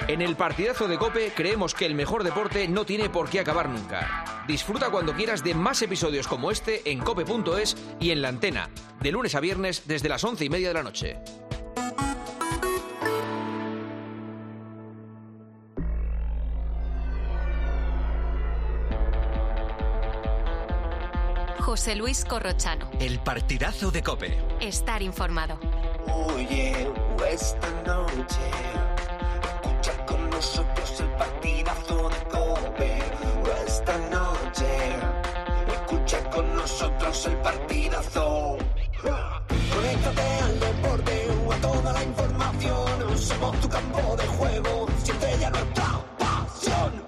En el partidazo de COPE creemos que el mejor deporte no tiene por qué acabar nunca. Disfruta cuando quieras de más episodios como este en cope.es y en La Antena, de lunes a viernes desde las 11:30 de la noche. José Luis Corrochano. El partidazo de COPE. Estar informado. Oye, esta noche escucha con nosotros el partidazo de COPE. Esta noche escucha con nosotros el partidazo. Conéctate al deporte o a toda la información. Somos tu campo de juego. Siente ya nuestra pasión.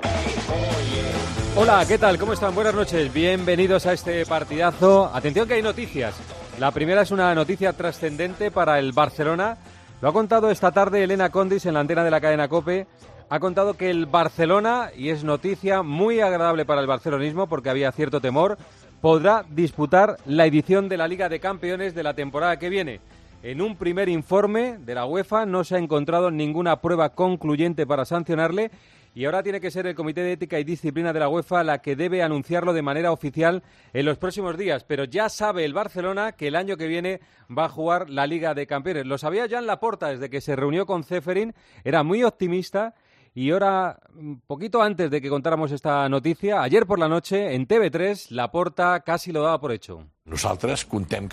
Hola, ¿qué tal? ¿Cómo están? Buenas noches. Bienvenidos a este partidazo. Atención que hay noticias. La primera es una noticia trascendente para el Barcelona. Lo ha contado esta tarde Elena Condis en la antena de la cadena COPE. Ha contado que el Barcelona, y es noticia muy agradable para el barcelonismo porque había cierto temor, podrá disputar la edición de la Liga de Campeones de la temporada que viene. En un primer informe de la UEFA no se ha encontrado ninguna prueba concluyente para sancionarle y ahora tiene que ser el Comité de Ética y Disciplina de la UEFA la que debe anunciarlo de manera oficial en los próximos días. Pero ya sabe el Barcelona que el año que viene va a jugar la Liga de Campeones. Lo sabía Joan Laporta desde que se reunió con Ceferin, era muy optimista. Y ahora, un poquito antes de que contáramos esta noticia, ayer por la noche, en TV3, Laporta casi lo daba por hecho. Nosotros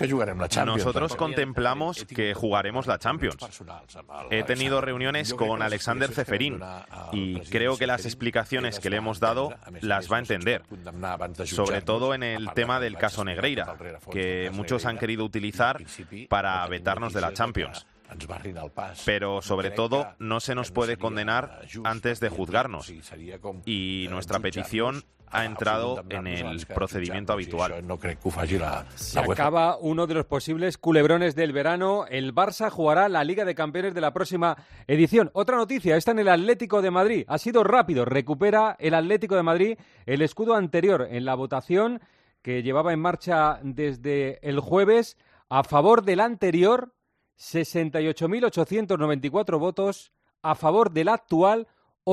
contemplamos que jugaremos la Champions. He tenido reuniones con Alexander Ceferin y creo que las explicaciones que le hemos dado las va a entender. Sobre todo en el tema del caso Negreira, que muchos han querido utilizar para vetarnos de la Champions. Pero sobre todo no se nos puede condenar antes de juzgarnos y nuestra petición ha entrado en el procedimiento habitual. Se acaba uno de los posibles culebrones del verano. El Barça jugará la Liga de Campeones de la próxima edición. Otra noticia, está en el Atlético de Madrid. Ha sido rápido, recupera el Atlético de Madrid el escudo anterior en la votación que llevaba en marcha desde el jueves a favor del anterior. 68.894 votos, a favor del actual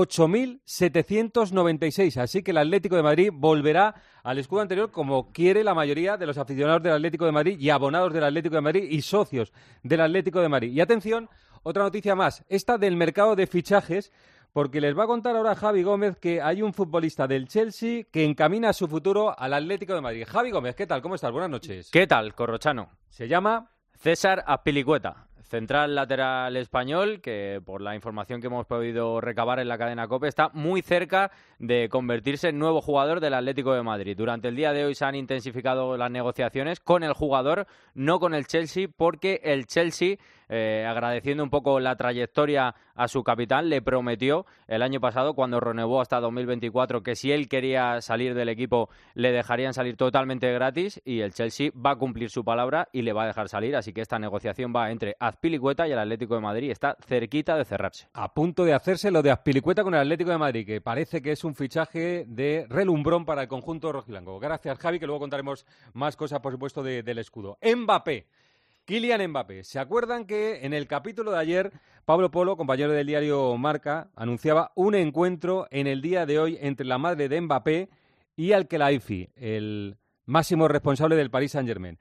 8.796. Así que el Atlético de Madrid volverá al escudo anterior como quiere la mayoría de los aficionados del Atlético de Madrid y abonados del Atlético de Madrid y socios del Atlético de Madrid. Y atención, otra noticia más, esta del mercado de fichajes, porque les va a contar ahora Javi Gómez que hay un futbolista del Chelsea que encamina su futuro al Atlético de Madrid. Javi Gómez, ¿qué tal? ¿Cómo estás? Buenas noches. ¿Qué tal, Corrochano? Se llama César Azpilicueta, central lateral español, que por la información que hemos podido recabar en la cadena COPE está muy cerca de convertirse en nuevo jugador del Atlético de Madrid. Durante el día de hoy se han intensificado las negociaciones con el jugador, no con el Chelsea, porque el Chelsea, agradeciendo un poco la trayectoria a su capitán, le prometió el año pasado, cuando renovó hasta 2024, que si él quería salir del equipo le dejarían salir totalmente gratis, y el Chelsea va a cumplir su palabra y le va a dejar salir, así que esta negociación va entre Azpilicueta y el Atlético de Madrid, está cerquita de cerrarse. A punto de hacerse lo de Azpilicueta con el Atlético de Madrid, que parece que es un fichaje de relumbrón para el conjunto rojiblanco. Gracias, Javi, que luego contaremos más cosas, por supuesto, del escudo. Mbappé. Kylian Mbappé. ¿Se acuerdan que en el capítulo de ayer Pablo Polo, compañero del diario Marca, anunciaba un encuentro en el día de hoy entre la madre de Mbappé y Al-Khelaifi, el máximo responsable del Paris Saint-Germain?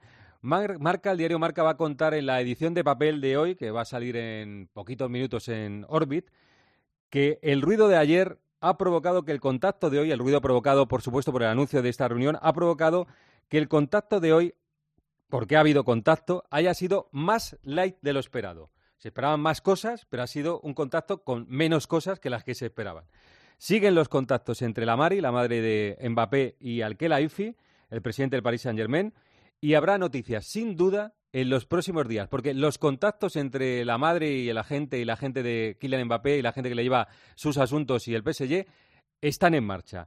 El diario Marca va a contar en la edición de papel de hoy, que va a salir en poquitos minutos en Orbit, que el ruido de ayer ha provocado que el contacto de hoy, el ruido provocado por supuesto por el anuncio de esta reunión, ha provocado que el contacto de hoy, porque ha habido contacto, haya sido más light de lo esperado. Se esperaban más cosas, pero ha sido un contacto con menos cosas que las que se esperaban. Siguen los contactos entre la madre de Mbappé, y Al-Khelaifi, el presidente del Paris Saint-Germain, y habrá noticias, sin duda, en los próximos días, porque los contactos entre la madre y la gente de Kylian Mbappé y la gente que le lleva sus asuntos y el PSG están en marcha.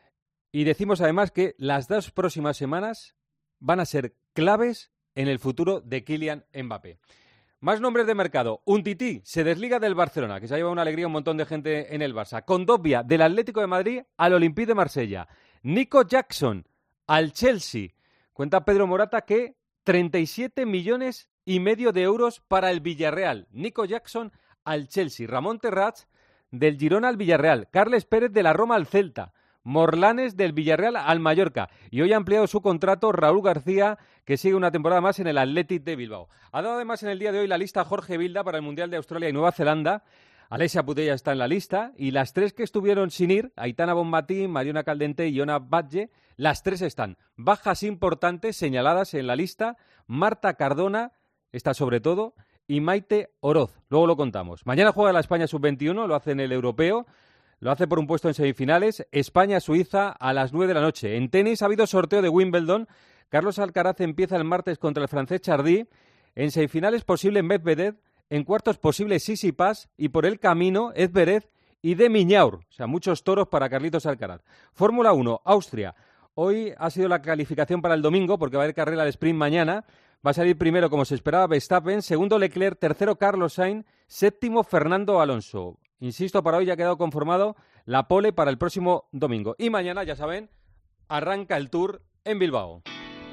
Y decimos además que las 2 próximas semanas van a ser claves en el futuro de Kylian Mbappé. Más nombres de mercado. Umtiti se desliga del Barcelona, que se ha llevado una alegría a un montón de gente en el Barça. Kondogbia del Atlético de Madrid al Olympique de Marsella. Nico Jackson al Chelsea. Cuenta Pedro Morata que 37,5 millones de euros para el Villarreal. Nico Jackson al Chelsea. Ramón Terrats del Girona al Villarreal, Carles Pérez de la Roma al Celta, Morlanes del Villarreal al Mallorca. Y hoy ha ampliado su contrato Raúl García, que sigue una temporada más en el Athletic de Bilbao. Ha dado además en el día de hoy la lista Jorge Vilda para el Mundial de Australia y Nueva Zelanda. Alessia Putella está en la lista y las 3 que estuvieron sin ir, Aitana Bonmatí, Mariona Caldente y Iona Batlle, las 3 están. Bajas importantes señaladas en la lista, Marta Cardona está sobre todo y Maite Oroz. Luego lo contamos. Mañana juega la España Sub-21, lo hace en el Europeo. Lo hace por un puesto en semifinales. España-Suiza a las 9 de la noche. En tenis ha habido sorteo de Wimbledon. Carlos Alcaraz empieza el martes contra el francés Chardy. En semifinales posible Medvedev. En cuartos posible Tsitsipas. Y por el camino Zverev y de Miñaur. O sea, muchos toros para Carlitos Alcaraz. Fórmula 1, Austria. Hoy ha sido la calificación para el domingo porque va a haber carrera al sprint mañana. Va a salir primero, como se esperaba, Verstappen. Segundo, Leclerc. Tercero, Carlos Sainz. Séptimo, Fernando Alonso. Insisto, para hoy ya ha quedado conformado la pole para el próximo domingo. Y mañana, ya saben, arranca el Tour en Bilbao.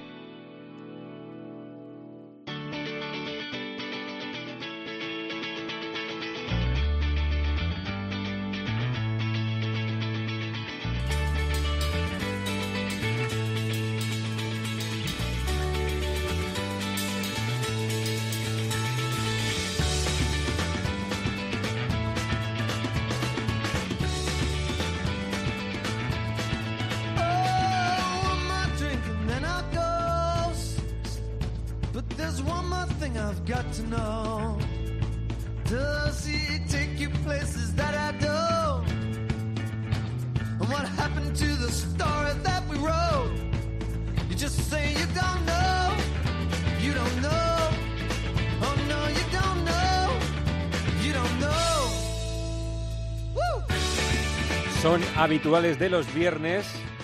Son habituales de los viernes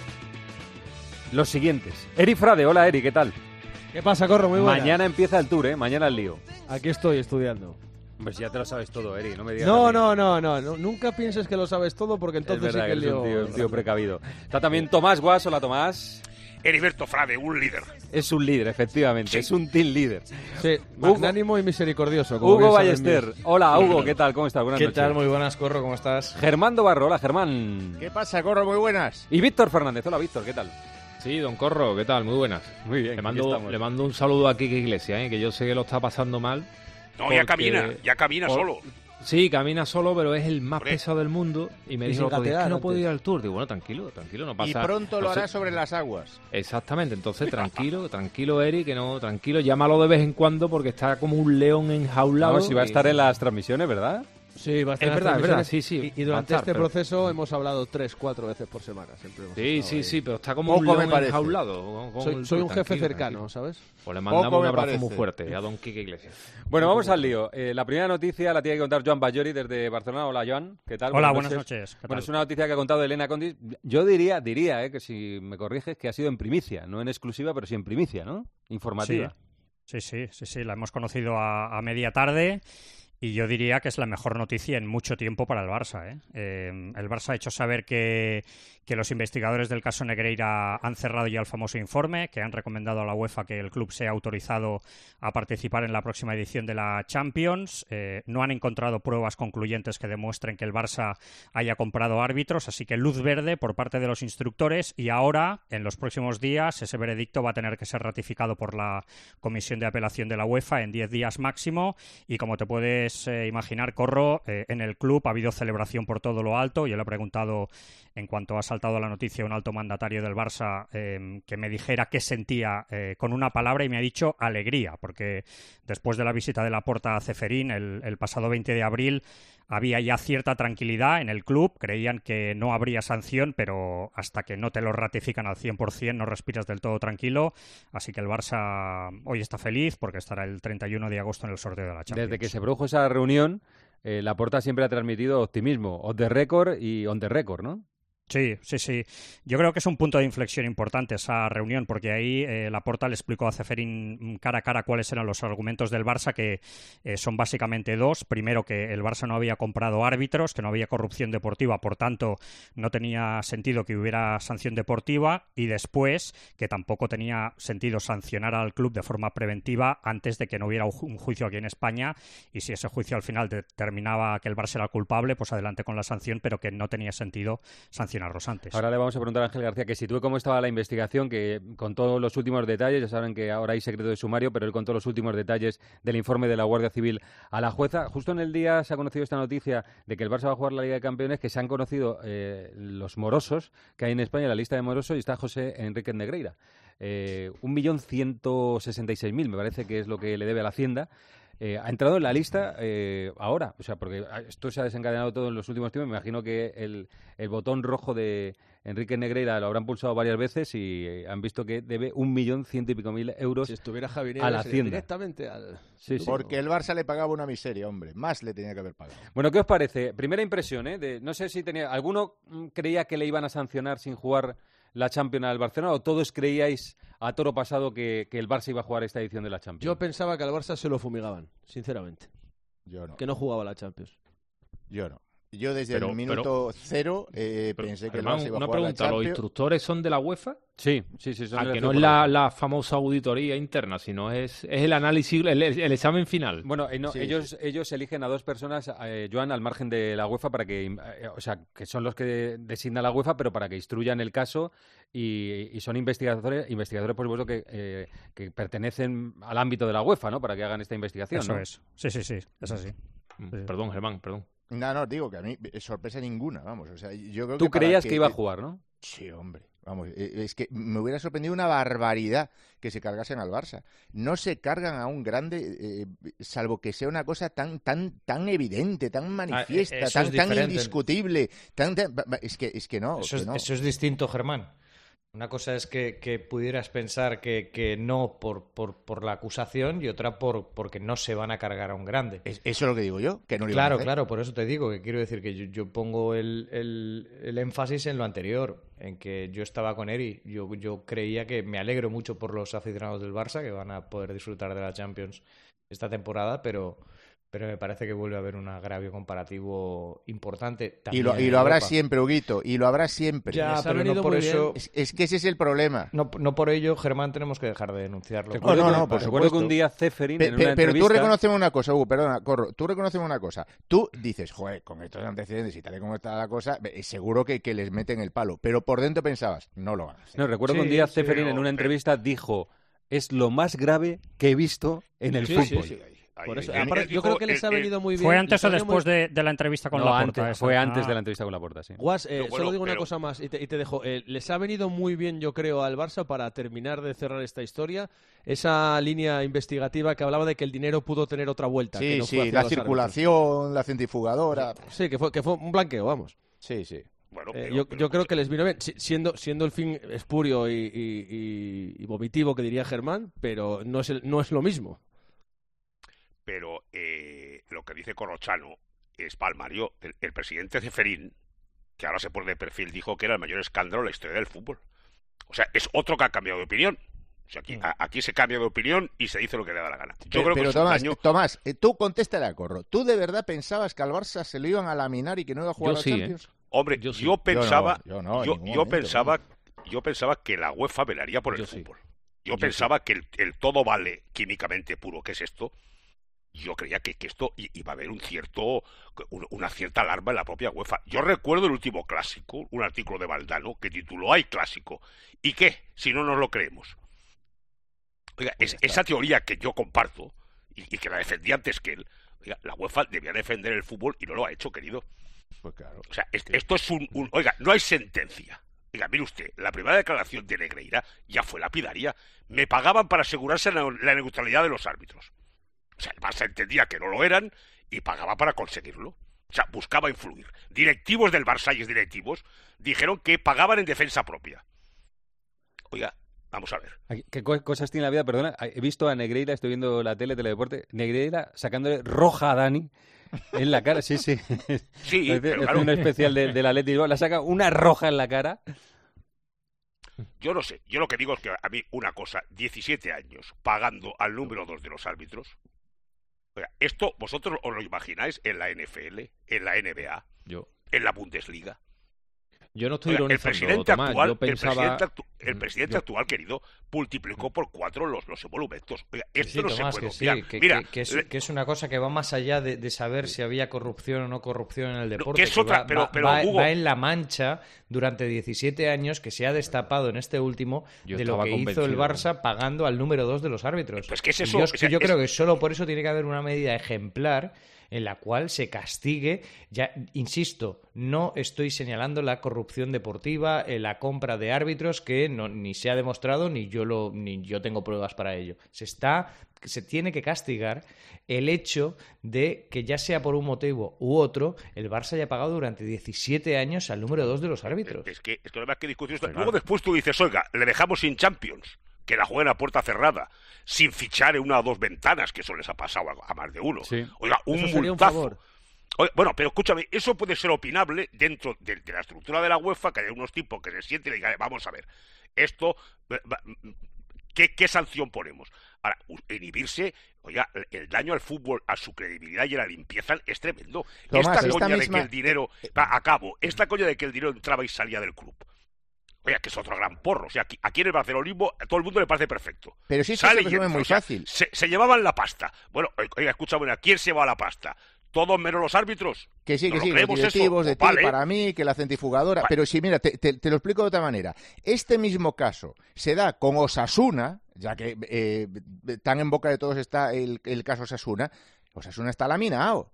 los siguientes. Eri Frade, hola Eri, ¿qué tal? ¿Qué pasa, Corro? Muy buenas. Mañana empieza el Tour, mañana el lío. Aquí estoy estudiando. Pues ya te lo sabes todo, Eri, no me digas. No, nunca pienses que lo sabes todo porque entonces es verdad sí que el lío... eres un tío precavido. Está también Tomás Guas, hola Tomás. Heriberto Frade, un líder. Es un líder, efectivamente, sí. Es un team líder. Sí, magnánimo y misericordioso. Como Hugo Ballester, hola Hugo, ¿qué tal? ¿Cómo estás? Buenas noches. ¿Qué tal? Muy buenas, Corro, ¿cómo estás? Germán Dobarro, hola Germán. ¿Qué pasa, Corro? Muy buenas. Y Víctor Fernández, hola Víctor, ¿qué tal? Sí, don Corro, ¿qué tal? Muy buenas. Muy bien, le mando un saludo a Quique Iglesias, que yo sé que lo está pasando mal. No, porque... ya camina solo. Sí, camina solo, pero es el más pesado del mundo. Y me dijo, es que no puedo ir al Tour. Digo, bueno, tranquilo, no pasa. Y pronto lo hará sobre las aguas. Exactamente, entonces tranquilo, Eri, que no, tranquilo, llámalo de vez en cuando porque está como un león enjaulado. Vamos, si va a estar en las transmisiones, ¿verdad? Sí, va a estar es verdad, sí. Y durante este proceso hemos hablado 3-4 veces por semana. Siempre sí, pero está como un león enjaulado. Soy un jefe cercano, ¿sabes? Pues le mandamos un abrazo muy fuerte a don Quique Iglesias. Bueno, vamos al lío. La primera noticia la tiene que contar Joan Bajori desde Barcelona. Hola, Joan, ¿qué tal? Hola, buenas noches. Bueno, es una noticia que ha contado Elena Condis. Yo diría que si me corriges, que ha sido en primicia, no en exclusiva, pero sí en primicia, ¿no? Informativa. Sí, la hemos conocido a media tarde. Y yo diría que es la mejor noticia en mucho tiempo para el Barça. El Barça ha hecho saber que los investigadores del caso Negreira han cerrado ya el famoso informe, que han recomendado a la UEFA que el club sea autorizado a participar en la próxima edición de la Champions. No han encontrado pruebas concluyentes que demuestren que el Barça haya comprado árbitros, así que luz verde por parte de los instructores y ahora, en los próximos días, ese veredicto va a tener que ser ratificado por la Comisión de Apelación de la UEFA en 10 días máximo y como te puedes imaginar, Corro, en el club ha habido celebración por todo lo alto. Yo le he preguntado, en cuanto ha saltado la noticia, a un alto mandatario del Barça que me dijera qué sentía con una palabra y me ha dicho alegría, porque después de la visita de Laporta a Ceferín el pasado 20 de abril había ya cierta tranquilidad en el club, creían que no habría sanción, pero hasta que no te lo ratifican al 100% no respiras del todo tranquilo, así que el Barça hoy está feliz porque estará el 31 de agosto en el sorteo de la Champions. Desde que se produjo esa reunión, Laporta siempre ha transmitido optimismo, off the record y on the record, ¿no? Sí. Yo creo que es un punto de inflexión importante esa reunión, porque ahí Laporta le explicó a Ceferín cara a cara cuáles eran los argumentos del Barça, que son básicamente dos. Primero, que el Barça no había comprado árbitros, que no había corrupción deportiva, por tanto no tenía sentido que hubiera sanción deportiva, y después que tampoco tenía sentido sancionar al club de forma preventiva antes de que no hubiera un juicio aquí en España, y si ese juicio al final determinaba que el Barça era culpable, pues adelante con la sanción, pero que no tenía sentido sancionarlos antes. Ahora le vamos a preguntar a Ángel García que sitúe cómo estaba la investigación, que contó los últimos detalles. Ya saben que ahora hay secreto de sumario, pero él contó los últimos detalles del informe de la Guardia Civil a la jueza. Justo en el día se ha conocido esta noticia de que el Barça va a jugar la Liga de Campeones, que se han conocido los morosos que hay en España, la lista de morosos, y está José Enrique Negreira. 1.166.000 me parece que es lo que le debe a la Hacienda. Ha entrado en la lista ahora, o sea, porque esto se ha desencadenado todo en los últimos tiempos. Me imagino que el botón rojo de Enrique Negreira lo habrán pulsado varias veces y han visto que debe 1.100.000 y pico euros si estuviera Javi a la Hacienda. Directamente al... Sí. Porque el Barça le pagaba una miseria, hombre. Más le tenía que haber pagado. Bueno, ¿qué os parece? Primera impresión, no sé si tenía... ¿Alguno creía que le iban a sancionar sin jugar la Champions al Barcelona, o todos creíais a toro pasado que el Barça iba a jugar esta edición de la Champions? Yo pensaba que al Barça se lo fumigaban, sinceramente. Yo no. Que no jugaba la Champions. Yo no. Yo desde el minuto cero pensé que el Barça iba a jugar la Champions. Una pregunta, ¿los instructores son de la UEFA? Sí. Son que no es la famosa auditoría interna, sino es el análisis, el examen final. Bueno, ellos eligen a dos personas, Joan, al margen de la UEFA, para que, que son los que designa la UEFA, pero para que instruyan el caso, y son investigadores, por supuesto, que pertenecen al ámbito de la UEFA, ¿no? Para que hagan esta investigación. Eso ¿no? es. Sí, es así. Perdón, Germán, perdón. No, digo que a mí sorpresa ninguna, vamos. O sea, yo creo Tú creías que iba a jugar, ¿no? Sí, hombre. Vamos, es que me hubiera sorprendido una barbaridad que se cargasen al Barça. No se cargan a un grande, salvo que sea una cosa tan evidente, tan manifiesta, tan indiscutible. Es que no. Eso es distinto, Germán. Una cosa es que pudieras pensar que no por la acusación, y otra porque no se van a cargar a un grande. Eso es lo que digo yo, que no lo iban a hacer. Claro, por eso te digo que quiero decir que yo pongo el énfasis en lo anterior, en que yo estaba con Eri. Yo creía que me alegro mucho por los aficionados del Barça, que van a poder disfrutar de la Champions esta temporada, pero me parece que vuelve a haber un agravio comparativo importante. Y lo habrá siempre, Huguito, y lo habrá siempre. Ya, pero no por eso... Es que ese es el problema. No por ello, Germán, tenemos que dejar de denunciarlo. No, por supuesto que un día Ceferín en una pero entrevista... tú reconocemos una cosa, Hugo, perdona, Corro, tú reconocemos una cosa. Tú dices, joder, con estos antecedentes y tal y como está la cosa, seguro que les meten el palo. Pero por dentro pensabas, no lo van a hacer. No, recuerdo que un día Ceferín en una entrevista dijo, es lo más grave que he visto en el fútbol. Sí. Por eso, yo creo que les ha venido muy bien. ¿Fue antes o después de la entrevista con Laporta? Fue antes de la entrevista con Laporta, sí. Guas, solo digo una cosa más y te dejo. Les ha venido muy bien, yo creo, al Barça para terminar de cerrar esta historia, esa línea investigativa que hablaba de que el dinero pudo tener otra vuelta. Sí, la circulación, la centrifugadora. Sí, que fue un blanqueo, vamos. Sí. Bueno, yo creo que les vino bien, siendo el fin espurio y vomitivo que diría Germán, pero no es lo mismo. Pero lo que dice Corrochano es palmario. El presidente Ceferín, que ahora se pone de perfil, dijo que era el mayor escándalo en la historia del fútbol. O sea, es otro que ha cambiado de opinión. O sea, aquí se cambia de opinión y se dice lo que le da la gana. Yo creo que Tomás, tú contéstale a Corro. ¿Tú de verdad pensabas que al Barça se lo iban a laminar y que no iba a jugar a la Champions? Hombre, yo pensaba que la UEFA velaría por el fútbol. Yo pensaba que el todo vale químicamente puro, que es esto. Yo creía que esto iba a haber una cierta alarma en la propia UEFA. Yo recuerdo el último clásico, un artículo de Valdano que tituló "Hay clásico". ¿Y qué? Si no nos lo creemos. Oiga, esa teoría que yo comparto y que la defendí antes que él, oiga, la UEFA debía defender el fútbol y no lo ha hecho, querido. Pues claro. O sea, esto es oiga, no hay sentencia. Oiga, mire usted, la primera declaración de Negreira ya fue lapidaria. Me pagaban para asegurarse la neutralidad de los árbitros. O sea, el Barça entendía que no lo eran y pagaba para conseguirlo. O sea, buscaba influir. Directivos del Barça y directivos dijeron que pagaban en defensa propia. Oiga, Vamos a ver. ¿Qué cosas tiene la vida? Perdona, he visto a Negreira, estoy viendo la tele, Teledeporte, Negreira sacándole roja a Dani en la cara. Sí. Sí, pero es claro. un especial del Atlético, la saca una roja en la cara. Yo no sé, yo lo que digo es que a mí una cosa, 17 años pagando al número 2 de los árbitros, oiga, esto vosotros os lo imagináis en la NFL, en la NBA, en la Bundesliga. Yo no estoy Oiga, ironizando, Tomás. Yo pensaba... el presidente actual, querido, multiplicó por 4 los emolumentos. Oiga, esto no Tomás, se puede que obviar. sí, Mira, que es una cosa que va más allá de saber si había corrupción o no corrupción en el deporte. que es otra, pero Hugo, va en la mancha durante 17 años que se ha destapado en este último de lo que hizo el Barça pagando al número 2 de los árbitros. Pues, ¿qué es eso? Yo creo que solo por eso tiene que haber una medida ejemplar en la cual se castigue, ya insisto, no estoy señalando la corrupción deportiva, la compra de árbitros, que ni se ha demostrado ni yo tengo pruebas para ello. Se tiene que castigar el hecho de que, ya sea por un motivo u otro, el Barça haya pagado durante 17 años al número 2 de los árbitros. Es que no hay más que discutir esto. Luego después tú dices, oiga, le dejamos sin Champions, que la jueguen a puerta cerrada, sin fichar en una o dos ventanas, que eso les ha pasado a más de uno. Sí. Oiga, un multazo. Oiga, bueno, pero escúchame, eso puede ser opinable dentro de la estructura de la UEFA, que hay unos tipos que se sienten y digan, vamos a ver, esto, ¿qué sanción ponemos? Ahora, inhibirse, oiga, el daño al fútbol, a su credibilidad y a la limpieza es tremendo. Tomás, esta coña de que el dinero, esta coña de que el dinero entraba y salía del club. Oye, que es otro gran porro. O sea, aquí en el barcelonismo a todo el mundo le parece perfecto. Pero sí, se resume muy fácil. Se llevaban la pasta. Bueno, oiga, escúchame, ¿a quién se va la pasta? ¿Todos menos los árbitros? Que sí, los directivos, de ti, vale. Para mí, que la centrifugadora... Vale. Pero sí, mira, te lo explico de otra manera. Este mismo caso se da con Osasuna, ya que tan en boca de todos está el caso Osasuna. Osasuna está laminado,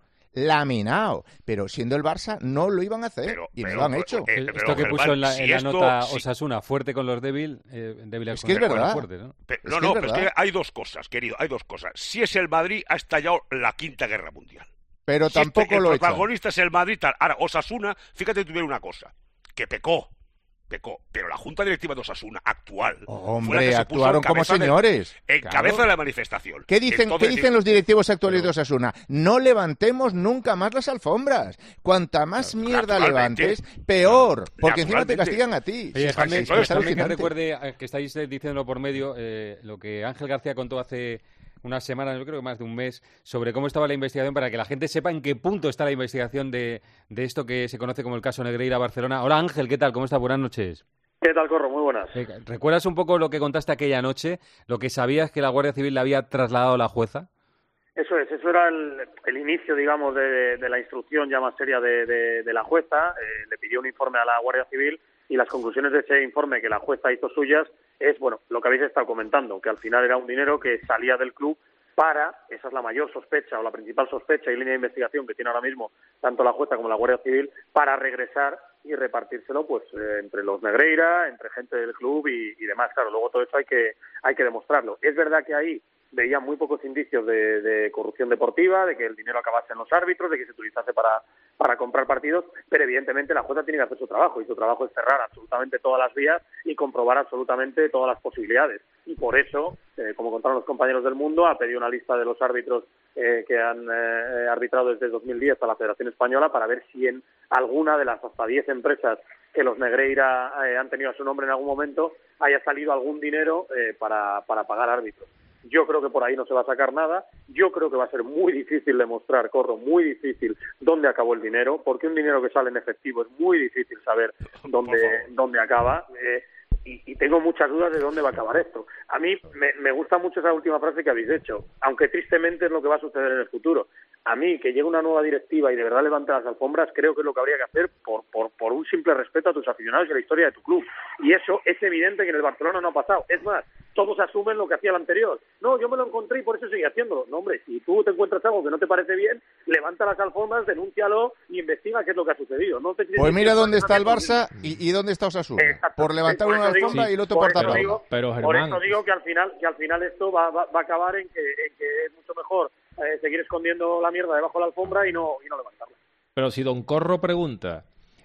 pero siendo el Barça no lo iban a hacer y no lo han hecho. Esto que puso en la nota Osasuna, fuerte con los débiles es que es verdad. Fuerte, ¿no? Pero es que hay dos cosas, querido, hay dos cosas. Si es el Madrid, ha estallado la Quinta Guerra Mundial. Pero si tampoco lo he hecho. El protagonista es el Madrid. Ahora, Osasuna, fíjate, tuvieron una cosa, que pecó, pero la Junta Directiva de Osasuna actual... Hombre, actuaron como señores. En cabeza de la manifestación. ¿Qué dicen los directivos actuales de Osasuna? No levantemos nunca más las alfombras. Cuanta más mierda levantes, peor. Porque encima te castigan a ti. Oye, también que recuerde, que estáis diciéndolo por medio, lo que Ángel García contó hace unas semanas, yo creo que más de un mes, sobre cómo estaba la investigación, para que la gente sepa en qué punto está la investigación de esto que se conoce como el caso Negreira Barcelona. Hola Ángel, ¿qué tal? ¿Cómo estás? Buenas noches. ¿Qué tal, Corro? Muy buenas. ¿Recuerdas un poco lo que contaste aquella noche? ¿Lo que sabías que la Guardia Civil le había trasladado a la jueza? Eso era el inicio, digamos, de la instrucción ya más seria de la jueza. Le pidió un informe a la Guardia Civil y las conclusiones de ese informe que la jueza hizo suyas es, bueno, lo que habéis estado comentando, que al final era un dinero que salía del club esa es la mayor sospecha o la principal sospecha y línea de investigación que tiene ahora mismo tanto la jueza como la Guardia Civil, para regresar y repartírselo pues entre los Negreira, entre gente del club y demás. Claro, luego todo eso hay que demostrarlo. Es verdad que ahí veía muy pocos indicios de corrupción deportiva, de que el dinero acabase en los árbitros, de que se utilizase para comprar partidos, pero evidentemente la jueza tiene que hacer su trabajo, y su trabajo es cerrar absolutamente todas las vías y comprobar absolutamente todas las posibilidades. Y por eso, como contaron los compañeros del Mundo, ha pedido una lista de los árbitros que han arbitrado desde 2010 a la Federación Española, para ver si en alguna de las hasta 10 empresas que los Negreira han tenido a su nombre en algún momento haya salido algún dinero para pagar árbitros. Yo creo que por ahí no se va a sacar nada. Yo creo que va a ser muy difícil demostrar, muy difícil, dónde acabó el dinero, porque un dinero que sale en efectivo es muy difícil saber dónde acaba. Y tengo muchas dudas de dónde va a acabar esto. A mí me gusta mucho esa última frase que habéis hecho, aunque tristemente es lo que va a suceder en el futuro. A mí, que llegue una nueva directiva y de verdad levante las alfombras, creo que es lo que habría que hacer por un simple respeto a tus aficionados y a la historia de tu club. Y eso es evidente que en el Barcelona no ha pasado. Es más, todos asumen lo que hacía el anterior. No, yo me lo encontré y por eso seguí haciéndolo. No, hombre, si tú te encuentras algo que no te parece bien, levanta las alfombras, denúncialo y investiga qué es lo que ha sucedido. No te pues mira dónde está el Barça y dónde está Osasuna. Por levantar una alfombra y el otro por tapar. Por eso digo que al final esto va a acabar en que es mucho mejor seguir escondiendo la mierda debajo de la alfombra y no levantarla. Pero si Don Corro pregunta,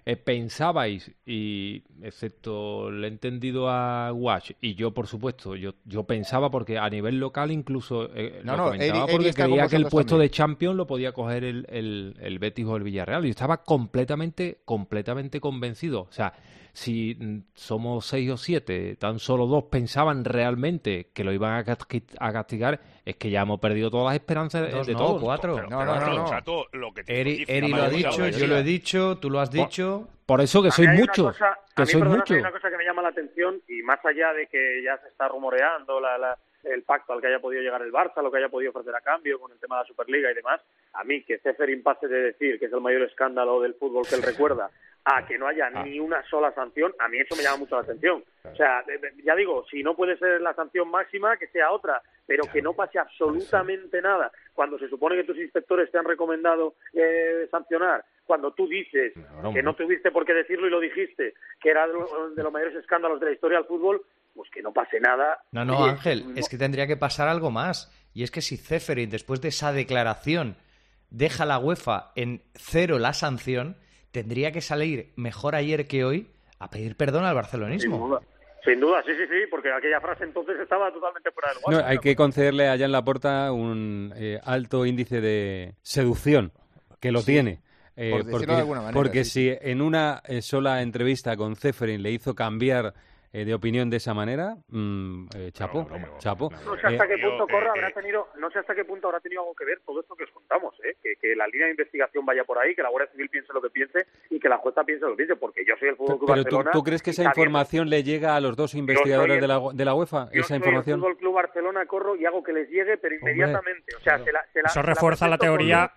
pensabais, y excepto le he entendido a Wash, y yo por supuesto, yo pensaba, porque a nivel local incluso lo comentaba, porque creía que el puesto también de Champions lo podía coger el Betis o el Villarreal. Yo estaba completamente convencido. O sea, si somos 6 o 7, tan solo 2 pensaban realmente que lo iban a castigar, es que ya hemos perdido todas las esperanzas de todos. 4. No. Eri lo ha dicho, yo lo he dicho, tú lo has dicho. Por eso que sois muchos. Hay una cosa que me llama la atención, y más allá de que ya se está rumoreando el pacto al que haya podido llegar el Barça, lo que haya podido ofrecer a cambio con el tema de la Superliga y demás, a mí que Ceferin pase de decir que es el mayor escándalo del fútbol que él recuerda a que no haya ni una sola sanción, a mí eso me llama mucho la atención. O sea, ya digo, si no puede ser la sanción máxima, que sea otra, pero que no pase absolutamente nada. Cuando se supone que tus inspectores te han recomendado sancionar, cuando tú dices que no tuviste por qué decirlo y lo dijiste, que era de los mayores escándalos de la historia del fútbol, pues que no pase nada. No, Ángel, es que tendría que pasar algo más. Y es que si Ceferin, después de esa declaración, deja a la UEFA en 0 la sanción, tendría que salir mejor ayer que hoy a pedir perdón al barcelonismo. Sin duda, sí, porque aquella frase entonces estaba totalmente fuera del lugar. No, hay que concederle a Jan Laporta un alto índice de seducción, que lo tiene. Porque si en una sola entrevista con Ceferin le hizo cambiar de opinión de esa manera, chapo. No sé hasta qué punto no sé hasta qué punto habrá tenido algo que ver todo esto que os contamos, que la línea de investigación vaya por ahí, que la Guardia Civil piense lo que piense y que la jueza piense lo que piense, porque yo soy el Fútbol Club Barcelona. ¿Tú crees que esa información le llega a los dos investigadores de la UEFA? Esa información. Yo soy el Fútbol Club Barcelona, corro y hago que les llegue, pero inmediatamente. O sea, eso refuerza la teoría.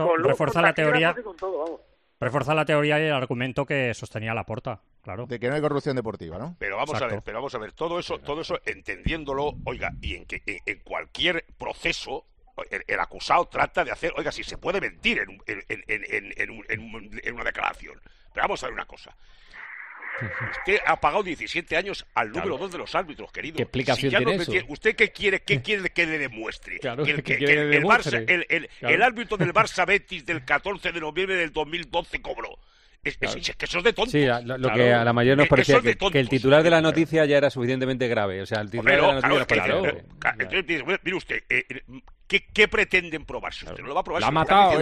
Refuerza la teoría y el argumento que sostenía Laporta, claro. De que no hay corrupción deportiva, ¿no? Pero vamos a ver, todo eso entendiéndolo, oiga, y en cualquier proceso el acusado trata de hacer, oiga, si se puede mentir en una declaración. Pero vamos a ver una cosa. Usted ha pagado 17 años al número 2 de los árbitros, querido. ¿Qué explicación tiene eso? ¿Usted qué quiere que le demuestre? Claro, que el árbitro del Barça Betis del 14 de noviembre del 2012 cobró. Es que eso es de tonto. Sí, lo que a la mayoría nos parecía que el titular de la noticia ya era suficientemente grave. O sea, el titular de la noticia Entonces, mire usted, ¿qué pretenden probar? Si usted no lo va a probar, la ha matado.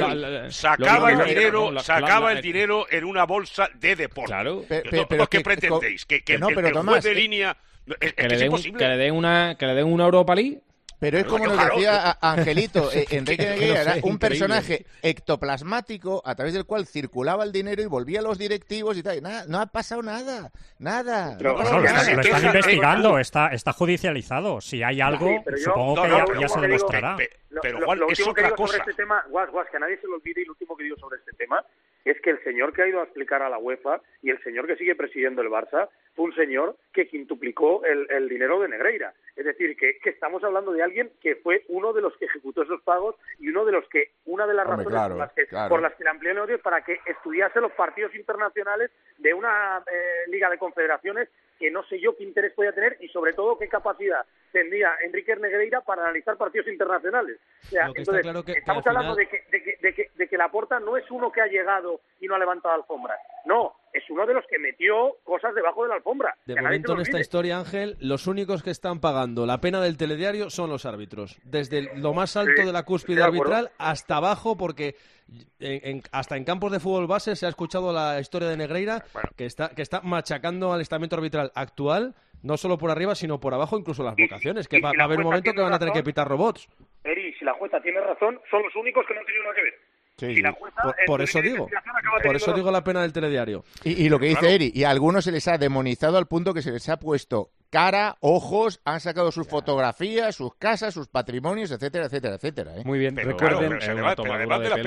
Sacaba el dinero en una bolsa de deporte. Claro. Pero ¿qué pretendéis? ¿Que el juez de línea que le den una Europa League? Pero es como nos decía Angelito, Enrique Negreira era un personaje ectoplasmático a través del cual circulaba el dinero y volvía a los directivos y tal. No ha pasado nada. Lo están investigando, está judicializado. Si hay algo, supongo que ya se demostrará. Pero Juan, es otra cosa. Sobre este tema, Guas, que nadie se lo olvide, y lo último que digo sobre este tema es que el señor que ha ido a explicar a la UEFA y el señor que sigue presidiendo el Barça fue un señor que quintuplicó el dinero de Negreira. Es decir, que estamos hablando de alguien que fue uno de los que ejecutó esos pagos y una de las razones por las que le amplió el negocio para que estudiase los partidos internacionales de una Liga de Confederaciones, que no sé yo qué interés podía tener y sobre todo qué capacidad tendría Enrique Negreira para analizar partidos internacionales. O sea, entonces, claro estamos hablando de que Laporta no es uno que ha llegado y no ha levantado alfombras. No, es uno de los que metió cosas debajo de la alfombra. De momento en esta historia, Ángel, los únicos que están pagando la pena del telediario son los árbitros. Desde lo más alto de la cúspide arbitral hasta abajo, porque hasta en campos de fútbol base se ha escuchado la historia de Negreira, que está machacando al estamento arbitral actual, no solo por arriba, sino por abajo, incluso las votaciones, que va a haber un momento que van a tener que pitar robots. Eri, si la jueza tiene razón, son los únicos que no han tenido nada que ver. Sí. La jueza, por eso digo la pena del telediario. Y lo que dice Eri, y a algunos se les ha demonizado al punto que se les ha puesto cara, ojos, han sacado sus fotografías, sus casas, sus patrimonios, etcétera. Muy bien, pero recuerden... Pero además de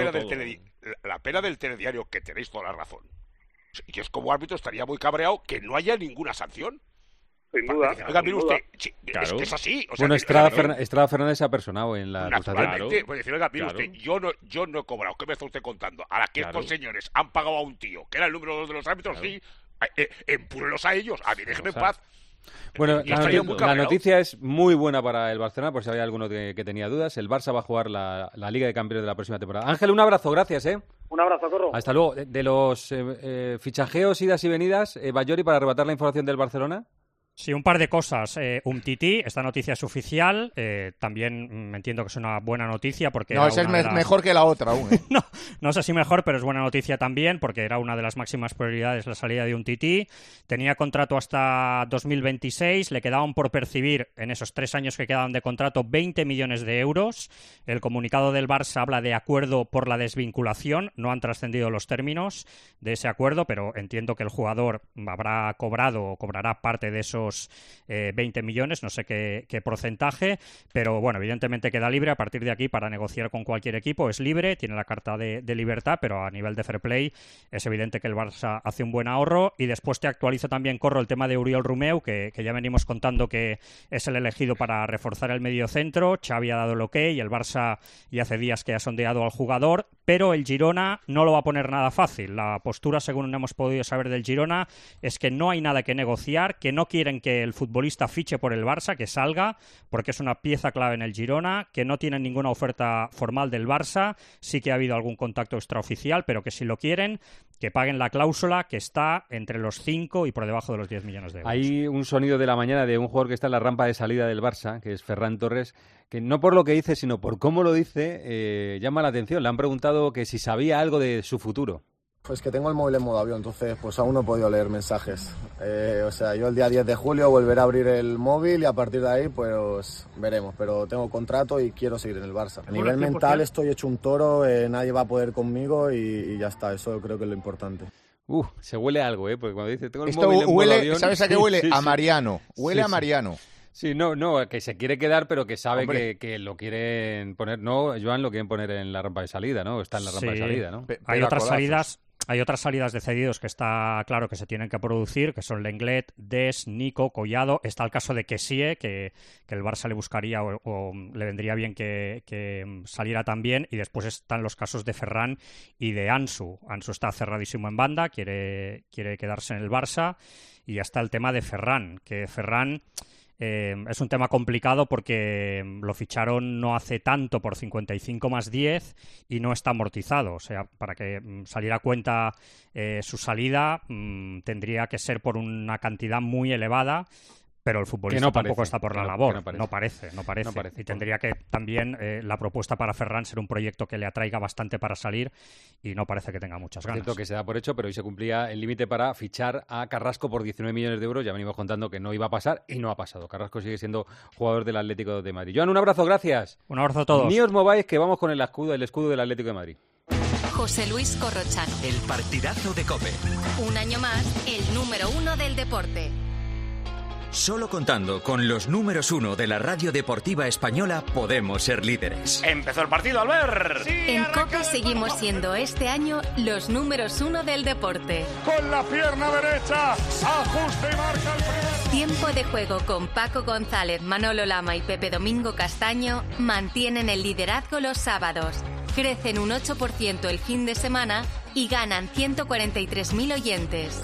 la pena del telediario, que tenéis toda la razón, yo como árbitro estaría muy cabreado que no haya ninguna sanción. Sin duda. Oiga, mire usted, es que es así. O sea, bueno, Estrada Fernández se ha personado en la acusación. Pues decir, oiga, mire usted, yo no he cobrado. ¿Qué me está usted contando? Ahora que estos señores han pagado a un tío, que era el número 2 de los árbitros, sí, empúrenlos a ellos. A mí déjeme en paz. Bueno, la noticia es muy buena para el Barcelona, por si había alguno que tenía dudas. El Barça va a jugar la Liga de Campeones de la próxima temporada. Ángel, un abrazo, gracias, ¿eh? Un abrazo, Corro. Hasta luego. De los fichajeos, idas y venidas, Bayori, para arrebatar la información del Barcelona. Sí, un par de cosas. Umtiti, esta noticia es oficial. También entiendo que es una buena noticia porque... No, esa es mejor que la otra aún. No sé si mejor, pero es buena noticia también porque era una de las máximas prioridades la salida de Umtiti. Tenía contrato hasta 2026. Le quedaban por percibir en esos 3 años que quedaban de contrato 20 millones de euros. El comunicado del Barça habla de acuerdo por la desvinculación. No han trascendido los términos de ese acuerdo, pero entiendo que el jugador habrá cobrado o cobrará parte de esos 20 millones, no sé qué porcentaje, pero bueno, evidentemente queda libre a partir de aquí para negociar con cualquier equipo, es libre, tiene la carta de libertad, pero a nivel de fair play es evidente que el Barça hace un buen ahorro. Y después te actualizo también, Corro, el tema de Oriol Romeu, que ya venimos contando que es el elegido para reforzar el medio centro. Xavi ha dado el ok y el Barça ya hace días que ha sondeado al jugador, pero el Girona no lo va a poner nada fácil. La postura, según hemos podido saber del Girona, es que no hay nada que negociar, que no quieren que el futbolista fiche por el Barça, que salga, porque es una pieza clave en el Girona, que no tienen ninguna oferta formal del Barça, sí que ha habido algún contacto extraoficial, pero que si lo quieren, que paguen la cláusula que está entre los 5 y por debajo de los 10 millones de euros. Hay un sonido de la mañana de un jugador que está en la rampa de salida del Barça, que es Ferran Torres, que no por lo que dice, sino por cómo lo dice, llama la atención. Le han preguntado que si sabía algo de su futuro. Pues que tengo el móvil en modo avión, entonces pues aún no he podido leer mensajes. O sea, yo el día 10 de julio volveré a abrir el móvil y a partir de ahí pues veremos. Pero tengo contrato y quiero seguir en el Barça. A nivel mental estoy hecho un toro, nadie va a poder conmigo y ya está, eso creo que es lo importante. Se huele algo, porque cuando dice tengo el esto móvil en huele, modo avión... ¿Sabes a qué huele? A Mariano. Huele a Mariano. Sí, no, que se quiere quedar, pero que sabe que lo quieren poner... No, Joan, lo quieren poner en la rampa de salida, ¿no? Está en la rampa de salida, ¿no? Hay otras salidas de cedidos que está claro que se tienen que producir, que son Lenglet, Des, Nico, Collado. Está el caso de Kessie, que el Barça le buscaría o le vendría bien que saliera también. Y después están los casos de Ferran y de Ansu. Ansu está cerradísimo en banda, quiere quedarse en el Barça. Y ya está el tema de Ferran, que Ferran... es un tema complicado porque lo ficharon no hace tanto por 55 más 10 y no está amortizado. O sea, para que saliera a cuenta su salida tendría que ser por una cantidad muy elevada. Pero el futbolista tampoco está por la labor. No parece. Y tendría que también la propuesta para Ferran ser un proyecto que le atraiga bastante para salir y no parece que tenga muchas ganas. Cierto que se da por hecho, pero hoy se cumplía el límite para fichar a Carrasco por 19 millones de euros. Ya venimos contando que no iba a pasar y no ha pasado. Carrasco sigue siendo jugador del Atlético de Madrid. Joan, un abrazo, gracias. Un abrazo a todos. Ni os mováis, que vamos con el escudo del Atlético de Madrid. José Luis Corrochano. El partidazo de COPE. Un año más, el número 1 del deporte. Solo contando con los números 1 de la radio deportiva española podemos ser líderes. Empezó el partido, Albert. Sí, en COPE seguimos siendo este año los números 1 del deporte. Con la pierna derecha, ajuste y marca el primer. Tiempo de juego con Paco González, Manolo Lama y Pepe Domingo Castaño mantienen el liderazgo los sábados. Crecen un 8% el fin de semana y ganan 143.000 oyentes.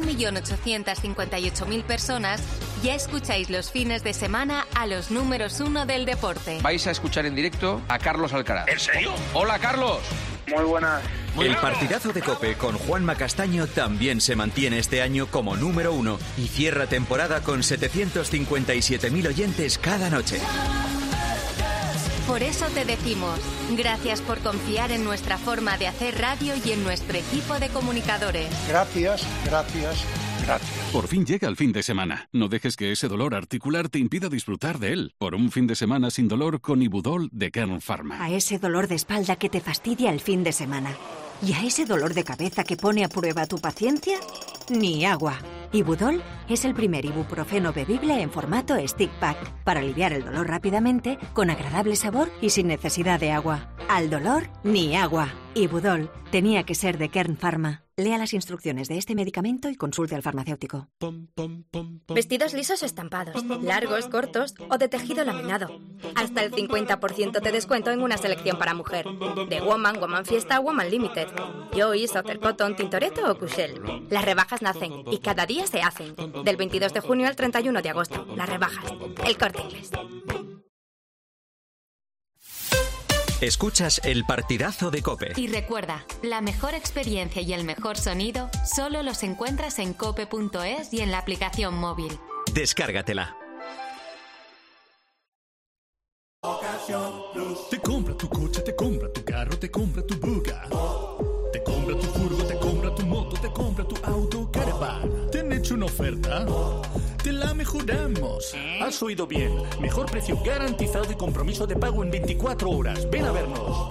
1.858.000 personas ya escucháis los fines de semana a los números 1 del deporte. Vais a escuchar en directo a Carlos Alcaraz. ¿En serio? ¡Hola, Carlos! Muy buenas. El partidazo de COPE con Juanma Castaño también se mantiene este año como número 1 y cierra temporada con 757.000 oyentes cada noche. Por eso te decimos, gracias por confiar en nuestra forma de hacer radio y en nuestro equipo de comunicadores. Gracias. Por fin llega el fin de semana. No dejes que ese dolor articular te impida disfrutar de él. Por un fin de semana sin dolor con Ibudol de Kern Pharma. A ese dolor de espalda que te fastidia el fin de semana. ¿Y a ese dolor de cabeza que pone a prueba tu paciencia? Ni agua. Ibudol es el primer ibuprofeno bebible en formato stick pack para aliviar el dolor rápidamente, con agradable sabor y sin necesidad de agua. Al dolor, ni agua. Ibudol tenía que ser de Kern Pharma, Lea las instrucciones de este medicamento y consulte al farmacéutico. Vestidos lisos o estampados, largos, cortos o de tejido laminado. Hasta el 50% de descuento en una selección para mujer. De Woman, Woman Fiesta, Woman Limited. Joyce, Outer Cotton, Tintoretto o Cushell. Las rebajas nacen y cada día se hacen. Del 22 de junio al 31 de agosto. Las rebajas. El Corte Inglés. Escuchas el partidazo de COPE. Y recuerda, la mejor experiencia y el mejor sonido solo los encuentras en cope.es y en la aplicación móvil. Descárgatela. Te compra tu coche, te compra tu carro, te compra tu buga. Te compra tu furgo, te compra tu moto, te compra tu auto, caravana. ¿Te han hecho una oferta? Te la mejoramos. Has oído bien. Mejor precio garantizado y compromiso de pago en 24 horas. Ven a vernos.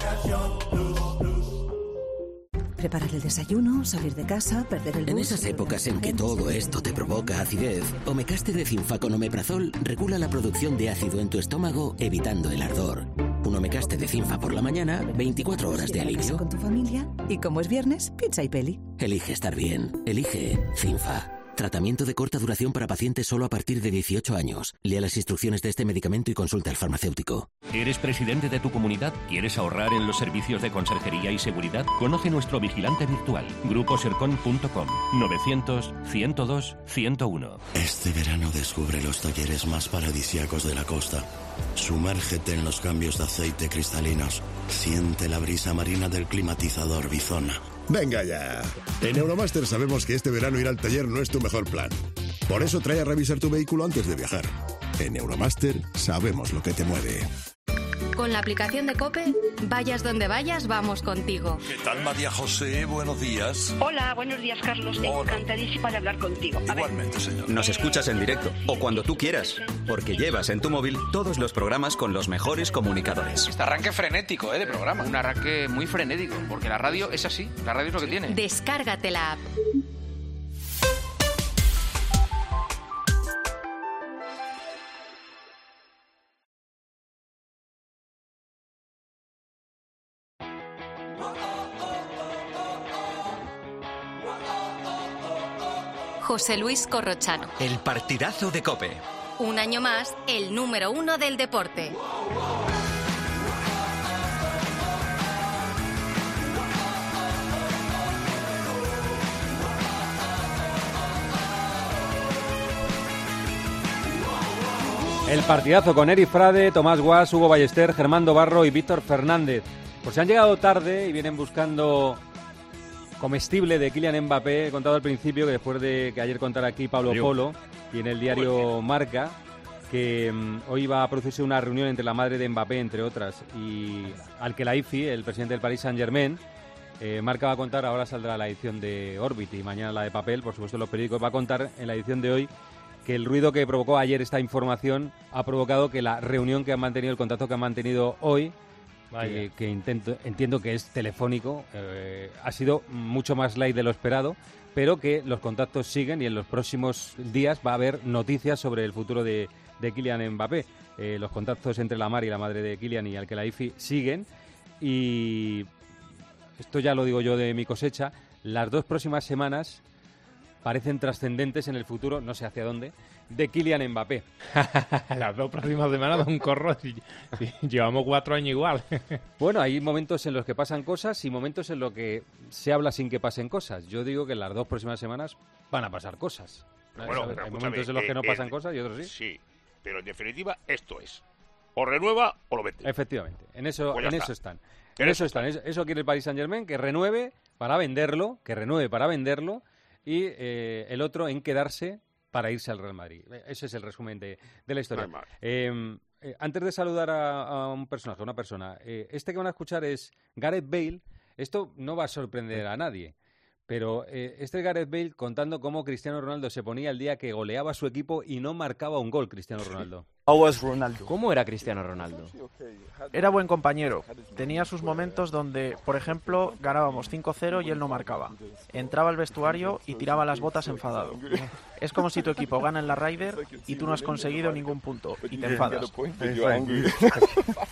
Preparar el desayuno, salir de casa, perder el bus... En esas épocas en que todo esto te provoca acidez, Omecaste de Cinfa con omeprazol regula la producción de ácido en tu estómago, evitando el ardor. Un Omecaste de Cinfa por la mañana, 24 horas de alivio. Con tu familia, y como es viernes, pizza y peli. Elige estar bien. Elige Cinfa. Tratamiento de corta duración para pacientes solo a partir de 18 años. Lea las instrucciones de este medicamento y consulta al farmacéutico. ¿Eres presidente de tu comunidad? ¿Quieres ahorrar en los servicios de conserjería y seguridad? Conoce nuestro vigilante virtual. Gruposercon.com 900-102-101. Este verano descubre los talleres más paradisíacos de la costa. Sumérgete en los cambios de aceite cristalinos. Siente la brisa marina del climatizador Bizona. Venga ya. En Euromaster sabemos que este verano ir al taller no es tu mejor plan. Por eso trae a revisar tu vehículo antes de viajar. En Euromaster sabemos lo que te mueve. Con la aplicación de COPE, vayas donde vayas, vamos contigo. ¿Qué tal, María José? Buenos días. Hola, buenos días, Carlos. Encantadísima de hablar contigo. Igualmente, señor. Nos escuchas en directo o cuando tú quieras, porque llevas en tu móvil todos los programas con los mejores comunicadores. Este arranque frenético, de programa. Un arranque muy frenético, porque la radio es así. La radio es lo que tiene. Descárgate la app. José Luis Corrochano. El partidazo de COPE. Un año más, el número 1 del deporte. El partidazo con Eri Frade, Tomás Guas, Hugo Ballester, Germán Barro y Víctor Fernández. Pues se han llegado tarde y vienen buscando comestible de Kylian Mbappé. He contado al principio que después de que ayer contara aquí Pablo Polo y en el diario Marca que hoy va a producirse una reunión entre la madre de Mbappé, entre otras, y Al-Khelaifi, el presidente del Paris Saint-Germain. Marca va a contar, ahora saldrá la edición de Orbit y mañana la de papel, por supuesto los periódicos, va a contar en la edición de hoy que el ruido que provocó ayer esta información ha provocado que la reunión que han mantenido, el contacto que han mantenido hoy, que entiendo que es telefónico, ha sido mucho más light de lo esperado, pero que los contactos siguen y en los próximos días va a haber noticias sobre el futuro de Kylian Mbappé. Los contactos entre la madre y la madre de Kylian y Al-Khelaifi siguen, y esto ya lo digo yo de mi cosecha, las 2 próximas semanas parecen trascendentes en el futuro, no sé hacia dónde, de Kylian Mbappé. Las 2 próximas semanas de un corro, llevamos 4 años igual. Bueno, hay momentos en los que pasan cosas y momentos en los que se habla sin que pasen cosas. Yo digo que en las 2 próximas semanas van a pasar cosas. Bueno, hay momentos en los que no pasan cosas y otros sí. Sí, pero en definitiva esto es, o renueva o lo vende. Efectivamente, en eso están. Eso quiere el Paris Saint-Germain, que renueve para venderlo, y el otro en quedarse para irse al Real Madrid. Ese es el resumen de la historia. Antes de saludar a un personaje, a una persona, este que van a escuchar es Gareth Bale. Esto no va a sorprender a nadie, pero este es Gareth Bale contando cómo Cristiano Ronaldo se ponía el día que goleaba a su equipo y no marcaba un gol Cristiano Ronaldo. ¿Cómo era Cristiano Ronaldo? Era buen compañero. Tenía sus momentos donde, por ejemplo, ganábamos 5-0 y él no marcaba. Entraba al vestuario y tiraba las botas enfadado. Es como si tu equipo gana en la Ryder y tú no has conseguido ningún punto y te enfadas.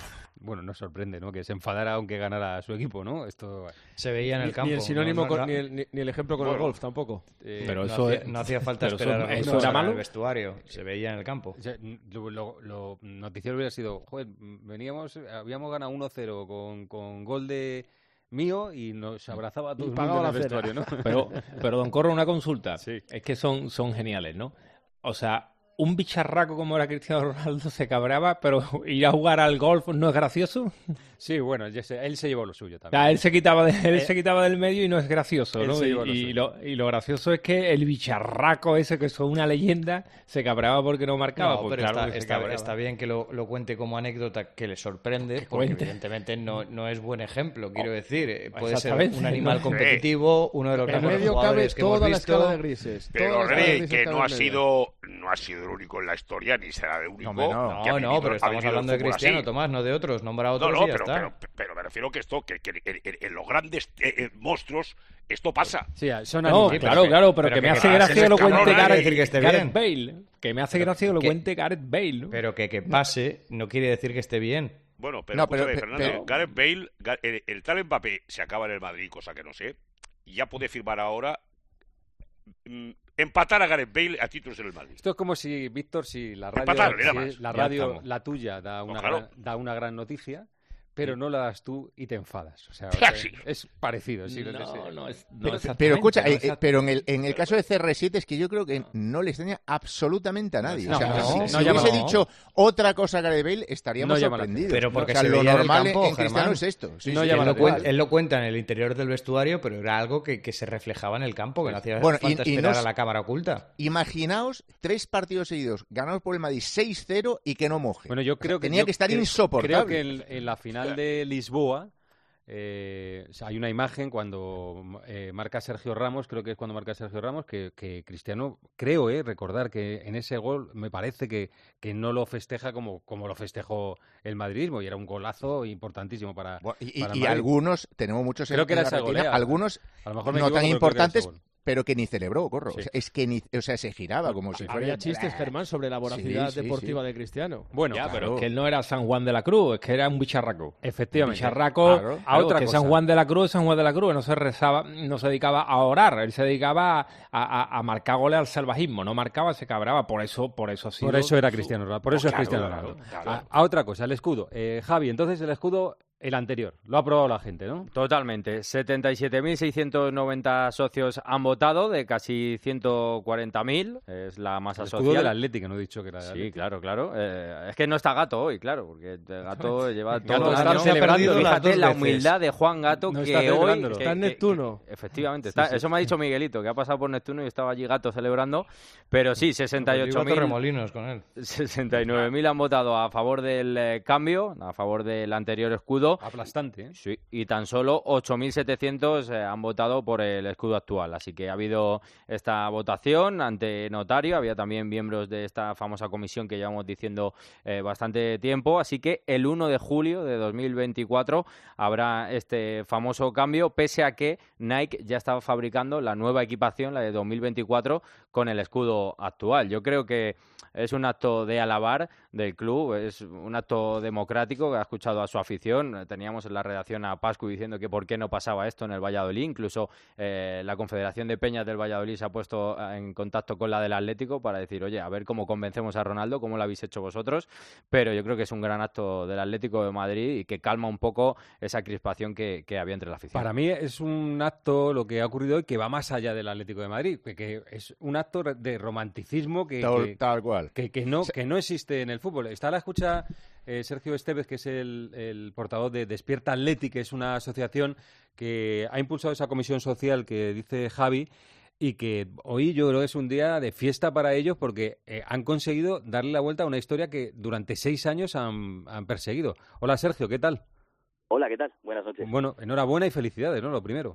bueno, nos sorprende, ¿no? Que se enfadara aunque ganara su equipo, ¿no? Esto se veía en el campo. Ni el sinónimo, ni el ejemplo con el golf tampoco. Pero eso no hacía falta esperar eso era malo. El vestuario, se veía en el campo. O sea, lo noticiero hubiera sido, joder, habíamos ganado 1-0 con gol de mío y nos abrazaba a todo el mundo en el vestuario, ¿no? Pero don Corro, una consulta. Sí. Es que son geniales, ¿no? O sea, un bicharraco como era Cristiano Ronaldo se cabreaba, pero ir a jugar al golf no es gracioso. Sí, bueno, él se llevó lo suyo también. O sea, él se quitaba del medio y no es gracioso, ¿no? Y lo gracioso es que el bicharraco ese, que es una leyenda, se cabreaba porque no marcaba. No, pues pero claro está bien que lo cuente como anécdota, que le sorprende, porque evidentemente no es buen ejemplo, quiero decir. Puede ser un animal competitivo, uno de los mejores jugadores que hemos visto. En medio cabe toda la escala de grises. Pero Rey, que no ha sido el único en la historia, ni será el único. No, pero estamos hablando de Cristiano, Tomás, no de otros. Nombra a otros y ya está. Pero me refiero que en los grandes monstruos esto pasa. Sí, son claro, pero que me hace gracia que lo cuente Gareth Bale. Que me hace gracia que lo cuente Gareth Bale, ¿no? Pero que pase no quiere decir que esté bien. Bueno, pero Fernando, Gareth Bale, el tal Mbappé se acaba en el Madrid, cosa que no sé, y ya puede firmar ahora empatar a Gareth Bale a títulos en el Madrid. Esto es como si, Víctor, la tuya da una gran noticia, pero no la das tú y te enfadas. O sea, es parecido. Sí, pero escucha, pero en el caso de CR7 es que yo creo que no le extraña absolutamente a nadie. Si hubiese dicho otra cosa a Gareth Bale, estaríamos sorprendidos. Pero porque lo normal en Cristiano es esto. Él lo cuenta en el interior del vestuario, pero era algo que se reflejaba en el campo, que no hacía falta esperar a la cámara oculta. Imaginaos 3 partidos seguidos ganados por el Madrid 6-0 y que no moje. Bueno, yo creo que tenía que estar insoportable. Creo que en la final de Lisboa hay una imagen cuando marca Sergio Ramos, creo que es cuando marca Sergio Ramos, que Cristiano, recordar que en ese gol me parece que no lo festeja como lo festejó el madridismo, y era un golazo importantísimo para y algunos, tenemos muchos creo que era esa retina, algunos a lo mejor no tan importantes, pero que ni celebró, Corro. Sí. Es que se giraba como si fuera... Había chistes, Germán, sobre la voracidad deportiva de Cristiano. Bueno, pero que él no era San Juan de la Cruz, es que era un bicharraco. Efectivamente. Bicharraco, a otra cosa. San Juan de la Cruz, no se dedicaba a orar, él se dedicaba a marcar goles al salvajismo, no marcaba, se cabraba, por eso ha sido... Por eso era Cristiano Ronaldo, por eso es Cristiano Ronaldo. Claro. A otra cosa, el escudo. Javi, entonces el escudo... El anterior, lo ha aprobado la gente, ¿no? Totalmente. 77.690 socios han votado, de casi 140.000. Es la masa social. El escudo del Atlético, no he dicho que era del Atlético. Sí, claro. Es Es que no está Gato hoy, claro, porque Gato lleva todo el año celebrando. Fíjate la humildad de Juan Gato, no que está hoy... está en Neptuno. Efectivamente, eso me ha dicho Miguelito, que ha pasado por Neptuno y estaba allí Gato celebrando. Pero sí, 68.000... Remolinos con él. 69.000 han votado a favor del cambio, a favor del anterior escudo. Aplastante, ¿eh? Sí, y tan solo 8.700 han votado por el escudo actual. Así que ha habido esta votación ante notario. Había también miembros de esta famosa comisión que llevamos diciendo bastante tiempo. Así que el 1 de julio de 2024 habrá este famoso cambio, pese a que Nike ya estaba fabricando la nueva equipación, la de 2024, con el escudo actual. Yo creo que es un acto de alabar del club, es un acto democrático que ha escuchado a su afición. Teníamos en la redacción a Pascu diciendo que por qué no pasaba esto en el Valladolid. Incluso la Confederación de Peñas del Valladolid se ha puesto en contacto con la del Atlético para decir, oye, a ver cómo convencemos a Ronaldo, cómo lo habéis hecho vosotros. Pero yo creo que es un gran acto del Atlético de Madrid y que calma un poco esa crispación que había entre la afición. Para mí es un acto, lo que ha ocurrido hoy, que va más allá del Atlético de Madrid, que es un acto de romanticismo tal cual. Que no existe en el fútbol. Está a la escucha Sergio Estevez, que es el portavoz de Despierta Atleti, que es una asociación que ha impulsado esa comisión social que dice Javi, y que hoy yo creo que es un día de fiesta para ellos porque han conseguido darle la vuelta a una historia que durante 6 años han perseguido. Hola Sergio, ¿qué tal? Hola, ¿qué tal? Buenas noches. Bueno, enhorabuena y felicidades, ¿no? Lo primero.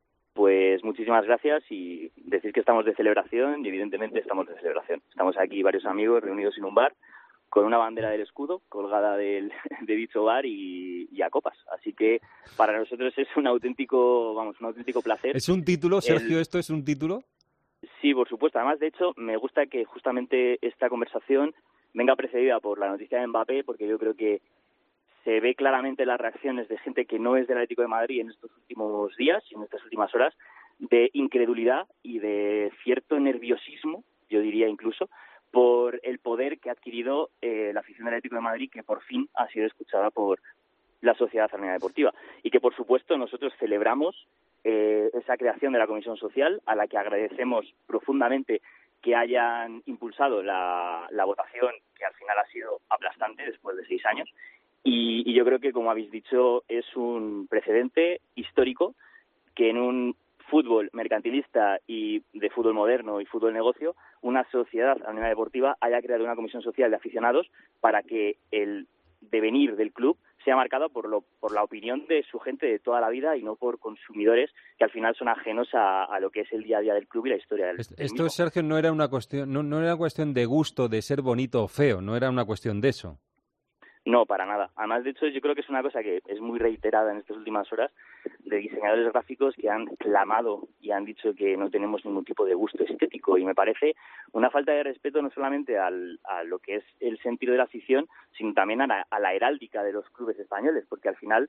Pues muchísimas gracias y decir que estamos de celebración y evidentemente estamos de celebración. Estamos aquí varios amigos reunidos en un bar con una bandera del escudo colgada de dicho bar y a copas. Así que para nosotros es un auténtico placer. ¿Es un título, Sergio, esto es un título? Sí, por supuesto. Además, de hecho, me gusta que justamente esta conversación venga precedida por la noticia de Mbappé, porque yo creo que se ve claramente las reacciones de gente que no es del Atlético de Madrid en estos últimos días y en estas últimas horas, de incredulidad y de cierto nerviosismo, yo diría incluso, por el poder que ha adquirido la afición del Atlético de Madrid, que por fin ha sido escuchada por la Sociedad Anónima Deportiva. Y que, por supuesto, nosotros celebramos esa creación de la Comisión Social, a la que agradecemos profundamente que hayan impulsado la votación, que al final ha sido aplastante después de 6 años. Y yo creo que, como habéis dicho, es un precedente histórico que en un fútbol mercantilista y de fútbol moderno y fútbol negocio, una sociedad anónima deportiva haya creado una comisión social de aficionados para que el devenir del club sea marcado por la opinión de su gente de toda la vida y no por consumidores que al final son ajenos a lo que es el día a día del club y la historia del Esto, mismo. Sergio, no era una cuestión, no era una cuestión de gusto, de ser bonito o feo, no era una cuestión de eso. No, para nada. Además, de hecho, yo creo que es una cosa que es muy reiterada en estas últimas horas de diseñadores gráficos que han clamado y han dicho que no tenemos ningún tipo de gusto estético. Y me parece una falta de respeto no solamente a lo que es el sentido de la afición, sino también a la heráldica de los clubes españoles, porque al final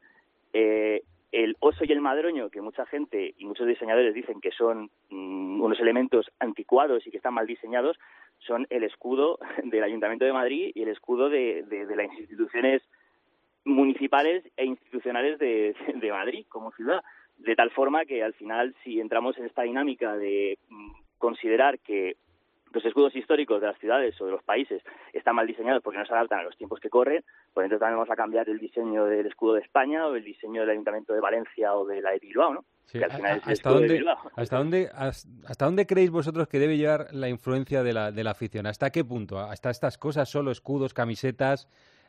el oso y el madroño, que mucha gente y muchos diseñadores dicen que son unos elementos anticuados y que están mal diseñados, son el escudo del Ayuntamiento de Madrid y el escudo de las instituciones municipales e institucionales de Madrid como ciudad. De tal forma que al final, si entramos en esta dinámica de considerar que los escudos históricos de las ciudades o de los países están mal diseñados porque no se adaptan a los tiempos que corren, pues entonces también vamos a cambiar el diseño del escudo de España o el diseño del Ayuntamiento de Valencia o de la de Bilbao, ¿no? Sí, que al final es el escudo de Bilbao. ¿Hasta dónde creéis vosotros que debe llevar la influencia de la afición? ¿Hasta qué punto? ¿Hasta estas cosas, solo escudos, camisetas,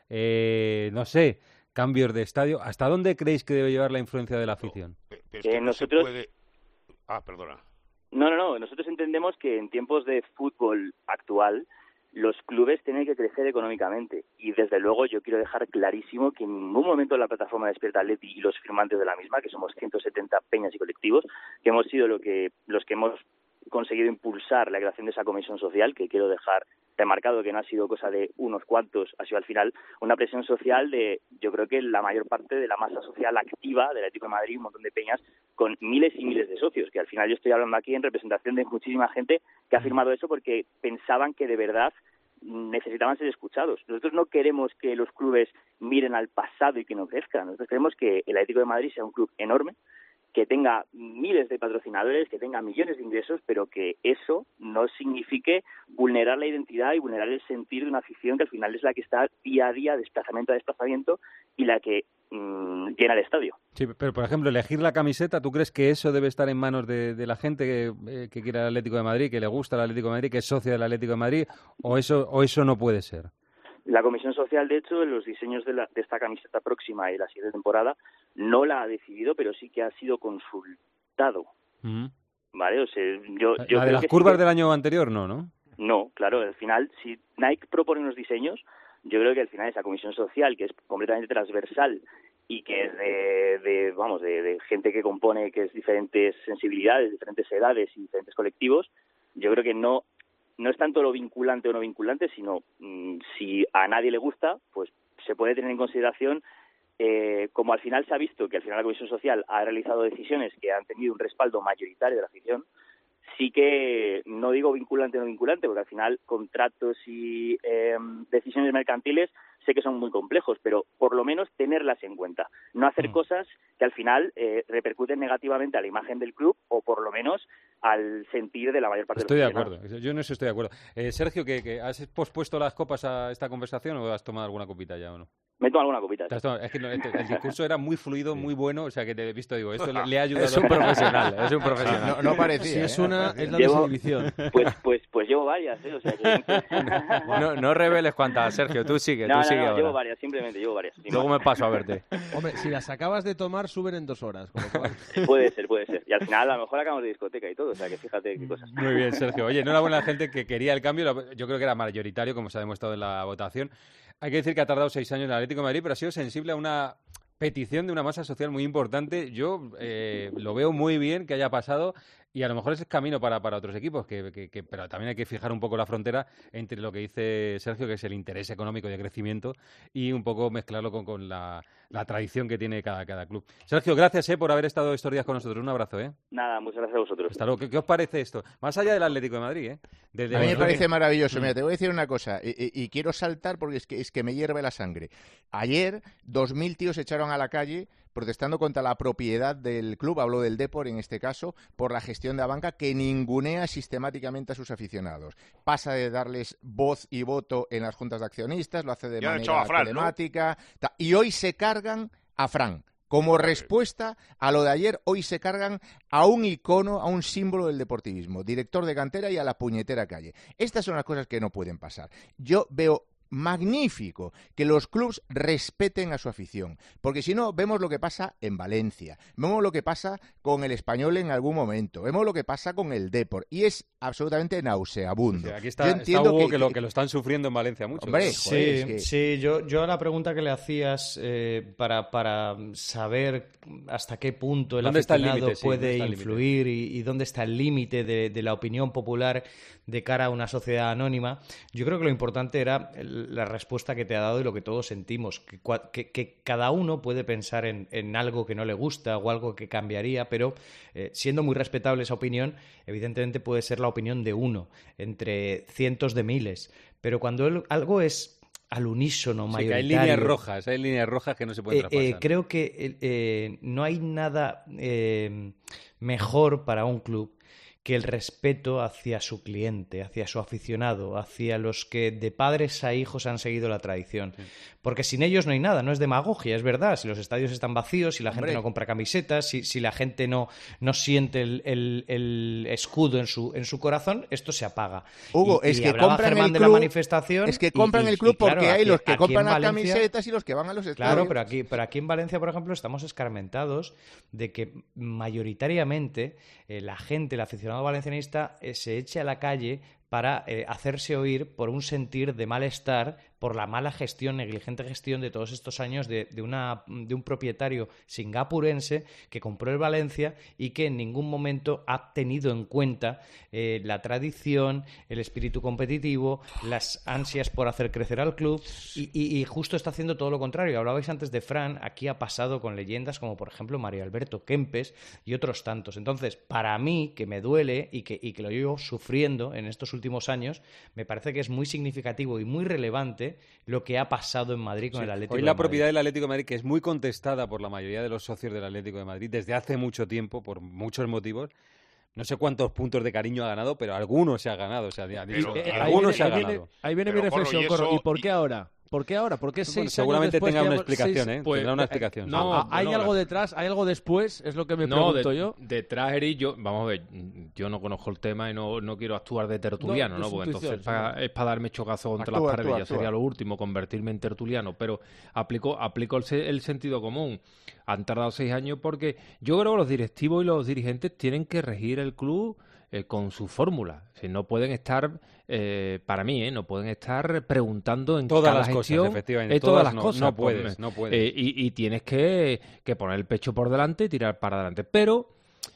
no sé, cambios de estadio? ¿Hasta dónde creéis que debe llevar la influencia de la afición? Pero es que nosotros... perdona. No. Nosotros entendemos que en tiempos de fútbol actual los clubes tienen que crecer económicamente y desde luego yo quiero dejar clarísimo que en ningún momento la plataforma Despierta Atleti y los firmantes de la misma, que somos 170 peñas y colectivos, que hemos sido los que hemos conseguido impulsar la creación de esa comisión social, que quiero dejar remarcado que no ha sido cosa de unos cuantos, ha sido al final una presión social de, yo creo que la mayor parte de la masa social activa del Atlético de Madrid, un montón de peñas con miles y miles de socios, que al final yo estoy hablando aquí en representación de muchísima gente que ha firmado eso porque pensaban que de verdad necesitaban ser escuchados. Nosotros no queremos que los clubes miren al pasado y que no crezcan. Nosotros queremos que el Atlético de Madrid sea un club enorme, que tenga miles de patrocinadores, que tenga millones de ingresos, pero que eso no signifique vulnerar la identidad y vulnerar el sentir de una afición que al final es la que está día a día, desplazamiento a desplazamiento, y la que llena el estadio. Sí, pero por ejemplo, elegir la camiseta, ¿tú crees que eso debe estar en manos de la gente que quiere el Atlético de Madrid, que le gusta el Atlético de Madrid, que es socia del Atlético de Madrid, o eso no puede ser? La Comisión Social, de hecho, en los diseños de esta camiseta próxima y la siguiente temporada, no la ha decidido, pero sí que ha sido consultado. ¿Vale? O sea, yo ¿La de las curvas del año anterior no? No, claro. Al final, si Nike propone unos diseños, yo creo que al final esa Comisión Social, que es completamente transversal y que es de gente que compone, que es diferentes sensibilidades, diferentes edades y diferentes colectivos, yo creo que no es tanto lo vinculante o no vinculante, sino si a nadie le gusta, pues se puede tener en consideración, como al final se ha visto que al final la Comisión Social ha realizado decisiones que han tenido un respaldo mayoritario de la afición, sí que no digo vinculante o no vinculante, porque al final contratos y decisiones mercantiles sé que son muy complejos, pero por lo menos tenerlas en cuenta. No hacer cosas que al final repercuten negativamente a la imagen del club o por lo menos al sentir de la mayor parte de los aficionados. Estoy de acuerdo, yo en eso estoy de acuerdo. Sergio, ¿que has pospuesto las copas a esta conversación o has tomado alguna copita ya o no? Me tomo alguna copita. Es que el discurso era muy fluido, muy bueno, o sea que te he visto, digo, esto le ha ayudado. Es un profesional, No parecía. Si es la desinhibición. Pues llevo varias, o sea que... no reveles cuántas, Sergio, tú sigue, No, llevo varias, simplemente llevo varias. Luego me paso a verte. Hombre, si las acabas de tomar, suben en 2 horas. Con lo cual... Puede ser. Y al final a lo mejor acabamos de discoteca y todo, o sea que fíjate qué cosas. Muy bien, Sergio. Oye, enhorabuena a la gente que quería el cambio, yo creo que era mayoritario, como se ha demostrado en la votación. Hay que decir que ha tardado 6 años en el Atlético de Madrid, pero ha sido sensible a una petición de una masa social muy importante. Yo lo veo muy bien que haya pasado. Y a lo mejor ese es camino para otros equipos, pero también hay que fijar un poco la frontera entre lo que dice Sergio, que es el interés económico y de crecimiento, y un poco mezclarlo con la tradición que tiene cada club. Sergio, gracias por haber estado estos días con nosotros. Un abrazo. Nada, muchas gracias a vosotros. Hasta luego. ¿Qué os parece esto? Más allá del Atlético de Madrid, a mí me parece maravilloso. Mira, te voy a decir una cosa, y quiero saltar porque es que me hierve la sangre. Ayer 2.000 tíos se echaron a la calle protestando contra la propiedad del club, hablo del Depor en este caso, por la gestión de la banca que ningunea sistemáticamente a sus aficionados. Pasa de darles voz y voto en las juntas de accionistas, lo hace de manera telemática, ¿no? Y hoy se cargan a Fran. Como respuesta a lo de ayer, hoy se cargan a un icono, a un símbolo del deportivismo, director de cantera y a la puñetera calle. Estas son las cosas que no pueden pasar. Yo veo magnífico que los clubs respeten a su afición, porque si no, vemos lo que pasa en Valencia, vemos lo que pasa con el Español en algún momento, vemos lo que pasa con el Depor, y es absolutamente nauseabundo. Sí, aquí está Hugo, que lo están sufriendo en Valencia mucho. Hombre, sí, yo a la pregunta que le hacías para saber hasta qué punto el aficionado puede influir y dónde está el límite de la opinión popular de cara a una sociedad anónima, yo creo que lo importante era la respuesta que te ha dado y lo que todos sentimos, que cada uno puede pensar en algo que no le gusta o algo que cambiaría, pero siendo muy respetable esa opinión, evidentemente puede ser la opinión de uno entre cientos de miles, pero cuando algo es al unísono mayoritario... Sí, que hay líneas rojas que no se pueden traspasar. Creo que no hay nada mejor para un club que el respeto hacia su cliente, hacia su aficionado, hacia los que de padres a hijos han seguido la tradición. Sí. Porque sin ellos no hay nada, no es demagogia, es verdad. Si los estadios están vacíos, si la gente no compra camisetas, si la gente no siente el escudo en su corazón, esto se apaga. Hugo, es que compran el club, manifestación es que compran el club porque claro, hay los que compran las camisetas y los que van a los estadios. Claro, pero aquí en Valencia, por ejemplo, estamos escarmentados de que mayoritariamente la gente, el aficionado valencianista, se eche a la calle para hacerse oír por un sentir de malestar por la mala gestión, negligente gestión de todos estos años de un propietario singapurense que compró el Valencia y que en ningún momento ha tenido en cuenta la tradición, el espíritu competitivo, las ansias por hacer crecer al club y justo está haciendo todo lo contrario. Hablabais antes de Fran, aquí ha pasado con leyendas como por ejemplo Mario Alberto Kempes y otros tantos. Entonces, para mí, que me duele y que lo llevo sufriendo en estos últimos años, me parece que es muy significativo y muy relevante lo que ha pasado en Madrid con el Atlético de Madrid. Hoy la propiedad del Atlético de Madrid, que es muy contestada por la mayoría de los socios del Atlético de Madrid desde hace mucho tiempo, por muchos motivos, no sé cuántos puntos de cariño ha ganado, pero algunos se ha ganado. O sea, algunos se ha ganado. Ahí viene mi reflexión, Corro. ¿Y por qué ahora? ¿Por qué ahora? ¿Por qué 6 años seguramente después? Tenga una explicación, tendrá una explicación. ¿Hay algo detrás? ¿Hay algo después? Es lo que me pregunto yo. Detrás, Eric, vamos a ver, yo no conozco el tema y no quiero actuar de tertuliano, ¿no? Porque entonces es para darme chocazo contra las paredes. Ya sería lo último, convertirme en tertuliano. Pero aplico el sentido común. Han tardado 6 años porque yo creo que los directivos y los dirigentes tienen que regir el club con su fórmula. Si no pueden estar, para mí, no pueden estar preguntando en todas cada las gestión, cosas, efectivamente. Todas las cosas. No puedes. Y tienes que poner el pecho por delante y tirar para adelante. Pero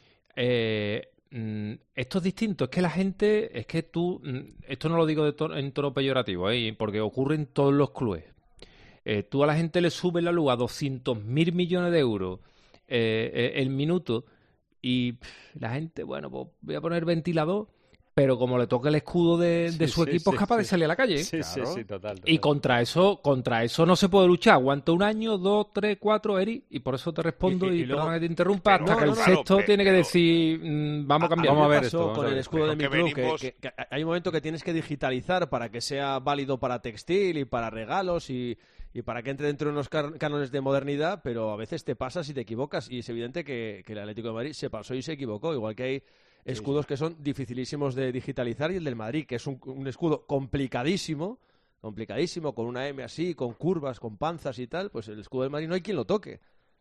esto es distinto. Es que la gente, esto no lo digo en tono peyorativo, porque ocurre en todos los clubes. Tú a la gente le subes la luz a 200.000 millones de euros el minuto. Y la gente, bueno, pues voy a poner ventilador, pero como le toca el escudo de su equipo es capaz de salir a la calle. Sí, total. Y contra eso no se puede luchar. Aguanta 1 año, 2, 3, 4, Eri, y por eso te respondo y perdona que te interrumpa, hasta que el sexto tiene que decir, vamos a cambiar. Vamos a ver esto. Con el escudo de mi club, que hay un momento que tienes que digitalizar para que sea válido para textil y para regalos y para que entre dentro de unos cánones de modernidad, pero a veces te pasas y te equivocas, y es evidente que el Atlético de Madrid se pasó y se equivocó, igual que hay escudos que son dificilísimos de digitalizar, y el del Madrid, que es un escudo complicadísimo, con una M así, con curvas, con panzas y tal, pues el escudo del Madrid no hay quien lo toque.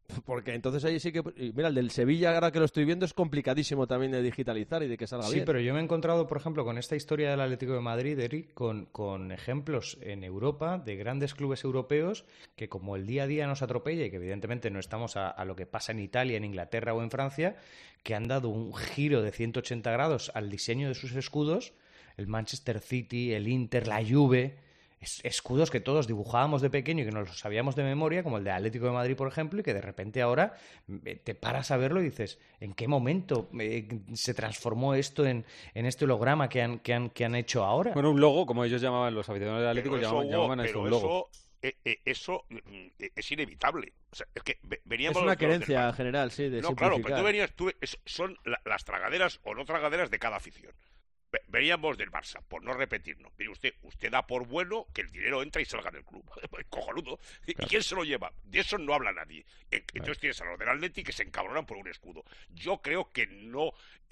Porque entonces ahí sí que... Mira, el del Sevilla, ahora que lo estoy viendo, es complicadísimo también de digitalizar y de que salga bien. Sí, pero yo me he encontrado, por ejemplo, con esta historia del Atlético de Madrid, Eric, con ejemplos en Europa de grandes clubes europeos que, como el día a día nos atropella y que evidentemente no estamos a lo que pasa en Italia, en Inglaterra o en Francia, que han dado un giro de 180 grados al diseño de sus escudos, el Manchester City, el Inter, la Juve... escudos que todos dibujábamos de pequeño y que nos los sabíamos de memoria, como el de Atlético de Madrid, por ejemplo, y que de repente ahora te paras a verlo y dices, ¿en qué momento se transformó esto en este holograma que han hecho ahora? Bueno, un logo, como ellos llamaban, los aficionados de Atlético, llamaban a eso un logo. Eso es inevitable. O sea, es que veníamos... Es una querencia general, sí, de simplificar. Claro, pero son las tragaderas o no tragaderas de cada afición. Veníamos del Barça, por no repetirnos. Mire usted da por bueno que el dinero entra y salga del club. Cojonudo. ¿Y quién se lo lleva? De eso no habla nadie. Entonces tienes a los del Atleti que se encabronan por un escudo. Yo creo que no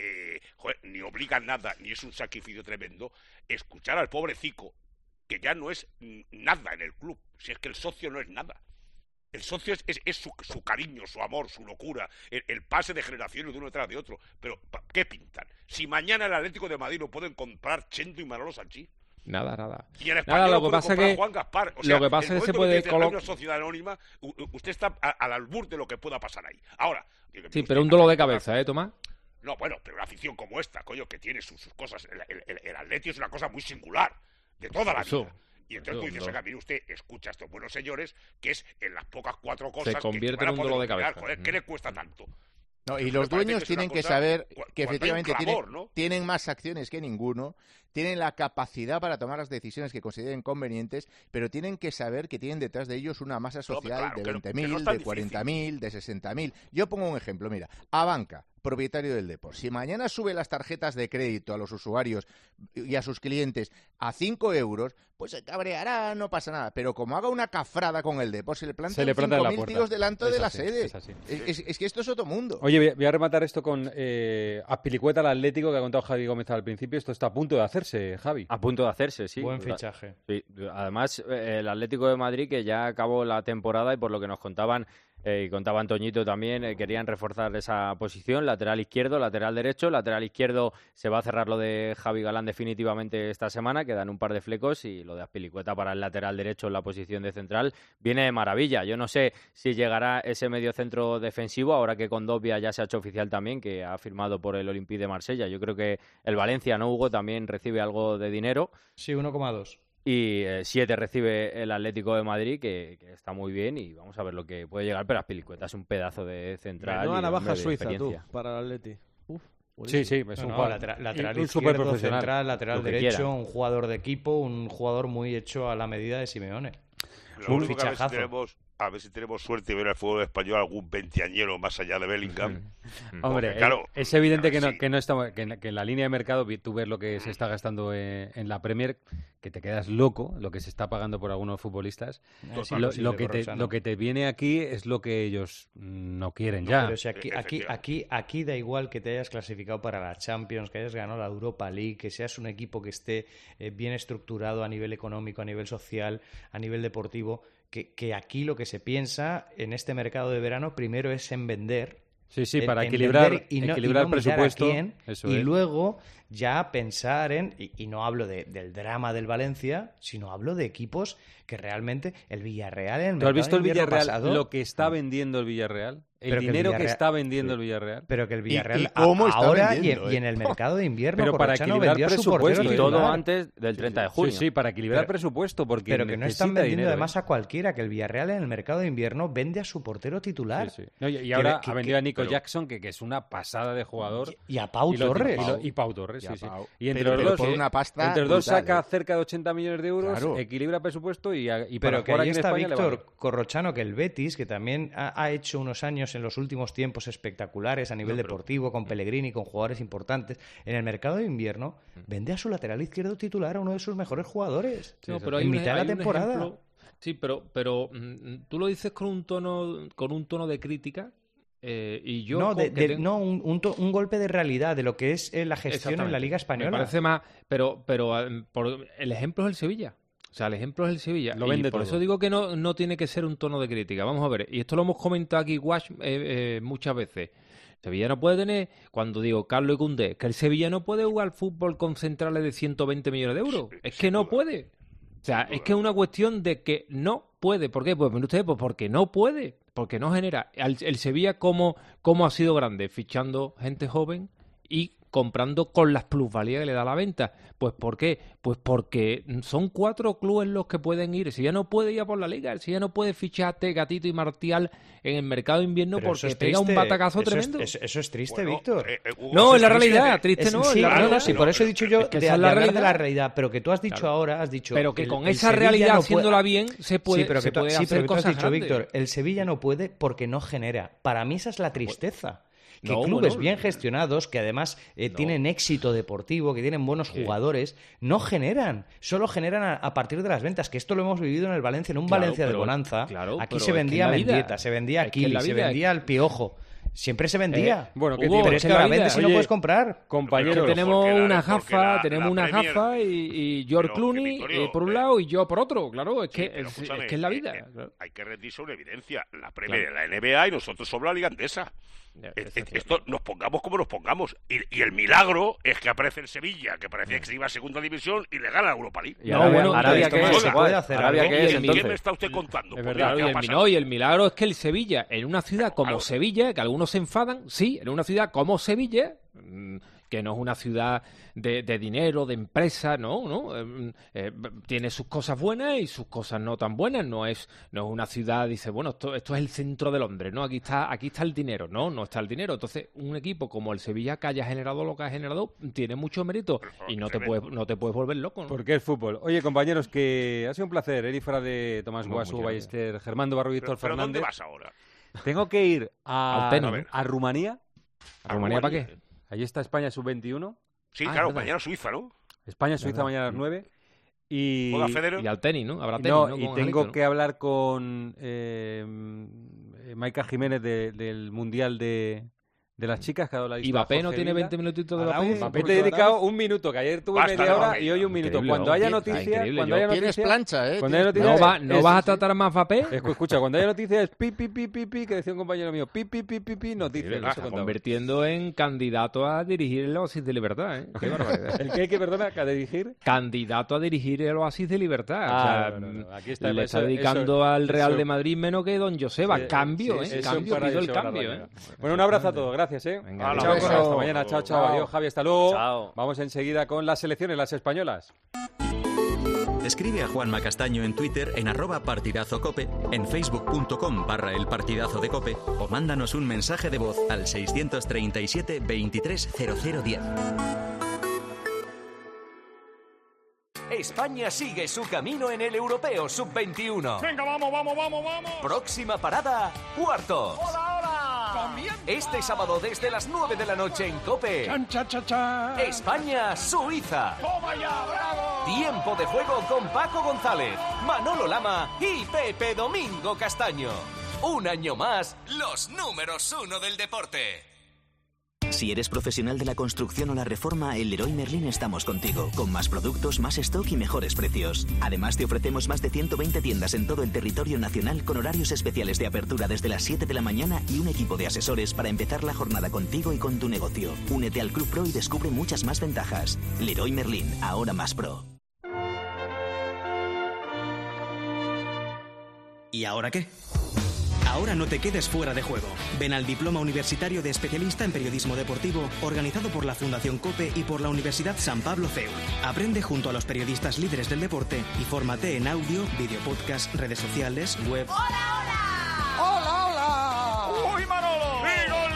ni obliga nada, ni es un sacrificio tremendo escuchar al pobrecico, que ya no es nada en el club. Si es que el socio no es nada. El socio es su cariño, su amor, su locura, el pase de generaciones de uno detrás de otro. Pero, ¿qué pintan? Si mañana el Atlético de Madrid lo pueden comprar Chento y Manolo Sanchís. Nada. Y el Español lo puede comprar Juan Gaspar. O sea, lo que pasa es que se puede colocar una sociedad anónima, usted está al albur de lo que pueda pasar ahí. Ahora... Sí, pero un dolor de cabeza, Tomás. No, bueno, pero una afición como esta, coño, que tiene sus cosas. El Atleti es una cosa muy singular, de toda la vida. Y entonces tú dices, mire usted, escucha a estos buenos señores, que es en las pocas cuatro cosas se convierte en un dolor de cabeza. Joder, ¿qué le cuesta tanto? No, y los dueños tienen que saber que efectivamente tienen más acciones que ninguno, tienen la capacidad para tomar las decisiones que consideren convenientes, pero tienen que saber que tienen detrás de ellos una masa social de 20.000, de 40.000, de 60.000. Yo pongo un ejemplo, mira, Abanca, propietario del Depor. Si mañana sube las tarjetas de crédito a los usuarios y a sus clientes a 5 euros, pues se cabreará, no pasa nada. Pero como haga una cafrada con el Depor, se le plantan 5.000 tíos delante de la sede. Es que esto es otro mundo. Oye, voy a rematar esto con Azpilicueta, el Atlético, que ha contado Javi Gómez al principio. Esto está a punto de hacerse, Javi. A punto de hacerse, sí. Buen fichaje. Sí. Además, el Atlético de Madrid, que ya acabó la temporada y por lo que nos contaban, y contaba Antoñito también, querían reforzar esa posición, lateral izquierdo, lateral derecho. Lateral izquierdo se va a cerrar lo de Javi Galán definitivamente esta semana, quedan un par de flecos, y lo de Azpilicueta para el lateral derecho en la posición de central viene de maravilla. Yo no sé si llegará ese mediocentro defensivo, ahora que Condovia ya se ha hecho oficial también, que ha firmado por el Olympique de Marsella. Yo creo que el Valencia, ¿no, Hugo?, también recibe algo de dinero. Sí, 1,2. Y 7 recibe el Atlético de Madrid, que está muy bien, y vamos a ver lo que puede llegar. Pero Azpilicueta es un pedazo de central. No, navaja suiza, tú, para el Atleti. Sí, es lateral izquierdo, central, lateral derecho, un jugador de equipo, un jugador muy hecho a la medida de Simeone. Un fichajazo. A ver si tenemos suerte de ver al fútbol español algún veinteañero más allá de Bellingham. Hombre, claro, es evidente que no estamos, que en la línea de mercado, tú ves lo que se está gastando en la Premier, que te quedas loco, lo que se está pagando por algunos futbolistas. Lo que te viene aquí es lo que ellos no quieren ya. Pero si aquí da igual que te hayas clasificado para la Champions, que hayas ganado la Europa League, que seas un equipo que esté bien estructurado a nivel económico, a nivel social, a nivel deportivo, que aquí lo que se piensa en este mercado de verano primero es en vender. Sí, para equilibrar el presupuesto. Y luego ya pensar y no hablo del drama del Valencia, sino hablo de equipos que realmente el Villarreal en el mercado. ¿Tú has visto el Villarreal pasado, lo que está vendiendo el Villarreal? El dinero que está vendiendo el Villarreal. Pero que el Villarreal ahora y en el mercado de invierno, pero para equilibrar presupuesto y todo antes del 30 de junio. Sí, para equilibrar presupuesto, porque pero que no están vendiendo además a cualquiera, que el Villarreal en el mercado de invierno vende a su portero titular. No, y ahora ha vendido a Nico Jackson, que es una pasada de jugador. Y a Pau Torres. Y Pau Torres, sí. Y entre los dos, una pasta entre los dos saca cerca de 80 millones de euros, equilibra presupuesto y pero para que ahí está Víctor vale. Corrochano, que el Betis, que también ha hecho unos años en los últimos tiempos espectaculares a nivel deportivo, con Pellegrini, con jugadores importantes, en el mercado de invierno vende a su lateral izquierdo titular a uno de sus mejores jugadores en mitad de la temporada. Ejemplo, sí, pero tú lo dices con un tono de crítica. Y yo un golpe de realidad de lo que es la gestión en la Liga Española. Me parece más, pero el ejemplo es el Sevilla. O sea, el ejemplo es el Sevilla. Lo vende por todo. eso digo que no tiene que ser un tono de crítica. Vamos a ver, y esto lo hemos comentado aquí, Wash, muchas veces. Sevilla no puede tener, cuando digo Carlos y Koundé, que el Sevilla no puede jugar fútbol con centrales de 120 millones de euros. Es que no puede. O sea, es que es una cuestión de que no puede. ¿Por qué? Pues mire usted, pues porque no puede, porque no genera. El Sevilla, ¿cómo ha sido grande? Fichando gente joven y comprando con las plusvalías que le da la venta. Pues ¿por qué? Pues porque son 4 clubes los que pueden ir. El Sevilla no puede ir a por la Liga. El Sevilla no puede fichar a Gatito y Martial en el mercado de invierno porque pega un batacazo tremendo. Eso es triste, Víctor. No, es la realidad. Triste no. Sí, es la realidad. Sí, por eso he dicho yo que de hablar de la realidad. Pero que tú has dicho ahora, has dicho... Pero que con esa realidad, haciéndola bien, se puede hacer cosas has dicho, grandes. Víctor, el Sevilla no puede porque no genera. Para mí esa es la tristeza. Que clubes bien gestionados, que además tienen éxito deportivo, que tienen buenos jugadores, no generan. Solo generan a partir de las ventas. Que esto lo hemos vivido en el Valencia, en un Valencia de bonanza. Aquí se vendía Mendieta, se vendía Aquili, se vendía el Piojo. Siempre se vendía. Bueno, pero es que ahora vendes y no puedes comprar. Compañeros, tenemos una gafa y George Clooney por un lado y yo por otro. Claro, es que es la vida. Hay que rendirse una evidencia. La Premier, la NBA y nosotros somos la Liga Andesa. Esto nos pongamos como nos pongamos. Y el milagro es que aparece el Sevilla, que parecía que se iba a segunda división y le gana la Europa League. Se puede hacer algo. ¿Qué me está usted contando? Es verdad, y el milagro es que el Sevilla, en una ciudad como Sevilla, que algunos se enfadan, sí, en una ciudad como Sevilla, que no es una ciudad de dinero, de empresa, tiene sus cosas buenas y sus cosas no tan buenas. No es una ciudad, dice, bueno, esto es el centro de Londres, ¿no? Aquí está el dinero. No está el dinero. Entonces, un equipo como el Sevilla, que haya generado lo que ha generado, tiene mucho mérito y no te puedes volver loco, ¿no? Porque es fútbol. Oye, compañeros, que ha sido un placer. Eri fuera de Tomás Guasu, Ballester, Germán Barro y Víctor Fernández. ¿Pero dónde vas ahora? Tengo que ir a Rumanía. ¿A Rumanía para qué? Allí está España sub-21. Sí, claro, mañana Suiza, ¿no? España-Suiza mañana a las 9. Y al tenis, ¿no? Habrá tenis, ¿no? Y tengo que hablar con Maika Jiménez del Mundial de las chicas, que ha dado la lista. ¿Y Mbappé no tiene 20 minutitos de Mbappé? Mbappé te he dedicado un minuto, que ayer tuve media hora y hoy un minuto. Cuando haya noticias... Tienes plancha, ¿eh? ¿No vas a tratar más Mbappé? Escucha, cuando haya noticias, pi, que decía un compañero mío, pi, noticias. Se está convirtiendo en candidato a dirigir el Oasis de Libertad, ¿eh? Qué barbaridad. ¿El qué, perdona, a dirigir? Candidato a dirigir el Oasis de Libertad. Aquí está, le está dedicando al Real de Madrid menos que Don Joseba. Cambio, pido el cambio, Bueno, un abrazo a todos, gracias, ¿eh? Venga, chao, hasta mañana, chao. Adiós, Javi, hasta luego. Chao. Vamos enseguida con las selecciones, las españolas. Escribe a Juanma Castaño en Twitter en @partidazocope, en facebook.com/elpartidazo de Cope o mándanos un mensaje de voz al 637 23 0010. España sigue su camino en el Europeo Sub-21. Venga, vamos. Próxima parada, Cuartos. ¡Hola! También. Este sábado desde las 9 de la noche en COPE. España-Suiza. ¡Toma ya, bravo! Tiempo de juego con Paco González, Manolo Lama y Pepe Domingo Castaño. Un año más, los números 1 del deporte. Si eres profesional de la construcción o la reforma, en Leroy Merlin estamos contigo, con más productos, más stock y mejores precios. Además, te ofrecemos más de 120 tiendas en todo el territorio nacional con horarios especiales de apertura desde las 7 de la mañana y un equipo de asesores para empezar la jornada contigo y con tu negocio. Únete al Club Pro y descubre muchas más ventajas. Leroy Merlin, ahora más pro. ¿Y ahora qué? Ahora no te quedes fuera de juego. Ven al Diploma Universitario de Especialista en Periodismo Deportivo, organizado por la Fundación COPE y por la Universidad San Pablo CEU. Aprende junto a los periodistas líderes del deporte y fórmate en audio, video podcast, redes sociales, web... ¡Hola! ¡Uy, Manolo! ¡Sí, gol!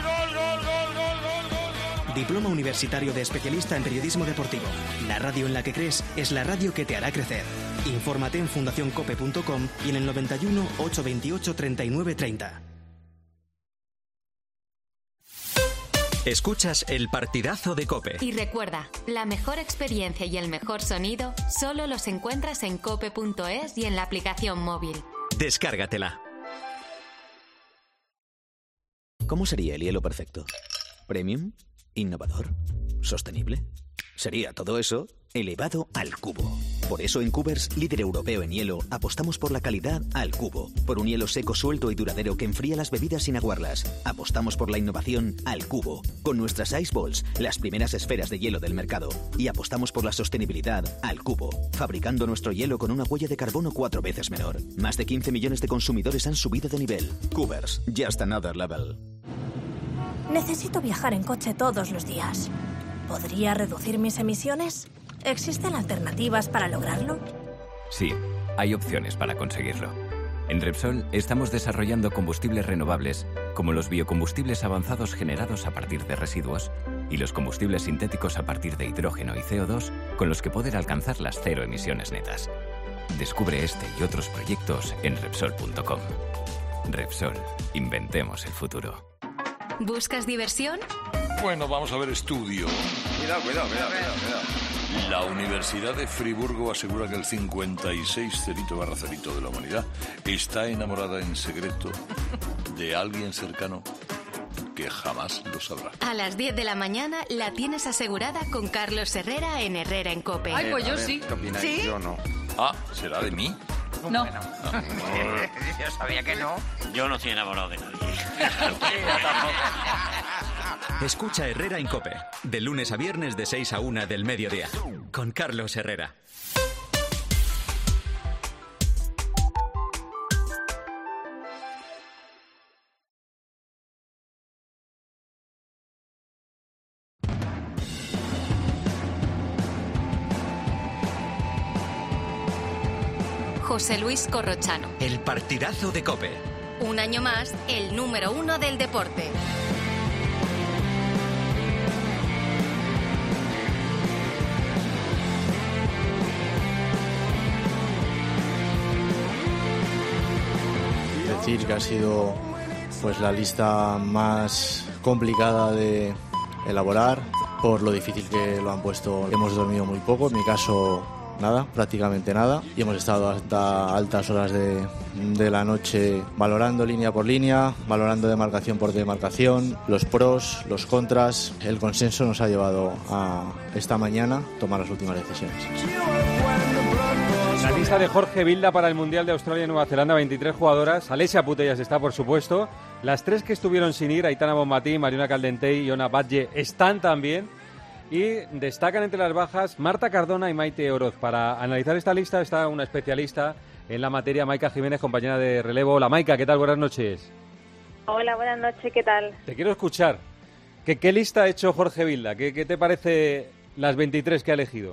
Diploma Universitario de Especialista en Periodismo Deportivo. La radio en la que crees es la radio que te hará crecer. Infórmate en fundacioncope.com y en el 91 828 39 30. Escuchas el partidazo de COPE. Y recuerda, la mejor experiencia y el mejor sonido solo los encuentras en cope.es y en la aplicación móvil. Descárgatela. ¿Cómo sería el hielo perfecto? ¿Premium? ¿Innovador? ¿Sostenible? Sería todo eso elevado al cubo. Por eso en Cubers, líder europeo en hielo, apostamos por la calidad al cubo. Por un hielo seco, suelto y duradero que enfría las bebidas sin aguarlas. Apostamos por la innovación al cubo. Con nuestras Ice Balls, las primeras esferas de hielo del mercado. Y apostamos por la sostenibilidad al cubo. Fabricando nuestro hielo con una huella de carbono 4 veces menor. Más de 15 millones de consumidores han subido de nivel. Cubers, just another level. Necesito viajar en coche todos los días. ¿Podría reducir mis emisiones? ¿Existen alternativas para lograrlo? Sí, hay opciones para conseguirlo. En Repsol estamos desarrollando combustibles renovables, como los biocombustibles avanzados generados a partir de residuos y los combustibles sintéticos a partir de hidrógeno y CO2, con los que poder alcanzar las 0 emisiones netas. Descubre este y otros proyectos en Repsol.com. Repsol, inventemos el futuro. ¿Buscas diversión? Bueno, vamos a ver estudio. Cuidado. La Universidad de Friburgo asegura que el 56,0/0 de la humanidad está enamorada en secreto de alguien cercano que jamás lo sabrá. A las 10 de la mañana la tienes asegurada con Carlos Herrera en Herrera en COPE. Ay, pues yo sí. ¿Qué opináis? ¿Sí? Yo no. Ah, ¿será de mí? No. Yo sabía que no. Yo no estoy enamorado de nadie. Escucha Herrera en COPE, de lunes a viernes de 6 a 1 del mediodía, con Carlos Herrera. José Luis Corrochano. El partidazo de COPE. Un año más, el número 1 del deporte. Decir que ha sido pues la lista más complicada de elaborar por lo difícil que lo han puesto. Hemos dormido muy poco, en mi caso nada, prácticamente nada, y hemos estado hasta altas horas de la noche valorando línea por línea, valorando demarcación por demarcación, los pros, los contras. El consenso nos ha llevado a esta mañana tomar las últimas decisiones. La lista de Jorge Vilda para el Mundial de Australia y Nueva Zelanda, 23 jugadoras. Alessia Putellas está, por supuesto. Las 3 que estuvieron sin ir, Aitana Bonmatí, Mariona Caldentey y Ona Batlle, están también. Y destacan entre las bajas Marta Cardona y Maite Oroz. Para analizar esta lista está una especialista en la materia, Maika Jiménez, compañera de relevo. Hola Maika, ¿qué tal? Buenas noches. Hola, buenas noches, ¿qué tal? Te quiero escuchar. ¿Qué lista ha hecho Jorge Vilda? ¿Qué te parece las 23 que ha elegido?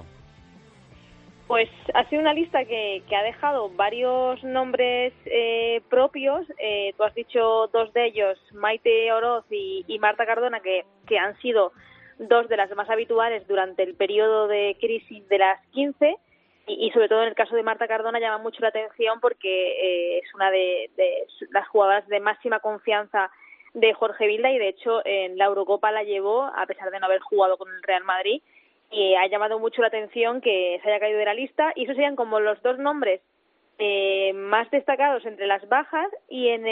Pues ha sido una lista que ha dejado varios nombres propios. Tú has dicho 2 de ellos, Maite Oroz y Marta Cardona, que han sido 2 de las más habituales durante el periodo de crisis de las 15, y sobre todo en el caso de Marta Cardona llama mucho la atención porque es una de las jugadoras de máxima confianza de Jorge Vilda, y de hecho en la Eurocopa la llevó a pesar de no haber jugado con el Real Madrid, y ha llamado mucho la atención que se haya caído de la lista, y esos serían como los 2 nombres más destacados entre las bajas. Y en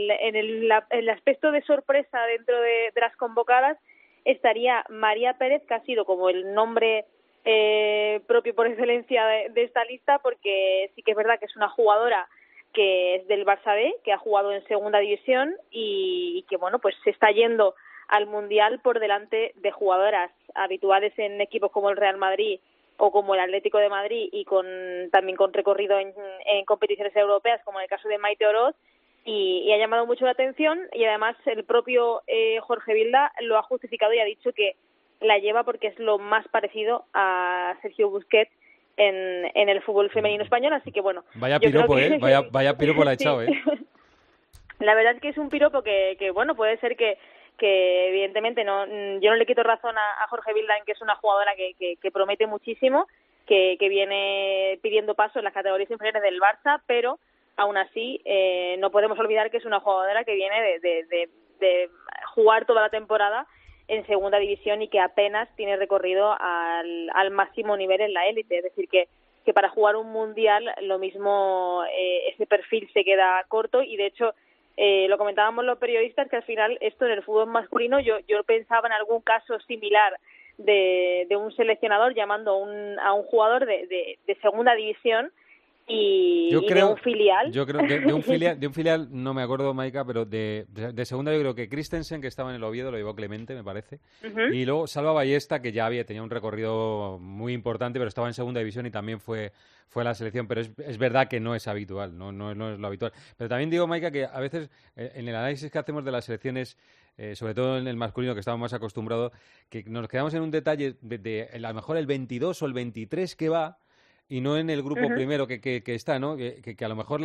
el aspecto de sorpresa dentro de las convocadas estaría María Pérez, que ha sido como el nombre propio por excelencia de esta lista, porque sí que es verdad que es una jugadora que es del Barça B, que ha jugado en segunda división y que bueno, pues se está yendo al Mundial por delante de jugadoras habituales en equipos como el Real Madrid o como el Atlético de Madrid, y también con recorrido en competiciones europeas, como en el caso de Maite Oroz, y ha llamado mucho la atención. Y además el propio Jorge Vilda lo ha justificado y ha dicho que la lleva porque es lo más parecido a Sergio Busquets en el fútbol femenino español. Así que bueno, vaya piropo, vaya piropo la ha echado, sí. La verdad es que es un piropo que bueno, puede ser que evidentemente yo no le quito razón a Jorge Vilda en que es una jugadora que promete muchísimo, que viene pidiendo paso en las categorías inferiores del Barça, pero aún así no podemos olvidar que es una jugadora que viene de jugar toda la temporada en segunda división y que apenas tiene recorrido al máximo nivel en la élite. Es decir, que para jugar un mundial lo mismo ese perfil se queda corto, y de hecho lo comentábamos los periodistas, que al final esto en el fútbol masculino yo pensaba en algún caso similar de un seleccionador llamando a un jugador de segunda división y de un filial. Yo creo que de un filial, no me acuerdo, Maika, pero de segunda yo creo que Christensen, que estaba en el Oviedo, lo llevó Clemente, me parece. Y luego Salva Ballesta, que ya tenía un recorrido muy importante, pero estaba en segunda división y también fue a la selección. Pero es verdad que no es habitual, no es lo habitual. Pero también digo, Maika, que a veces en el análisis que hacemos de las selecciones, sobre todo en el masculino, que estamos más acostumbrados, que nos quedamos en un detalle de a lo mejor el 22 o el 23 que va, y no en el grupo primero que está, ¿no? Que a lo mejor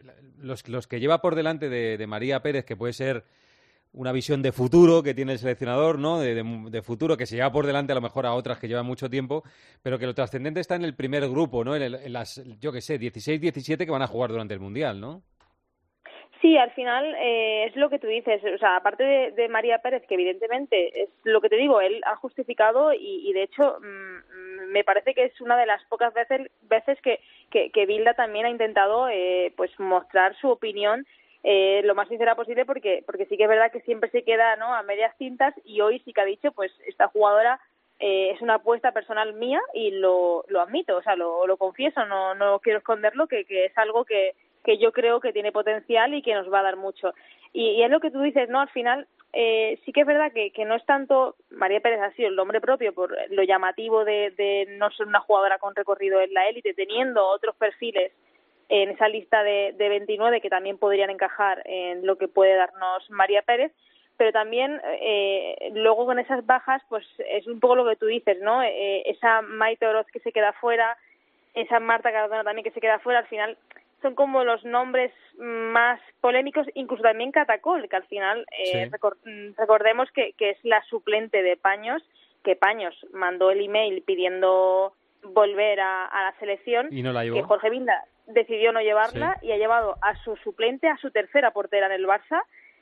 los que lleva por delante de María Pérez, que puede ser una visión de futuro que tiene el seleccionador, ¿no? De futuro, que se lleva por delante a lo mejor a otras que llevan mucho tiempo, pero que lo trascendente está en el primer grupo, ¿no? En las, yo qué sé, 16, 17 que van a jugar durante el Mundial, ¿no? Sí, al final es lo que tú dices, o sea, aparte de María Pérez, que evidentemente es lo que te digo, él ha justificado y de hecho me parece que es una de las pocas veces que Bilda también ha intentado pues mostrar su opinión lo más sincera posible, porque sí que es verdad que siempre se queda, ¿no?, a medias tintas, y hoy sí que ha dicho, pues esta jugadora es una apuesta personal mía y lo admito, o sea, lo confieso, no quiero esconderlo, que es algo que yo creo que tiene potencial y que nos va a dar mucho. Y es lo que tú dices, ¿no? Al final, sí que es verdad que no es tanto, María Pérez ha sido el nombre propio por lo llamativo de no ser una jugadora con recorrido en la élite, teniendo otros perfiles en esa lista de 29 que también podrían encajar en lo que puede darnos María Pérez, pero también luego con esas bajas, pues es un poco lo que tú dices, ¿no? Esa Maite Oroz que se queda fuera, esa Marta Cardona también que se queda fuera, al final son como los nombres más polémicos, incluso también Catacol, que al final recordemos que es la suplente de Paños, que Paños mandó el email pidiendo volver a la selección, y no la llevó. Que Jorge Vilda decidió no llevarla, y ha llevado a su suplente, a su tercera portera en el Barça,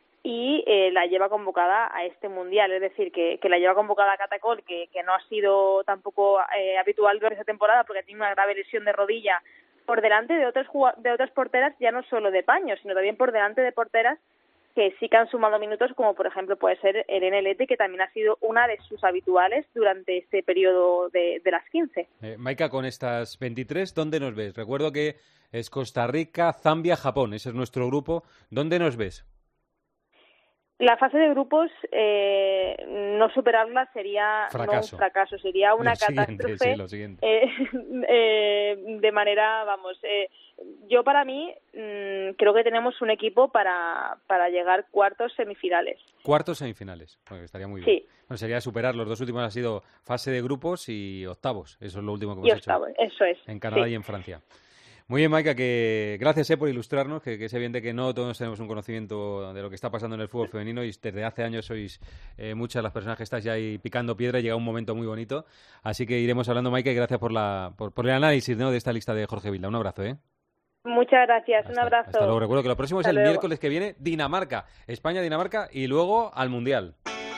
y la lleva convocada a este Mundial, es decir, que la lleva convocada a Catacol, que no ha sido tampoco habitual durante esta temporada porque tiene una grave lesión de rodilla, por delante de otras porteras, ya no solo de Paños, sino también por delante de porteras que sí que han sumado minutos, como por ejemplo puede ser Irene Lete, que también ha sido una de sus habituales durante este periodo de las 15. Maika, con estas 23, ¿dónde nos ves? Recuerdo que es Costa Rica, Zambia, Japón, ese es nuestro grupo. ¿Dónde nos ves? La fase de grupos, no superarla sería no un fracaso, sería una catástrofe. Sí, lo siguiente. De manera, vamos, yo para mí creo que tenemos un equipo para llegar cuartos, semifinales. Cuartos, semifinales, bueno, estaría muy bien. Bueno, sería superar, los dos últimos ha sido fase de grupos y octavos, eso es lo último que hemos hecho. Eso es. En Canadá y en Francia. Muy bien, Maika, que gracias por ilustrarnos, que es evidente que no todos tenemos un conocimiento de lo que está pasando en el fútbol femenino, y desde hace años sois muchas las personas que estáis ya ahí picando piedra, y llega un momento muy bonito. Así que iremos hablando, Maika, y gracias por el análisis, ¿no?, de esta lista de Jorge Vilda. Un abrazo, ¿eh? Muchas gracias, un abrazo. Hasta luego. Recuerdo que lo próximo es el miércoles que viene, Dinamarca, España-Dinamarca, y luego al Mundial.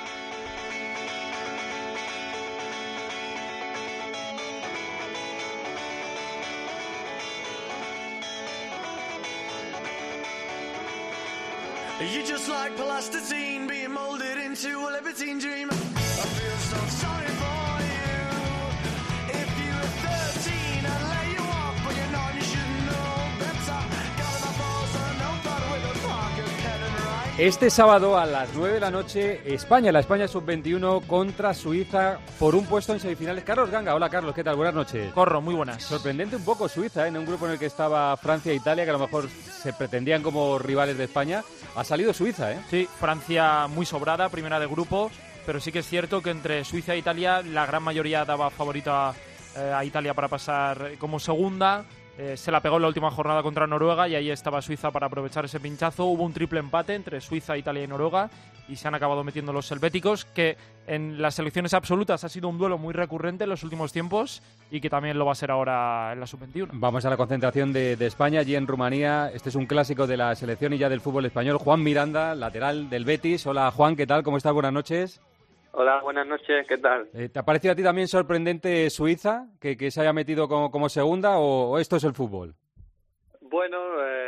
You're just like plasticine being molded into a libertine dream. I feel so sorry for you. If you were 13, I'd lay you off, but you're not, you shouldn't know better. Got my balls on no thought with a pocket pen and right. Este sábado a las 9 de la noche, la España Sub-21 contra Suiza por un puesto en semifinales. Carlos Ganga, hola Carlos, ¿qué tal? Buenas noches. Corro, muy buenas. Sorprendente un poco Suiza, en un grupo en el que estaba Francia e Italia, que a lo mejor se pretendían como rivales de España. Ha salido Suiza, ¿eh? Sí, Francia muy sobrada, primera de grupo, pero sí que es cierto que entre Suiza e Italia la gran mayoría daba favorita a Italia para pasar como segunda. Se la pegó en la última jornada contra Noruega y ahí estaba Suiza para aprovechar ese pinchazo. Hubo un triple empate entre Suiza, Italia y Noruega y se han acabado metiendo los helvéticos, que en las selecciones absolutas ha sido un duelo muy recurrente en los últimos tiempos y que también lo va a ser ahora en la Sub-21. Vamos a la concentración de España allí en Rumanía. Este es un clásico de la selección y ya del fútbol español. Juan Miranda, lateral del Betis. Hola Juan, ¿qué tal? ¿Cómo estás? Buenas noches. Hola, buenas noches, ¿qué tal? ¿Te ha parecido a ti también sorprendente Suiza, que se haya metido como segunda, o esto es el fútbol? Bueno,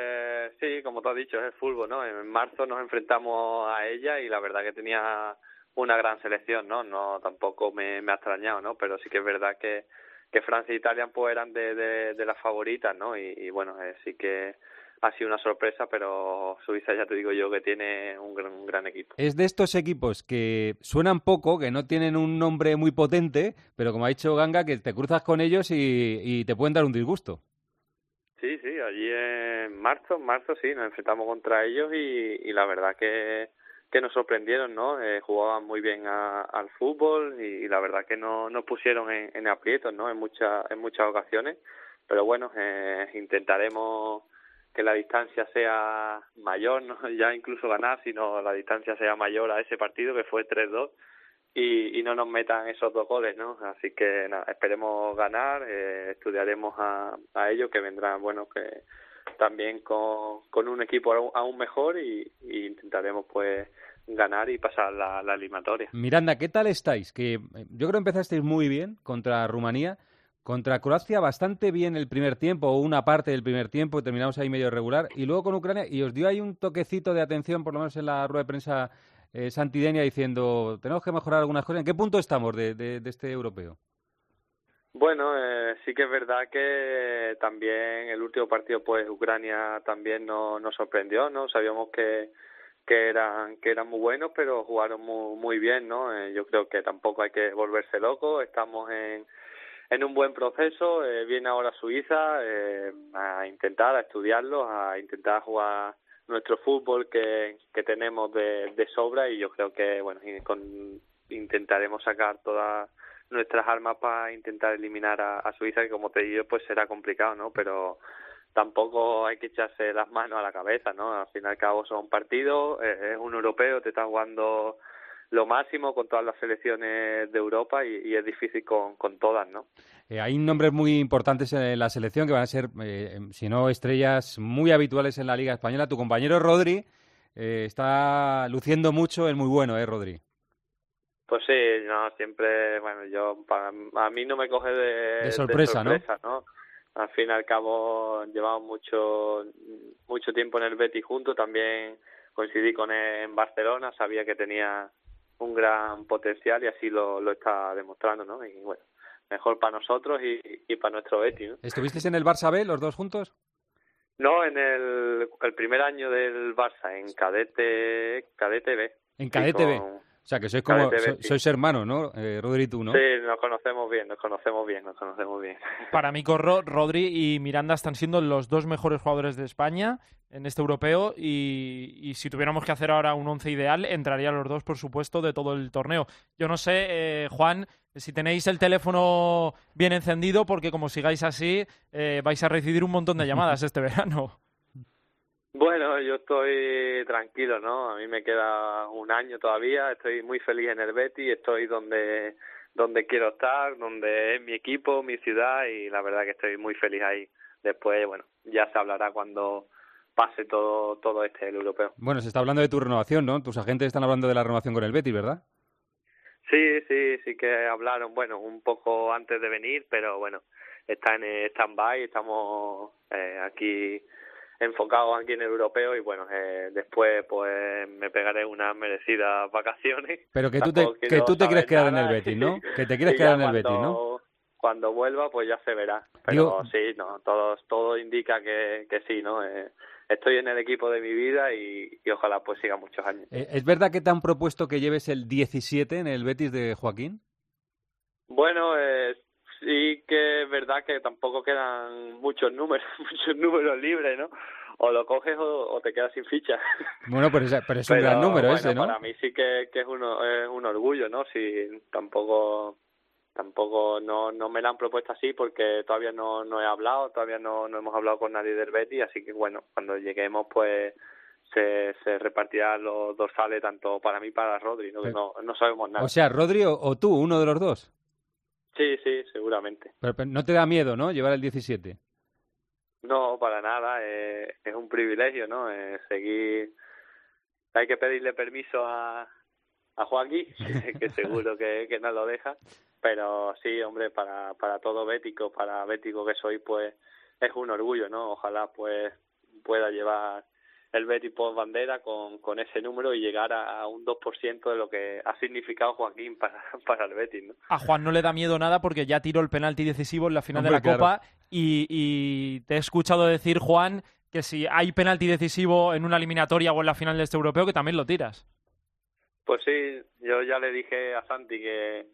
sí, como tú has dicho, es el fútbol, ¿no? En marzo nos enfrentamos a ella y la verdad que tenía una gran selección, ¿no? No tampoco me ha extrañado, ¿no? Pero sí que es verdad que Francia e Italia pues eran de las favoritas, ¿no? Y bueno, sí que ha sido una sorpresa, pero Suiza ya te digo yo que tiene un gran equipo. Es de estos equipos que suenan poco, que no tienen un nombre muy potente, pero como ha dicho Ganga, que te cruzas con ellos y te pueden dar un disgusto. Sí, allí en marzo sí, nos enfrentamos contra ellos y la verdad que nos sorprendieron, ¿no? Jugaban muy bien al fútbol y la verdad que no nos pusieron en aprietos, ¿no? En muchas ocasiones, pero bueno, intentaremos que la distancia sea mayor, no ya incluso ganar, sino la distancia sea mayor a ese partido que fue 3-2 y no nos metan esos 2 goles, ¿no? Así que nada, esperemos ganar, estudiaremos a ellos que vendrán, bueno, que también con un equipo aún mejor y intentaremos pues ganar y pasar la eliminatoria. Miranda, ¿qué tal estáis? Que yo creo que empezasteis muy bien contra Rumanía. Contra Croacia bastante bien el primer tiempo, o una parte del primer tiempo, terminamos ahí medio regular, y luego con Ucrania, y os dio ahí un toquecito de atención, por lo menos en la rueda de prensa Santidenia, diciendo, tenemos que mejorar algunas cosas. ¿En qué punto estamos de este europeo? Bueno, sí que es verdad que también el último partido, pues Ucrania también nos sorprendió, ¿no? Sabíamos que eran muy buenos, pero jugaron muy bien, ¿no? Yo creo que tampoco hay que volverse loco, estamos en un buen proceso, viene ahora Suiza a estudiarlo, a intentar jugar nuestro fútbol que tenemos de sobra y yo creo que bueno intentaremos sacar todas nuestras armas para intentar eliminar a Suiza, que como te digo pues será complicado, ¿no? Pero tampoco hay que echarse las manos a la cabeza, ¿no? Al fin y al cabo son partidos, es un europeo, te está jugando lo máximo con todas las selecciones de Europa y es difícil con todas, ¿no? Hay nombres muy importantes en la selección que van a ser, si no estrellas muy habituales en la Liga Española. Tu compañero Rodri está luciendo mucho, es muy bueno, Rodri. Pues sí, no, siempre, bueno, a mí no me coge de sorpresa, ¿no? Al fin y al cabo llevamos mucho tiempo en el Betis juntos, también coincidí con él en Barcelona, sabía que tenía un gran potencial y así lo está demostrando, ¿no? Y bueno, mejor para nosotros y para nuestro Betis, ¿no? ¿Estuvisteis en el Barça B los dos juntos? No, en el primer año del Barça, en cadete B. En cadete B. O sea, que sois como sois hermanos, ¿no? Rodri y tú, ¿no? Sí, nos conocemos bien. Para mí, Rodri y Miranda están siendo los 2 mejores jugadores de España en este europeo y si tuviéramos que hacer ahora un 11 ideal, entrarían los 2, por supuesto, de todo el torneo. Yo no sé, Juan, si tenéis el teléfono bien encendido, porque como sigáis así, vais a recibir un montón de llamadas este verano. Bueno, yo estoy tranquilo, ¿no? A mí me queda un año todavía, estoy muy feliz en el Betis, estoy donde quiero estar, donde es mi equipo, mi ciudad y la verdad que estoy muy feliz ahí. Después, bueno, ya se hablará cuando pase todo el europeo. Bueno, se está hablando de tu renovación, ¿no? Tus agentes están hablando de la renovación con el Betis, ¿verdad? Sí que hablaron, bueno, un poco antes de venir, pero bueno, está en stand-by, estamos aquí enfocados aquí en el europeo y bueno, después pues me pegaré unas merecidas vacaciones. Pero que tú te quieres quedar en el Betis, ¿no? Que te quieres quedar en el Betis, ¿no? Cuando vuelva pues ya se verá. Pero sí, no, todo indica que sí, ¿no? Estoy en el equipo de mi vida y ojalá pues siga muchos años. ¿Es verdad que te han propuesto que lleves el 17 en el Betis de Joaquín? Bueno, sí que es verdad que tampoco quedan muchos números libres, ¿no? O lo coges o te quedas sin ficha. Bueno, pero es un gran número ese, ¿no? Para mí sí que es un orgullo, ¿no? Si tampoco no me la han propuesto así porque todavía no he hablado, todavía no hemos hablado con nadie del Betis, así que bueno, cuando lleguemos pues se repartirán los dorsales tanto para mí y para Rodri, ¿no? Pero, no sabemos nada. O sea, Rodri o tú, uno de los dos. Sí, seguramente. Pero no te da miedo, ¿no? Llevar el 17. No, para nada. Es un privilegio, ¿no? Seguir. Hay que pedirle permiso a Joaquín, que seguro que no lo deja. Pero sí, hombre, para todo bético que soy, pues es un orgullo, ¿no? Ojalá pues pueda llevar Betis por bandera con ese número y llegar a un 2% de lo que ha significado Joaquín para el Betis, ¿no? A Juan no le da miedo nada porque ya tiró el penalti decisivo en la final de la Copa y te he escuchado decir, Juan, que si hay penalti decisivo en una eliminatoria o en la final de este europeo, que también lo tiras. Pues sí, yo ya le dije a Santi que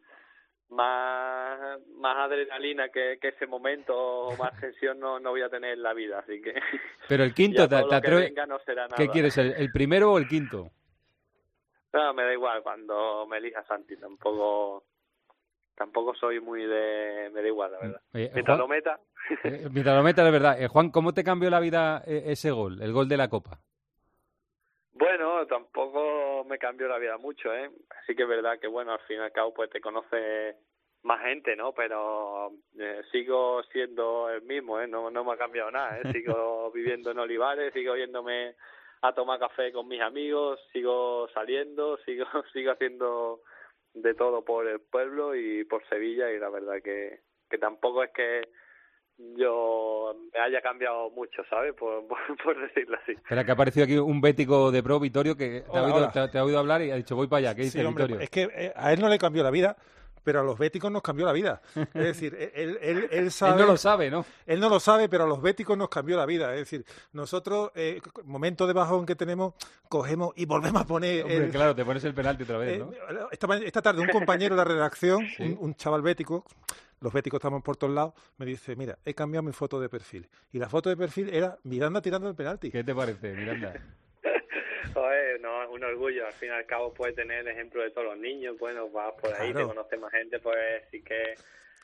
más adrenalina que ese momento, más tensión no voy a tener en la vida, así que... Pero el quinto, te atreves... No será nada. ¿Qué quieres, el primero o el quinto? No, me da igual cuando me elija Santi, tampoco soy muy de... Me da igual, la verdad. Mientras lo meta... Mientras lo meta, de verdad. Juan, ¿cómo te cambió la vida ese gol, el gol de la Copa? Bueno, tampoco me cambió la vida mucho, ¿eh? Sí que es verdad que, bueno, al fin y al cabo, pues te conoce más gente, ¿no? Pero sigo siendo el mismo, ¿eh? No me ha cambiado nada, ¿eh? Sigo viviendo en Olivares, sigo yéndome a tomar café con mis amigos, sigo saliendo, sigo haciendo de todo por el pueblo y por Sevilla, y la verdad que tampoco es que yo me haya cambiado mucho, ¿sabes? Por decirlo así. Espera, que ha aparecido aquí un bético de pro, Vittorio, que te ha oído hablar y ha dicho, voy para allá. ¿Qué dice, sí, hombre, Vittorio? Es que a él no le cambió la vida, pero a los béticos nos cambió la vida. Es decir, él sabe... Él no lo sabe, ¿no? Él no lo sabe, pero a los béticos nos cambió la vida. Es decir, nosotros, momento de bajón que tenemos, cogemos y volvemos a poner... Hombre, claro, te pones el penalti otra vez, ¿no? Esta tarde un compañero de la redacción, ¿sí? un chaval bético... Los béticos estamos por todos lados, me dice, mira, he cambiado mi foto de perfil. Y la foto de perfil era Miranda tirando el penalti. ¿Qué te parece, Miranda? Joder, no, un orgullo. Al fin y al cabo puedes tener el ejemplo de todos los niños. Bueno, vas por ahí, te conoce más gente, pues sí que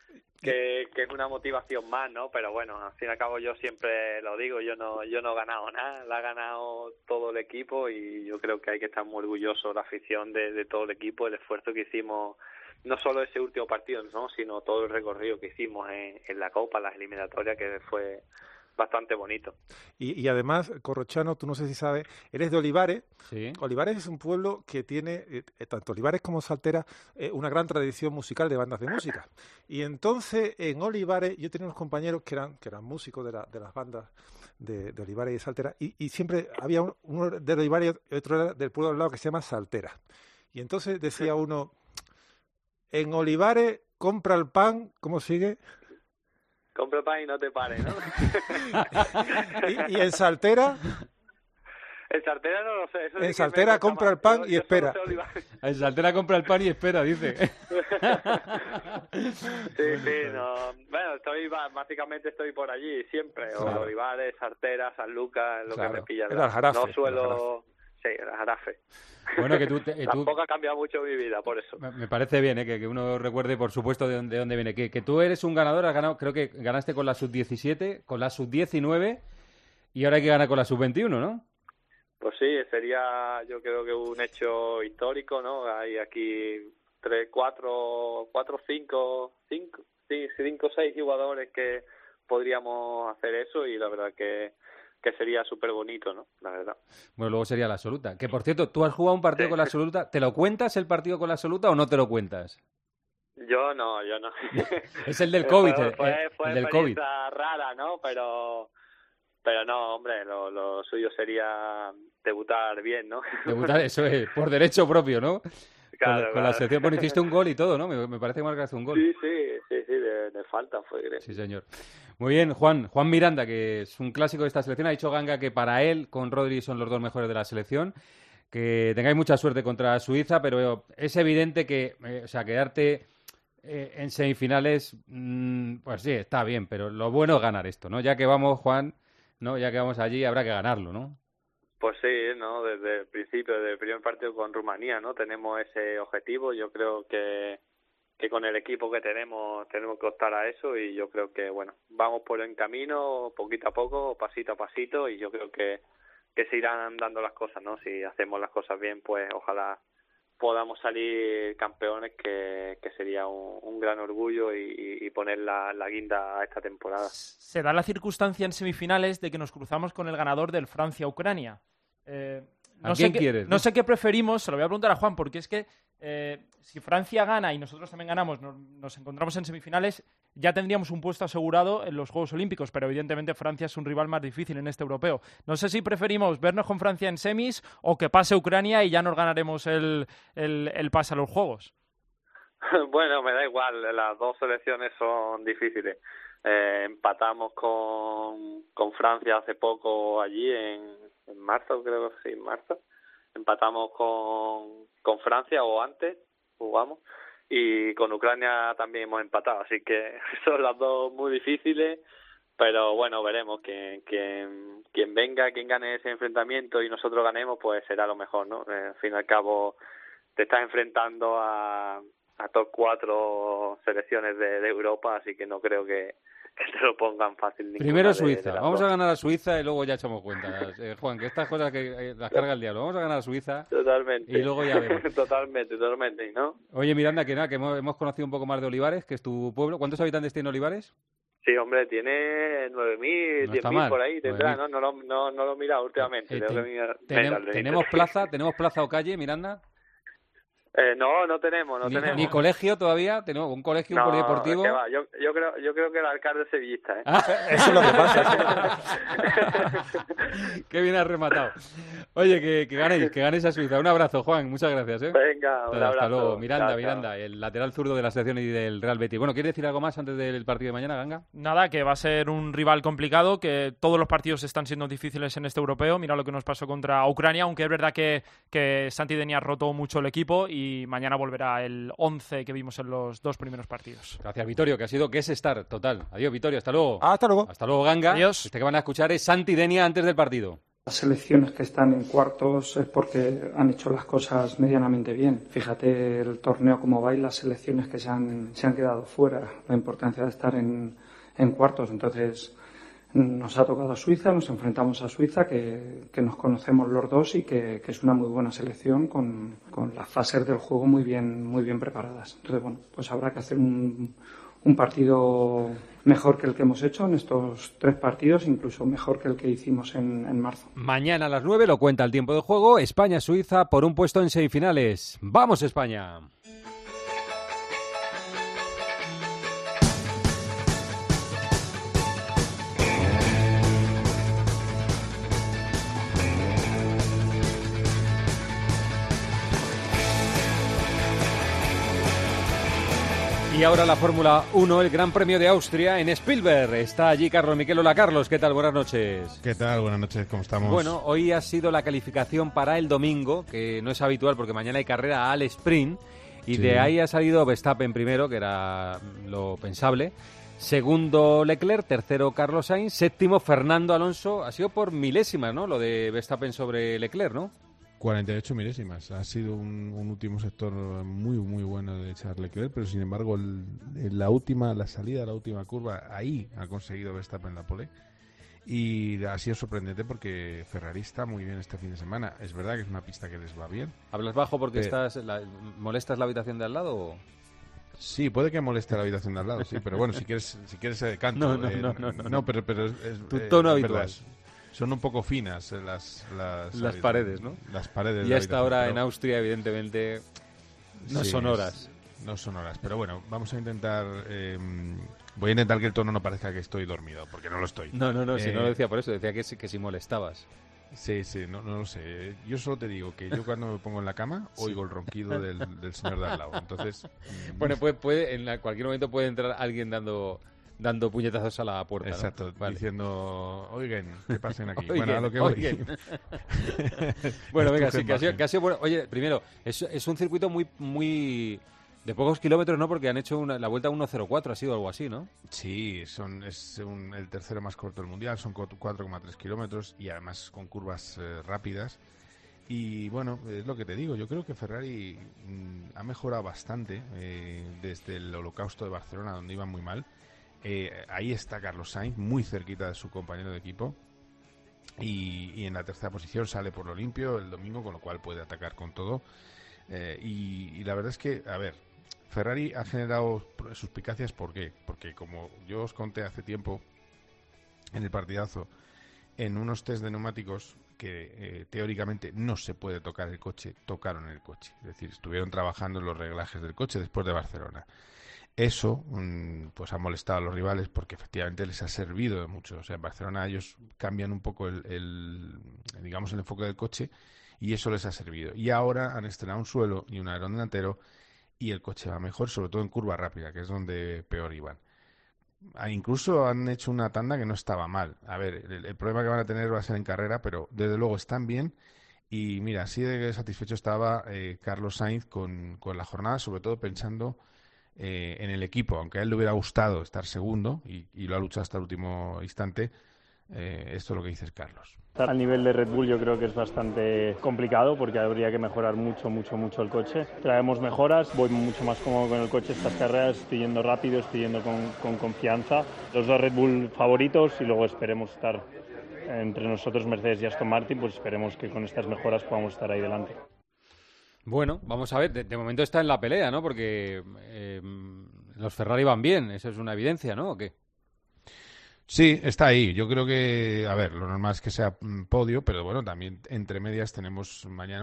es una motivación más, ¿no? Pero bueno, al fin y al cabo yo siempre lo digo, yo no he ganado nada, la ha ganado todo el equipo y yo creo que hay que estar muy orgulloso la afición de todo el equipo, el esfuerzo que hicimos. No solo ese último partido, ¿no? Sino todo el recorrido que hicimos en la Copa, las eliminatorias, que fue bastante bonito. Y además, Corrochano, tú no sé si sabes, eres de Olivares. Sí. Olivares es un pueblo que tiene, tanto Olivares como Saltera, una gran tradición musical de bandas de música. Y entonces, en Olivares, yo tenía unos compañeros que eran músicos de las bandas de Olivares y Saltera, y siempre había uno de Olivares y otro era del pueblo al lado que se llama Saltera. Y entonces decía uno... En Olivares, compra el pan, ¿cómo sigue? Compra el pan y no te pares, ¿no? ¿Y en Saltera? En Saltera no lo sé. Eso en Saltera compra el pan y espera. En Saltera compra el pan y espera, dice. Sí, no. Bueno, básicamente estoy por allí siempre. Claro. Olivares, Saltera, San Lucas, lo que me pilla. No suelo... Sí, el Jarafe. Bueno, que tú tampoco ha cambiado mucho mi vida, por eso. Me parece bien, que uno recuerde, por supuesto, de dónde viene. Que tú eres un ganador, has ganado, creo que ganaste con la sub-17, con la sub-19 y ahora hay que ganar con la sub-21, ¿no? Pues sí, sería yo creo que un hecho histórico, ¿no? Hay aquí 5 o 6 jugadores que podríamos hacer eso y la verdad que sería súper bonito, ¿no? La verdad. Bueno, luego sería la absoluta. Que, por cierto, ¿tú has jugado un partido con la absoluta? ¿Te lo cuentas el partido con la absoluta o no te lo cuentas? Yo no. Es el del COVID. Fue el del COVID. Rara, ¿no? Pero no, hombre, lo suyo sería debutar bien, ¿no? Debutar, eso es, por derecho propio, ¿no? Claro, con la selección, bueno, hiciste un gol y todo, ¿no? Me parece que marcaste un gol. Sí, de falta fue, creo. Sí, señor. Muy bien, Juan Miranda, que es un clásico de esta selección. Ha dicho Ganga que para él, con Rodri, son los dos mejores de la selección. Que tengáis mucha suerte contra Suiza, pero es evidente que, quedarte en semifinales, pues sí, está bien, pero lo bueno es ganar esto, ¿no? Ya que vamos, Juan, ¿no? Ya que vamos allí, habrá que ganarlo, ¿no? Pues sí, ¿no? Desde el principio, desde el primer partido con Rumanía, ¿no? Tenemos ese objetivo. Yo creo que con el equipo que tenemos que optar a eso y yo creo que, bueno, vamos por el camino, poquito a poco, pasito a pasito y yo creo que se irán dando las cosas, ¿no? Si hacemos las cosas bien, pues ojalá podamos salir campeones, que sería un gran orgullo y poner la guinda a esta temporada. Se da la circunstancia en semifinales de que nos cruzamos con el ganador del Francia-Ucrania. ¿A quién quieres? No sé qué preferimos, se lo voy a preguntar a Juan, porque es que si Francia gana y nosotros también ganamos, nos encontramos en semifinales, ya tendríamos un puesto asegurado en los Juegos Olímpicos, pero evidentemente Francia es un rival más difícil en este europeo. No sé si preferimos vernos con Francia en semis o que pase Ucrania y ya nos ganaremos el pase a los Juegos. Bueno, me da igual, las dos selecciones son difíciles. Empatamos con Francia hace poco allí en marzo, creo que sí, en marzo. Empatamos con Francia o antes, jugamos, y con Ucrania también hemos empatado, así que son las dos muy difíciles, pero bueno, veremos quien venga, quien gane ese enfrentamiento y nosotros ganemos, pues será lo mejor, ¿no? Al fin y al cabo te estás enfrentando a top 4 selecciones de Europa, así que no creo que te lo pongan fácil. Primero Suiza. Vamos a ganar a Suiza y luego ya echamos cuenta. Juan, que estas cosas que las carga el diablo. Vamos a ganar a Suiza. Totalmente. Y luego ya vemos. Totalmente, ¿no? Oye, Miranda, que hemos conocido un poco más de Olivares, que es tu pueblo. ¿Cuántos habitantes tiene Olivares? Sí, hombre, tiene 9.000, 10.000 por ahí, tendrá, ¿no? No lo he mirado últimamente. ¿Tenemos plaza o calle, Miranda? No tenemos. ¿Ni colegio todavía? ¿Tenemos un colegio, un polideportivo? Que va. Yo creo que el alcalde es sevillista, ¿eh? Eso es lo que pasa. Qué bien has rematado. Oye, que ganéis a Suiza. Un abrazo, Juan. Muchas gracias, ¿eh? Venga, un abrazo. Hasta luego. Miranda, Chao. El lateral zurdo de la selección y del Real Betis. Bueno, ¿quieres decir algo más antes del partido de mañana, Ganga? Nada, que va a ser un rival complicado, que todos los partidos están siendo difíciles en este europeo. Mira lo que nos pasó contra Ucrania, aunque es verdad que Santi Denia rotó mucho el equipo y mañana volverá el 11 que vimos en los dos primeros partidos. Gracias, Vittorio, que ha sido guest star total. Adiós, Vittorio, hasta luego. Hasta luego. Hasta luego, Ganga. Adiós. Este que van a escuchar es Santi Denia antes del partido. Las selecciones que están en cuartos es porque han hecho las cosas medianamente bien. Fíjate el torneo como va y las selecciones que se han quedado fuera, la importancia de estar en cuartos. Entonces nos ha tocado a Suiza, nos enfrentamos a Suiza, que nos conocemos los dos y que es una muy buena selección con las fases del juego muy bien preparadas. Entonces, bueno, pues habrá que hacer un partido mejor que el que hemos hecho en estos 3 partidos, incluso mejor que el que hicimos en marzo. Mañana a las 9 lo cuenta el tiempo de juego, España-Suiza por un puesto en semifinales. ¡Vamos, España! Y ahora la Fórmula 1, el Gran Premio de Austria en Spielberg. Está allí Carlos Miquel. Hola, Carlos. ¿Qué tal? Buenas noches. ¿Qué tal? Buenas noches. ¿Cómo estamos? Bueno, hoy ha sido la calificación para el domingo, que no es habitual porque mañana hay carrera al sprint. Y Sí. de ahí ha salido Verstappen primero, que era lo pensable. Segundo Leclerc, tercero Carlos Sainz, séptimo Fernando Alonso. Ha sido por milésimas, ¿no? Lo de Verstappen sobre Leclerc, ¿no? 48 milésimas. Ha sido un último sector muy bueno de Charles Leclerc, pero sin embargo la salida de la última curva, ahí ha conseguido Verstappen la pole. Y ha sido sorprendente porque Ferrari está muy bien este fin de semana. Es verdad que es una pista que les va bien. ¿Hablas bajo porque molestas la habitación de al lado o...? Sí, puede que moleste la habitación de al lado, sí, pero bueno, si quieres canto. No, pero es tu tono habitual. verdad. Son un poco finas las paredes, ¿no? Las paredes. Y a esta hora en Austria, evidentemente, no son horas. No son horas, pero bueno, vamos a intentar... voy a intentar que el tono no parezca que estoy dormido, porque no lo estoy. No, si no lo decía por eso, decía que si molestabas. Sí, no lo sé. Yo solo te digo que yo cuando me pongo en la cama oigo el ronquido del señor de al lado. Entonces... Bueno, puede en cualquier momento puede entrar alguien dando puñetazos a la puerta. Exacto, ¿no? Vale. Diciendo, oigan, ¿qué pasen aquí? Oigan, bueno, a lo que voy. Bueno, venga, sí, que ha sido bueno. Oye, primero, es un circuito muy de pocos kilómetros, ¿no? Porque han hecho la vuelta 1.04, ha sido algo así, ¿no? Sí, es el tercero más corto del mundial, son 4,3 kilómetros y además con curvas rápidas. Y bueno, es lo que te digo, yo creo que Ferrari ha mejorado bastante desde el holocausto de Barcelona, donde iban muy mal. Ahí está Carlos Sainz, muy cerquita de su compañero de equipo. Y en la tercera posición sale por lo limpio el domingo, con lo cual puede atacar con todo. Y la verdad es que, a ver, Ferrari ha generado suspicacias. ¿Por qué? Porque como yo os conté hace tiempo en el partidazo, en unos test de neumáticos que teóricamente no se puede tocar el coche, tocaron el coche. Es decir, estuvieron trabajando en los reglajes del coche después de Barcelona. Eso pues ha molestado a los rivales porque efectivamente les ha servido de mucho. O sea, en Barcelona ellos cambian un poco digamos el enfoque del coche y eso les ha servido. Y ahora han estrenado un suelo y un alerón delantero y el coche va mejor, sobre todo en curva rápida, que es donde peor iban. Incluso han hecho una tanda que no estaba mal. A ver, el problema que van a tener va a ser en carrera, pero desde luego están bien. Y mira, así de satisfecho estaba Carlos Sainz con la jornada, sobre todo pensando en el equipo, aunque a él le hubiera gustado estar segundo y lo ha luchado hasta el último instante. Esto es lo que dices, Carlos. Al nivel de Red Bull yo creo que es bastante complicado porque habría que mejorar mucho el coche. Traemos mejoras, voy mucho más cómodo con el coche estas carreras, estoy yendo rápido, estoy yendo con confianza. Los dos Red Bull favoritos y luego esperemos estar entre nosotros Mercedes y Aston Martin, pues esperemos que con estas mejoras podamos estar ahí delante. Bueno, vamos a ver, de momento está en la pelea, ¿no? Porque los Ferrari van bien, eso es una evidencia, ¿no? ¿O qué? Sí, está ahí. Yo creo que, a ver, lo normal es que sea podio, pero bueno, también entre medias tenemos mañana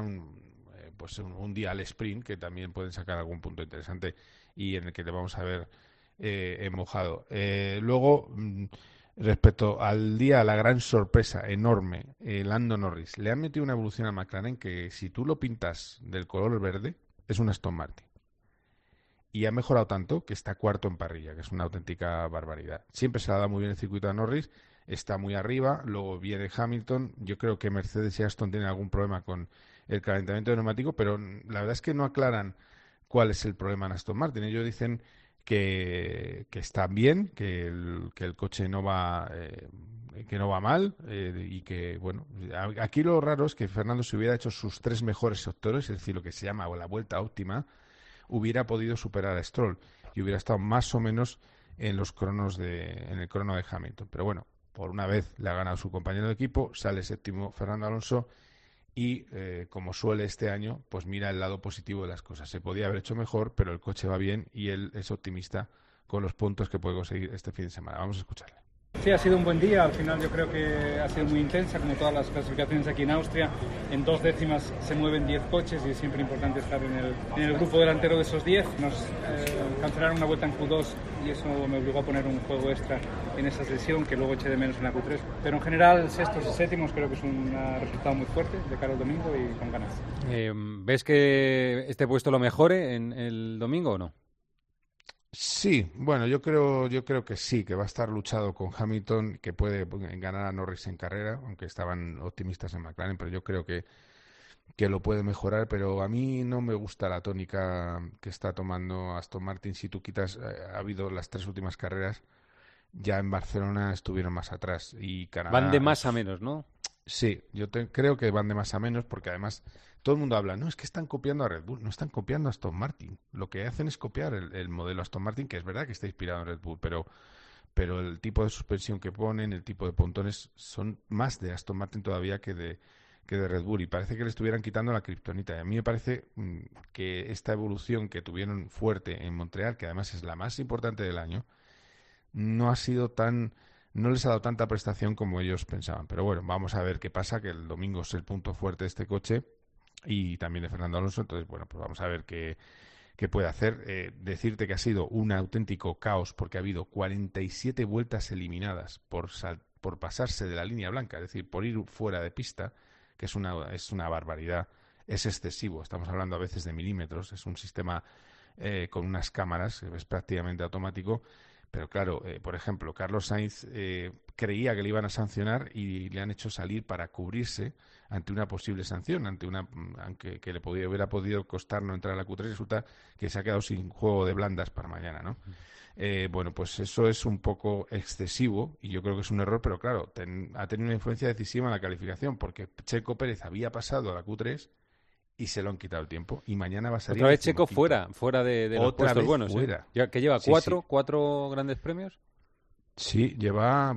un día al sprint que también pueden sacar algún punto interesante y en el que te vamos a ver mojado. Luego, respecto al día, la gran sorpresa enorme, Lando Norris, le han metido una evolución a McLaren que si tú lo pintas del color verde, es un Aston Martin. Y ha mejorado tanto que está cuarto en parrilla, que es una auténtica barbaridad. Siempre se le ha dado muy bien el circuito a Norris, está muy arriba, luego viene Hamilton. Yo creo que Mercedes y Aston tienen algún problema con el calentamiento de neumático, pero la verdad es que no aclaran cuál es el problema en Aston Martin. Ellos dicen que está bien, que el coche no va mal y que, bueno, aquí lo raro es que Fernando, si hubiera hecho sus 3 mejores sectores, es decir, lo que se llama la vuelta óptima, hubiera podido superar a Stroll y hubiera estado más o menos en el crono de Hamilton. Pero bueno, por una vez le ha ganado su compañero de equipo, sale séptimo Fernando Alonso y, como suele este año, pues mira el lado positivo de las cosas. Se podía haber hecho mejor, pero el coche va bien y él es optimista con los puntos que puede conseguir este fin de semana. Vamos a escucharle. Sí, ha sido un buen día. Al final yo creo que ha sido muy intensa, como todas las clasificaciones aquí en Austria. En 2 décimas se mueven 10 coches y es siempre importante estar en el grupo delantero de esos 10. Nos cancelaron una vuelta en Q2 y eso me obligó a poner un juego extra en esa sesión que luego eché de menos en la Q3. Pero en general, sextos y séptimos creo que es un resultado muy fuerte de cara al domingo y con ganas. ¿Ves que este puesto lo mejore en el domingo o no? Sí, bueno, yo creo que sí, que va a estar luchado con Hamilton, que puede ganar a Norris en carrera, aunque estaban optimistas en McLaren, pero yo creo que lo puede mejorar, pero a mí no me gusta la tónica que está tomando Aston Martin. Si tú quitas, ha habido las 3 últimas carreras, ya en Barcelona estuvieron más atrás y Canadá... Van de más a menos, ¿no? Sí, yo creo que van de más a menos porque además todo el mundo habla, no, es que están copiando a Red Bull, no están copiando a Aston Martin. Lo que hacen es copiar el modelo Aston Martin, que es verdad que está inspirado en Red Bull, pero el tipo de suspensión que ponen, el tipo de pontones, son más de Aston Martin todavía que de Red Bull. Y parece que le estuvieran quitando la kriptonita. Y a mí me parece que esta evolución que tuvieron fuerte en Montreal, que además es la más importante del año, no les ha dado tanta prestación como ellos pensaban. Pero bueno, vamos a ver qué pasa, que el domingo es el punto fuerte de este coche y también de Fernando Alonso. Entonces, bueno, pues vamos a ver qué puede hacer. Decirte que ha sido un auténtico caos porque ha habido 47 vueltas eliminadas por pasarse de la línea blanca, es decir, por ir fuera de pista, que es una barbaridad, es excesivo. Estamos hablando a veces de milímetros, es un sistema con unas cámaras, es prácticamente automático. Pero claro, por ejemplo, Carlos Sainz creía que le iban a sancionar y le han hecho salir para cubrirse ante una posible sanción, aunque le hubiera podido costar no entrar a la Q3, resulta que se ha quedado sin juego de blandas para mañana, ¿no? Bueno, pues eso es un poco excesivo y yo creo que es un error, pero claro, ha tenido una influencia decisiva en la calificación porque Checo Pérez había pasado a la Q3 y se lo han quitado el tiempo y mañana va a salir... Otra vez Checo fuera de los puestos buenos. Fuera. ¿Que lleva cuatro grandes premios? Sí, lleva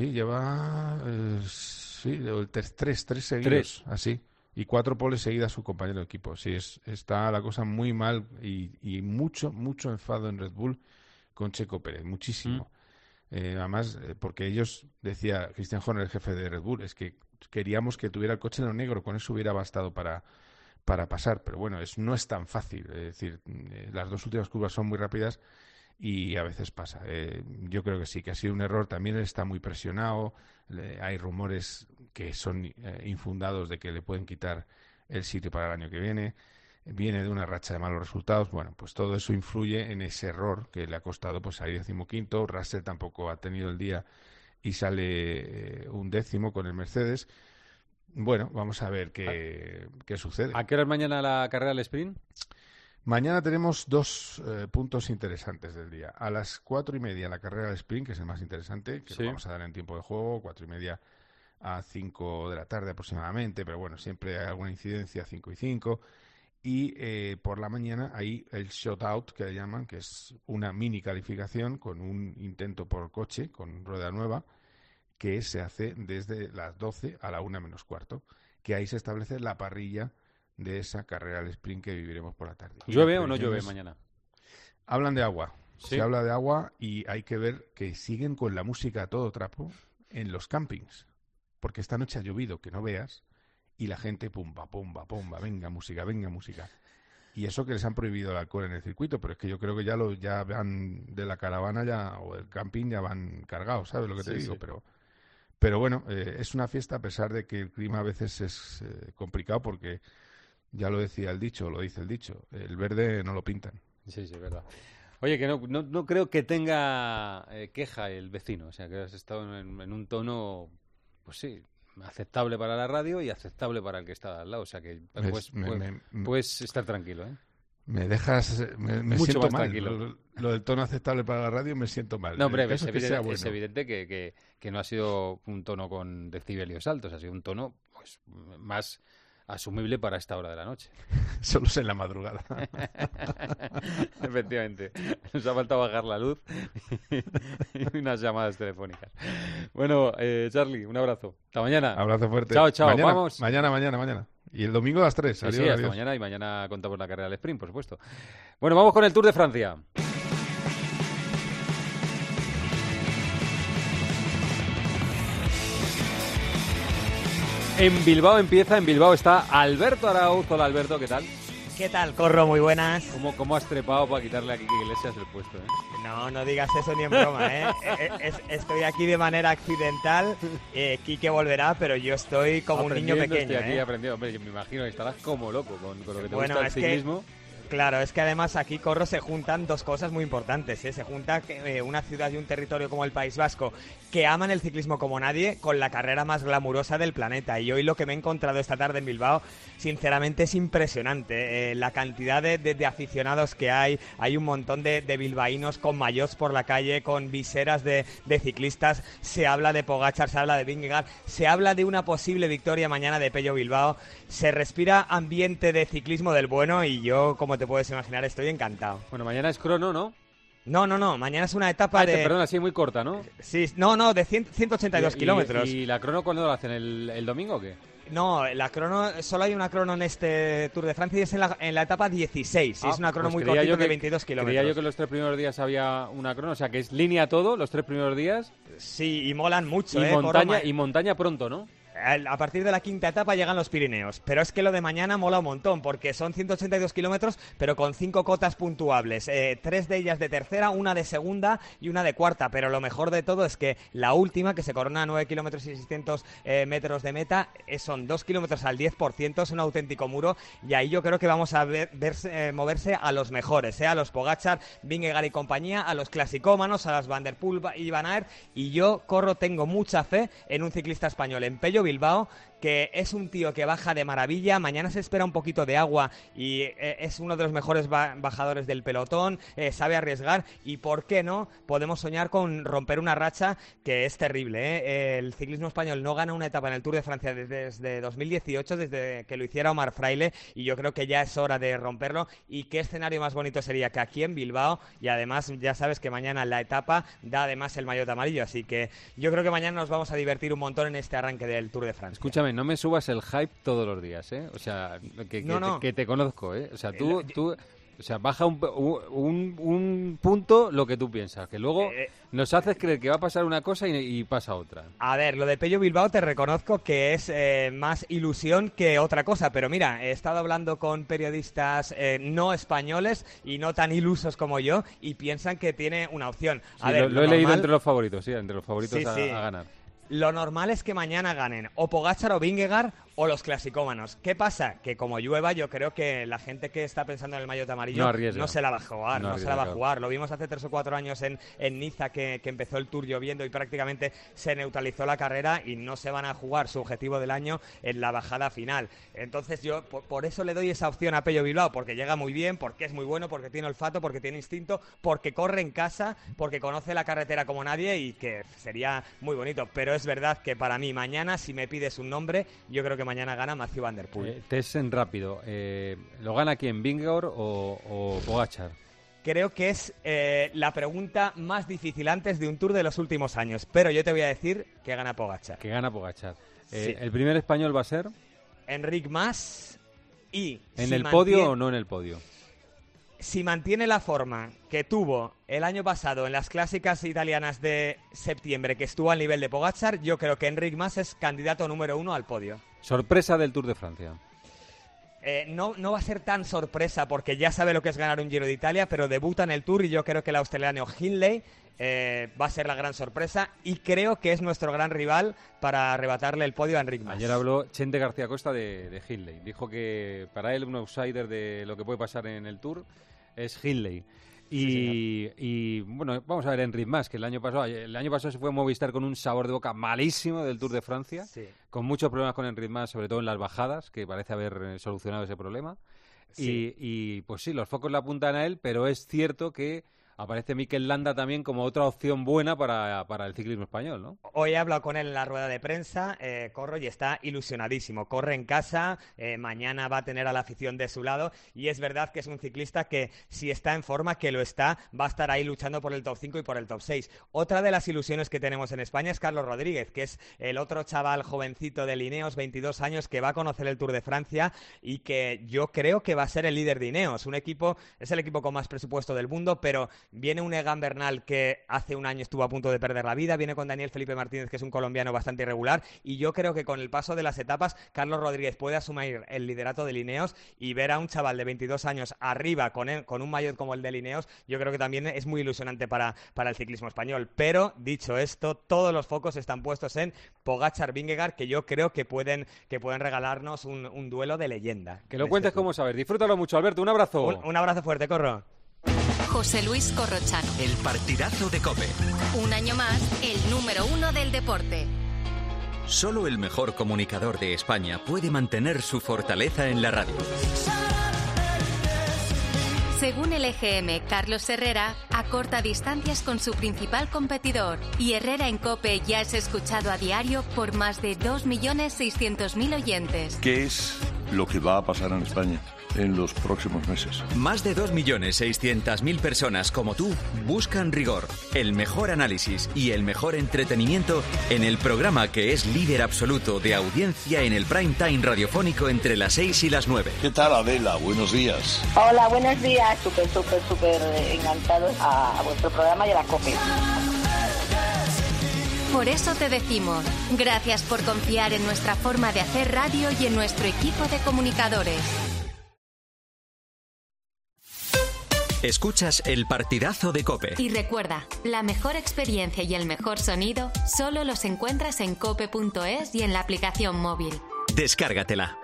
tres seguidos, así. Y 4 poles seguidas su compañero de equipo. Sí, está la cosa muy mal y mucho enfado en Red Bull con Checo Pérez, muchísimo. Además, porque ellos, decía Christian Horner, el jefe de Red Bull, es que queríamos que tuviera el coche en lo negro, con eso hubiera bastado para pasar, pero bueno, no es tan fácil, es decir, las dos últimas curvas son muy rápidas y a veces pasa. Yo creo que sí, que ha sido un error, también él está muy presionado, hay rumores que son infundados de que le pueden quitar el sitio para el año que viene de una racha de malos resultados, bueno, pues todo eso influye en ese error que le ha costado pues salir 15º. Russell tampoco ha tenido el día y sale 11º con el Mercedes. Bueno, vamos a ver qué sucede. ¿A qué hora es mañana la carrera del sprint? Mañana tenemos dos puntos interesantes del día. A las 4:30 la carrera del sprint, que es el más interesante, que lo vamos a dar en tiempo de juego, 4:30 a 5 de la tarde aproximadamente, pero bueno, siempre hay alguna incidencia, 5:05. Y por la mañana hay el shootout, que le llaman, que es una mini calificación con un intento por coche, con rueda nueva, que se hace desde las 12 a la 1:15, que ahí se establece la parrilla de esa carrera al sprint que viviremos por la tarde. ¿Llueve o no llueve mañana? Hablan de agua. ¿Sí? Se habla de agua y hay que ver que siguen con la música a todo trapo en los campings, porque esta noche ha llovido, que no veas, y la gente pumba, venga música. Y eso que les han prohibido el alcohol en el circuito, pero es que yo creo que ya van de la caravana o del camping ya van cargados, ¿sabes lo que te digo? Sí. Pero bueno, es una fiesta a pesar de que el clima a veces es complicado porque ya lo dice el dicho, el verde no lo pintan. Sí, es verdad. Oye, que no creo que tenga queja el vecino, o sea, que has estado en un tono, pues sí, aceptable para la radio y aceptable para el que está al lado, o sea que puedes estar tranquilo, ¿eh? Me dejas, me mucho siento más mal. tranquilo. Lo del tono aceptable para la radio me siento mal. No, hombre, es evidente que no ha sido un tono con decibelios altos, ha sido un tono pues más asumible para esta hora de la noche. Solo es en la madrugada. Efectivamente. Nos ha faltado bajar la luz y unas llamadas telefónicas. Bueno, Charlie, un abrazo. Hasta mañana. Abrazo fuerte. Chao, mañana, vamos. Mañana. Y el domingo a las 3. Sí, adiós. Hasta mañana, y mañana contamos la carrera del sprint, por supuesto. Bueno, vamos con el Tour de Francia. En Bilbao está Alberto Arauz. Hola, Alberto, ¿qué tal? ¿Qué tal, Corro? Muy buenas. ¿Cómo has trepado para quitarle a Quique Iglesias el puesto, No digas eso ni en broma, estoy aquí de manera accidental. Quique volverá, pero yo estoy como un niño pequeño. Estoy aquí aprendiendo. Hombre, me imagino que estarás como loco con lo que te gusta el ciclismo. Claro, es que además aquí, Corro, se juntan dos cosas muy importantes, Se junta una ciudad y un territorio como el País Vasco, que aman el ciclismo como nadie, con la carrera más glamurosa del planeta. Y hoy lo que me he encontrado esta tarde en Bilbao, sinceramente es impresionante. La cantidad de aficionados que hay un montón de bilbaínos con maillots por la calle, con viseras de ciclistas. Se habla de Pogačar, se habla de Vingegaard, se habla de una posible victoria mañana de Pello Bilbao. Se respira ambiente de ciclismo del bueno y yo, como te puedes imaginar, estoy encantado. Bueno, mañana es crono, ¿no? No, mañana es una etapa Perdona, sí, muy corta, ¿no? Sí, de 182 kilómetros. ¿Y la crono cuándo lo hacen? ¿El domingo o qué? No, la crono, solo hay una crono en este Tour de Francia y es en la etapa 16. Es una crono muy cortita de 22 kilómetros. Creía yo que los 3 primeros días había una crono, o sea que es línea todo, los 3 primeros días. Sí, y molan mucho, y montaña pronto, ¿no? A partir de la quinta etapa llegan los Pirineos, pero es que lo de mañana mola un montón, porque son 182 kilómetros, pero con 5 cotas puntuables, 3 de ellas de tercera, una de segunda y una de cuarta, pero lo mejor de todo es que la última, que se corona a 9 kilómetros y 600 metros de meta, son 2 kilómetros al 10%, es un auténtico muro, y ahí yo creo que vamos a moverse a los mejores, a los Pogačar, Vingegaard y compañía, a los clasicómanos, a las Van der Poel y Van Aert, y yo, tengo mucha fe en un ciclista español, en Pello Bilbao, que es un tío que baja de maravilla. Mañana se espera un poquito de agua y es uno de los mejores bajadores del pelotón, sabe arriesgar y, ¿por qué no? Podemos soñar con romper una racha que es terrible, El ciclismo español no gana una etapa en el Tour de Francia desde 2018, desde que lo hiciera Omar Fraile, y yo creo que ya es hora de romperlo. Y qué escenario más bonito sería que aquí en Bilbao, y además ya sabes que mañana la etapa da además el maillot amarillo, así que yo creo que mañana nos vamos a divertir un montón en este arranque del Tour de Francia. Escúchame, no me subas el hype todos los días, O sea, que te conozco, O sea, tú O sea, baja un punto lo que tú piensas, que luego nos haces creer que va a pasar una cosa y pasa otra. A ver, lo de Pello Bilbao te reconozco que es más ilusión que otra cosa, pero mira, he estado hablando con periodistas no españoles y no tan ilusos como yo y piensan que tiene una opción. Sí, lo he leído entre los favoritos, sí, entre los favoritos a ganar. Lo normal es que mañana ganen o Pogačar o Vingegaard o los clasicómanos. ¿Qué pasa? Que como llueva, yo creo que la gente que está pensando en el maillot amarillo no se la va a jugar, no se la va a jugar. Lo vimos hace 3 o 4 años en Niza, que empezó el Tour lloviendo y prácticamente se neutralizó la carrera y no se van a jugar su objetivo del año en la bajada final. Entonces yo por eso le doy esa opción a Pello Bilbao, porque llega muy bien, porque es muy bueno, porque tiene olfato, porque tiene instinto, porque corre en casa, porque conoce la carretera como nadie y que sería muy bonito. Pero es verdad que para mí mañana, si me pides un nombre, yo creo que mañana gana Mathieu van der Poel. Test en rápido. ¿Lo gana quién, Vingegaard o Pogačar? Creo que es la pregunta más difícil antes de un Tour de los últimos años. Pero yo te voy a decir que gana Pogačar. Que gana Pogačar. Sí. ¿El primer español va a ser? Enric Mas y... ¿En el podio o no en el podio? Si mantiene la forma que tuvo el año pasado en las clásicas italianas de septiembre, que estuvo al nivel de Pogačar, yo creo que Enric Mas es candidato número 1 al podio. Sorpresa del Tour de Francia. No va a ser tan sorpresa porque ya sabe lo que es ganar un Giro de Italia, pero debuta en el Tour y yo creo que el australiano Hindley va a ser la gran sorpresa y creo que es nuestro gran rival para arrebatarle el podio a Enric Mas. Ayer habló Chente García Costa de Hindley. Dijo que para él un outsider de lo que puede pasar en el Tour es Hindley. Y bueno, vamos a ver Enric Mas, que el año pasado se fue a Movistar con un sabor de boca malísimo del Tour de Francia, con muchos problemas con Enric Mas, sobre todo en las bajadas, que parece haber solucionado ese problema. Y pues sí, los focos le apuntan a él, pero es cierto que aparece Mikel Landa también como otra opción buena para el ciclismo español, ¿no? Hoy he hablado con él en la rueda de prensa, Corro, y está ilusionadísimo. Corre en casa, mañana va a tener a la afición de su lado, y es verdad que es un ciclista que, si está en forma, que lo está, va a estar ahí luchando por el top 5 y por el top 6. Otra de las ilusiones que tenemos en España es Carlos Rodríguez, que es el otro chaval jovencito de Ineos, 22 años, que va a conocer el Tour de Francia y que yo creo que va a ser el líder de Ineos. Es el equipo con más presupuesto del mundo, pero viene un Egan Bernal que hace un año estuvo a punto de perder la vida, viene con Daniel Felipe Martínez, que es un colombiano bastante irregular, y yo creo que con el paso de las etapas Carlos Rodríguez puede asumir el liderato de Ineos, y ver a un chaval de 22 años arriba con un maillot como el de Ineos, yo creo que también es muy ilusionante para el ciclismo español. Pero dicho esto, todos los focos están puestos en Pogačar-Vingegaard, que yo creo que pueden regalarnos un duelo de leyenda. Que lo cuentes como sabes. Disfrútalo mucho, Alberto. Un abrazo. Un abrazo fuerte, Corro. José Luis Corrochano. El partidazo de COPE. Un año más, el número 1 del deporte. Solo el mejor comunicador de España puede mantener su fortaleza en la radio. Según el EGM, Carlos Herrera acorta distancias con su principal competidor, y Herrera en COPE ya es escuchado a diario por más de 2.600.000 oyentes. ¿Qué es lo que va a pasar en España en los próximos meses? Más de 2.600.000 personas como tú buscan rigor, el mejor análisis y el mejor entretenimiento en el programa que es líder absoluto de audiencia en el prime time radiofónico entre las 6 y las 9. ¿Qué tal, Adela? Buenos días. Hola, buenos días. Súper encantados a vuestro programa y a la COPE. Por eso te decimos, gracias por confiar en nuestra forma de hacer radio y en nuestro equipo de comunicadores. Escuchas el partidazo de COPE. Y recuerda, la mejor experiencia y el mejor sonido solo los encuentras en cope.es y en la aplicación móvil. Descárgatela.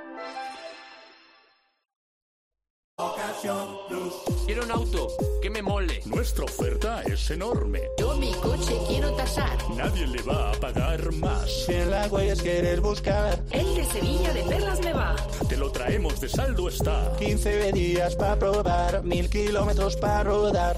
Quiero un auto que me mole. Nuestra oferta es enorme. Yo mi coche quiero tasar. Nadie le va a pagar más. Si en la Huellas quieres buscar, El de Sevilla de Perlas me va. te lo traemos de saldo está. 15 días para probar, 1000 kilómetros para rodar.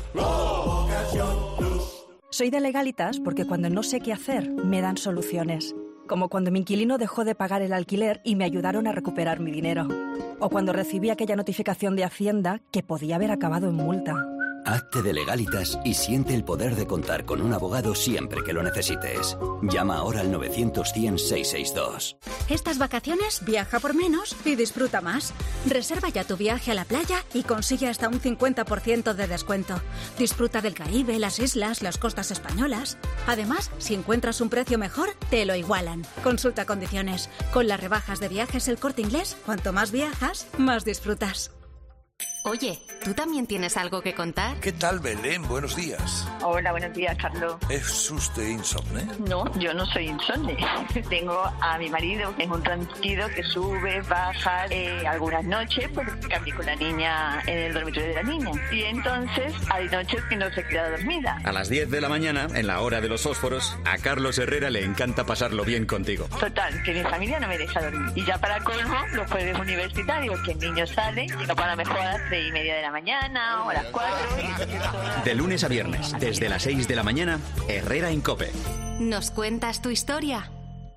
Soy de Legalitas porque cuando no sé qué hacer, me dan soluciones. Como cuando mi inquilino dejó de pagar el alquiler y me ayudaron a recuperar mi dinero. O cuando recibí aquella notificación de Hacienda que podía haber acabado en multa. Hazte de Legalitas y siente el poder de contar con un abogado siempre que lo necesites. Llama ahora al 900-100-662. Estas vacaciones viaja por menos y disfruta más. Reserva ya tu viaje a la playa y consigue hasta un 50% de descuento. Disfruta del Caribe, las islas, las costas españolas. Además, si encuentras un precio mejor, te lo igualan. Consulta condiciones. Con las rebajas de Viajes El Corte Inglés, cuanto más viajas, más disfrutas. Oye, ¿tú también tienes algo que contar? ¿Qué tal, Belén? Buenos días. Hola, buenos días, Carlos. ¿Es usted insomne? No, yo no soy insomne. Tengo a mi marido, que es un tranquilo que sube, baja, algunas noches, pues cambié con la niña en el dormitorio de la niña. Y entonces hay noches que no se queda dormida. A las 10 de la mañana, en la hora de los fósforos, a Carlos Herrera le encanta pasarlo bien contigo. Total, que mi familia no me deja dormir. Y ya para colmo, los jueves universitarios, que el niño sale y no para mejor a las 3:30 de la mañana o a las 4. De lunes a viernes, desde las 6 de la mañana, Herrera en COPE. ¿Nos cuentas tu historia?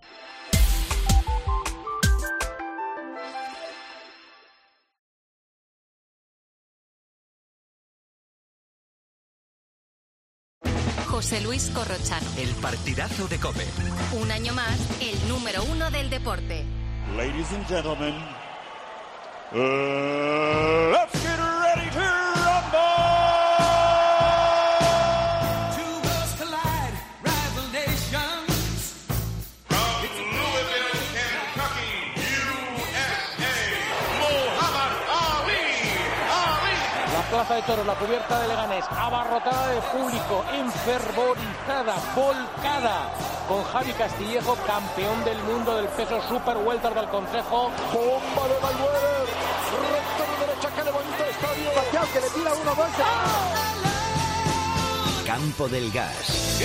José Luis Corrochano. El partidazo de COPE. Un año más, el número 1 del deporte. Ladies and gentlemen, let's get ready to rumble! Two worlds collide, rival nations. From Louisville, Kentucky, USA, Muhammad Ali. La plaza de toros, la cubierta de Leganés, abarrotada de público, enfervorizada, volcada, con Javi Castillejo, campeón del mundo del peso super welter del Consejo. Bomba de Mayweather, recto de derecha, que bonito estadio. Pacquiao, que le tira 1-2. Campo del Gas.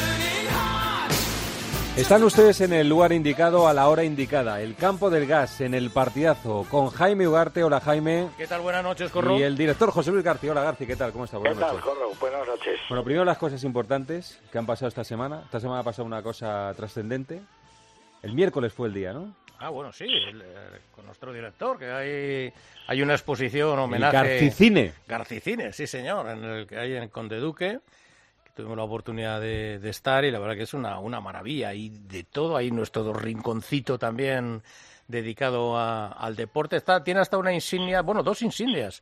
Están ustedes en el lugar indicado a la hora indicada, el Campo del Gas, en el partidazo, con Jaime Ugarte. Hola, Jaime. ¿Qué tal? Buenas noches, Corro. Y el director José Luis García. Hola, García, ¿qué tal? ¿Cómo está? Buenas noches. Corro? Buenas noches. Bueno, primero las cosas importantes que han pasado esta semana. Esta semana ha pasado una cosa trascendente. El miércoles fue el día, ¿no? Ah, bueno, sí, con nuestro director, que hay una exposición, homenaje... El Garcicine. Garcicine, sí, señor, en el que hay en Conde Duque. Tuvimos la oportunidad de estar y la verdad que es una maravilla. Y de todo, hay nuestro rinconcito también dedicado al deporte. Tiene hasta una insignia, bueno, dos insignias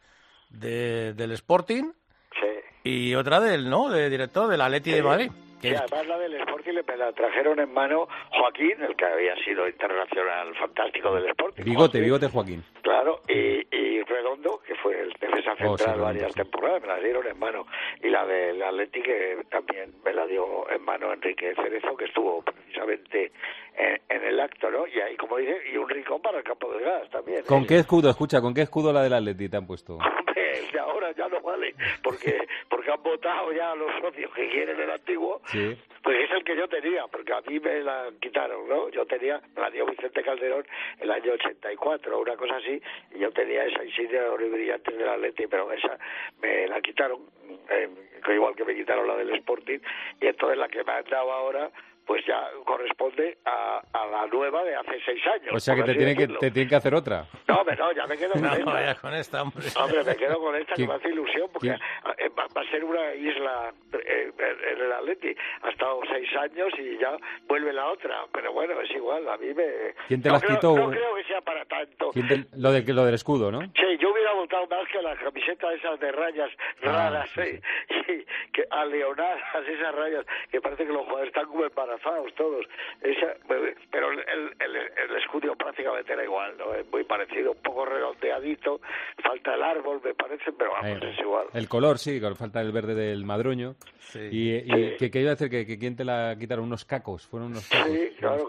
del Sporting. Sí. Y otra de director del Atleti de Madrid. Sí, además la del Sporting me la trajeron en mano Joaquín, el que había sido internacional fantástico del Sporting. Bigote Joaquín. Claro, y Redondo, que fue el defensa central varias temporadas, me la dieron en mano. Y la del Atleti, que también me la dio en mano Enrique Cerezo, que estuvo precisamente en el acto, ¿no? Y ahí, como dice, y un rincón para el Campo del Gas también. ¿Con qué escudo? Escucha, ¿con qué escudo la del Atleti te han puesto? Hombre, el de ahora ya no vale, porque han votado ya los socios que quieren el antiguo. Sí. Pues es el que yo tenía, porque a mí me la quitaron, ¿no? Yo tenía, me la dio Vicente Calderón el año 84, una cosa así, y yo tenía esa insignia de oro y brillantes del Atleti, pero esa me la quitaron, igual que me quitaron la del Sporting, y entonces la que me han dado ahora, pues ya corresponde a la nueva de hace 6 años. O sea que te tienen que hacer otra. No, ya me quedo con esta. No, ya con esta, hombre. Hombre, me quedo con esta, que me hace ilusión, porque va a ser una isla en el Atleti. Ha estado 6 años y ya vuelve la otra. Pero bueno, es igual, a mí me... ¿Quién te las quitó? No creo que sea para tanto. Lo del escudo, ¿no? Sí, yo hubiera votado más que la camiseta esas de rayas raras, sí. Que aleonadas, esas rayas, que parece que los jugadores están como embarazados todos. Pero el escudo prácticamente era igual, ¿no? Es muy parecido, un poco redondeadito, falta el árbol, me parece, pero vamos, es igual. El color, sí, falta el verde del madroño. Sí. Y ¿qué iba a decir? Que ¿quién te la quitaron? Unos cacos, fueron unos cacos. Sí, claro.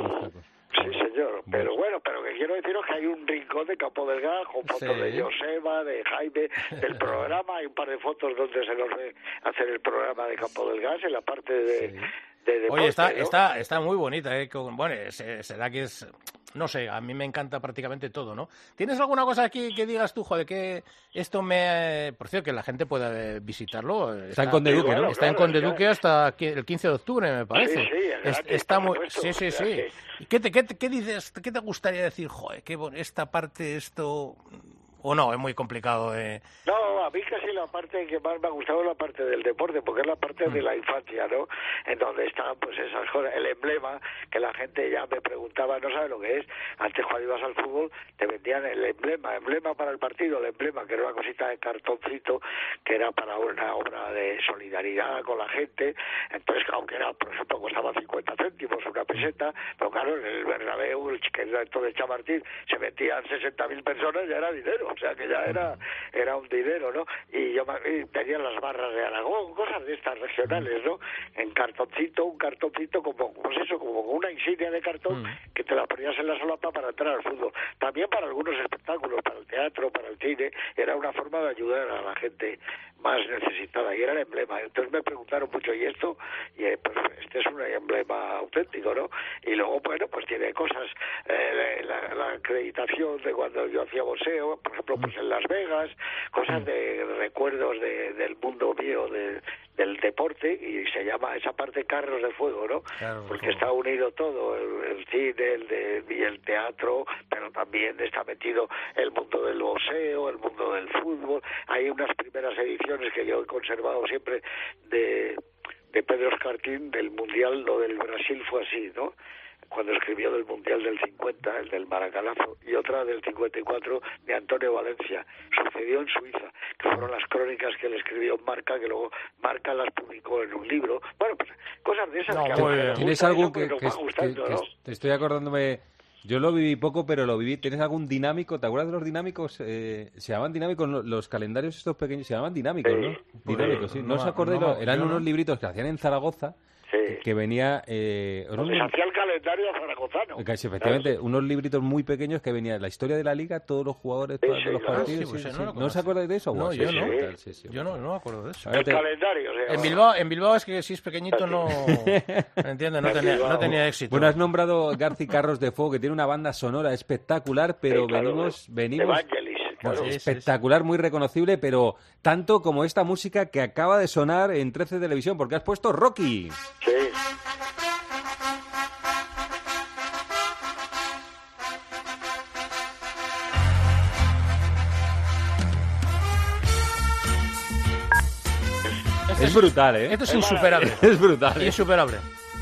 Sí, señor. Pero bueno, pero que quiero deciros que hay un rincón de Campo del Gas con fotos de Joseba, de Jaime, del programa. Hay un par de fotos donde se nos ve hacer el programa de Campo del Gas en la parte de deporte. Oye, ¿no? está muy bonita, bueno, será que es... No sé, a mí me encanta prácticamente todo, ¿no? ¿Tienes alguna cosa aquí que digas tú, joder, que esto me... Por cierto, que la gente pueda visitarlo. Está en Conde Duque, ¿no? Está en Conde Duque hasta el 15 de octubre, me parece. Sí, está muy... Sí. ¿Y qué dices? ¿Qué te gustaría decir, joder, esta parte, esto... ¿O no? Es muy complicado. No, a mí casi la parte que más me ha gustado es la parte del deporte, porque es la parte de la infancia, ¿no? En donde están pues esas cosas, el emblema, que la gente ya me preguntaba, no sabe lo que es. Antes cuando ibas al fútbol te vendían el emblema para el partido, el emblema, que era una cosita de cartoncito, que era para una obra de solidaridad con la gente. Entonces, aunque era, por ejemplo, costaba 50 céntimos, una peseta, pero claro, en el Bernabéu, que era entonces Chamartín, se metían 60.000 personas, ya era dinero, o sea que ya era un dinero, ¿no? Y tenían las barras de Aragón, cosas de estas regionales, ¿no? En cartoncito, un cartoncito como, pues eso, como una insignia de cartón que te la ponías en la solapa para entrar al fútbol. También para algunos espectáculos, para el teatro, para el cine, era una forma de ayudar a la gente más necesitada, y era el emblema. Entonces me preguntaron mucho, ¿y esto? Y pues este es un emblema auténtico, ¿no? Y luego, bueno, pues tiene cosas, la acreditación de cuando yo hacía boxeo, por ejemplo, pues en Las Vegas, cosas de recuerdos del mundo mío, del deporte, y se llama esa parte Carros de Fuego, ¿no? Porque está unido todo, el cine, y el teatro, pero también está metido el mundo del boxeo, el mundo del fútbol. Hay unas primeras ediciones que yo he conservado siempre de Pedro Escartín, del Mundial, lo del Brasil fue así, ¿no? Cuando escribió del Mundial del 50, el del Maracanazo, y otra del 54 de Antonio Valencia. Sucedió en Suiza, que fueron las crónicas que él escribió en Marca, que luego Marca las publicó en un libro. Bueno, pues cosas de esas que a mí ¿Tienes algo que te estoy acordándome? Yo lo viví poco, pero lo viví. ¿Tienes algún dinámico? ¿Te acuerdas de los dinámicos? Se llamaban dinámicos, los calendarios estos pequeños, se llamaban dinámicos, ¿no? Dinámicos, sí. ¿No os acordáis? Eran unos libritos que hacían en Zaragoza, que venía... se hacía el calendario zaragozano. Efectivamente, unos libritos muy pequeños que venía la historia de la liga, todos los jugadores, todos los partidos. ¿No os acordáis de eso? No, yo no. Yo no me acuerdo de eso. El calendario. En Bilbao es que si es pequeñito no... ¿Entiendes? No tenía éxito. Bueno, has nombrado García Carros de Fuego, que tiene una banda sonora espectacular, pero venimos espectacular, muy reconocible, pero tanto como esta música que acaba de sonar en 13 Televisión, porque has puesto Rocky. Sí. Es brutal, ¿eh? Esto es insuperable. Es brutal. Insuperable.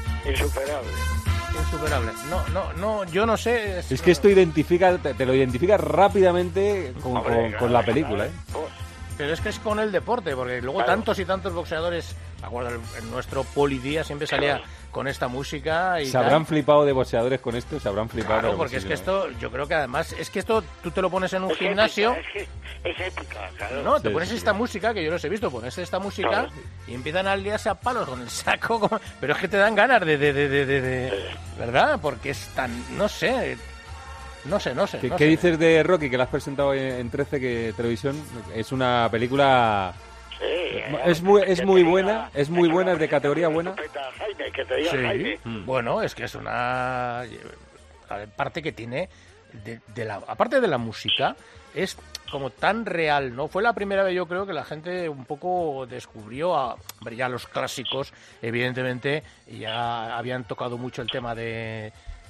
No, yo no sé. Es que esto te lo identifica rápidamente con la película, ¿eh? Pero es que es con el deporte, porque luego tantos y tantos boxeadores, me acuerdo, en nuestro Polidía siempre salía con esta música y ¿Se habrán flipado de boxeadores con esto? ¿Se habrán flipado? Claro, porque es que esto, yo creo que además, es que esto tú te lo pones en un gimnasio... Es épica, claro. No, te pones esta música, que yo los he visto, pones esta música y empiezan a liarse a palos con el saco, pero es que te dan ganas de ¿verdad? Porque es tan, no sé... ¿Qué dices de Rocky, que la has presentado en 13 Televisión? Es una película... es muy buena, es de categoría buena. Jaime. Bueno, es que es una parte que tiene aparte de la música, es como tan real, ¿no? Fue la primera vez, yo creo, que la gente un poco descubrió ya los clásicos, evidentemente, ya habían tocado mucho el tema del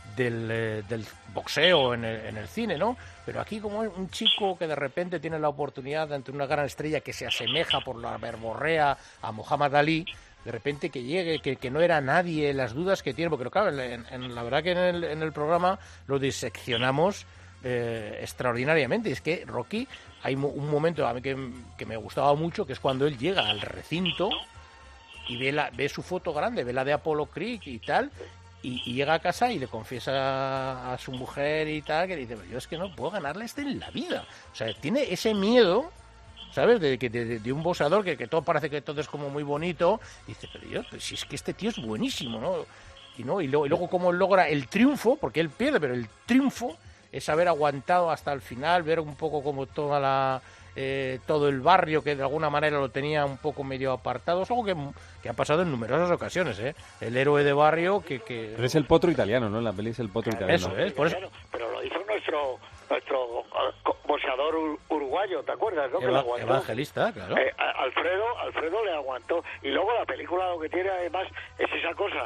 boxeo en el cine, ¿no? Pero aquí como un chico que de repente tiene la oportunidad ante una gran estrella que se asemeja por la verborrea a Muhammad Ali, de repente que llegue, que no era nadie, las dudas que tiene, porque claro, la verdad que en el programa lo diseccionamos extraordinariamente. Es que Rocky, hay un momento a mí que me gustaba mucho, que es cuando él llega al recinto y ve su foto grande, ve la de Apollo Creed y tal, y llega a casa y le confiesa a su mujer y tal, que dice, yo es que no puedo ganarle en la vida. O sea, tiene ese miedo, ¿sabes? De un boxeador que todo parece que todo es como muy bonito. Dice, pero si es que este tío es buenísimo, ¿no? Y luego cómo logra el triunfo, porque él pierde, pero el triunfo es haber aguantado hasta el final, ver un poco como todo el barrio que de alguna manera lo tenía un poco medio apartado. Es algo que ha pasado en numerosas ocasiones, ¿eh? El héroe de barrio que... Pero es el potro italiano, ¿no? En la peli es el potro italiano. Eso es, por eso... Pero lo hizo nuestro boxeador uruguayo, ¿te acuerdas, no? Que le aguantó. Evangelista, claro. Alfredo le aguantó. Y luego la película lo que tiene además es esa cosa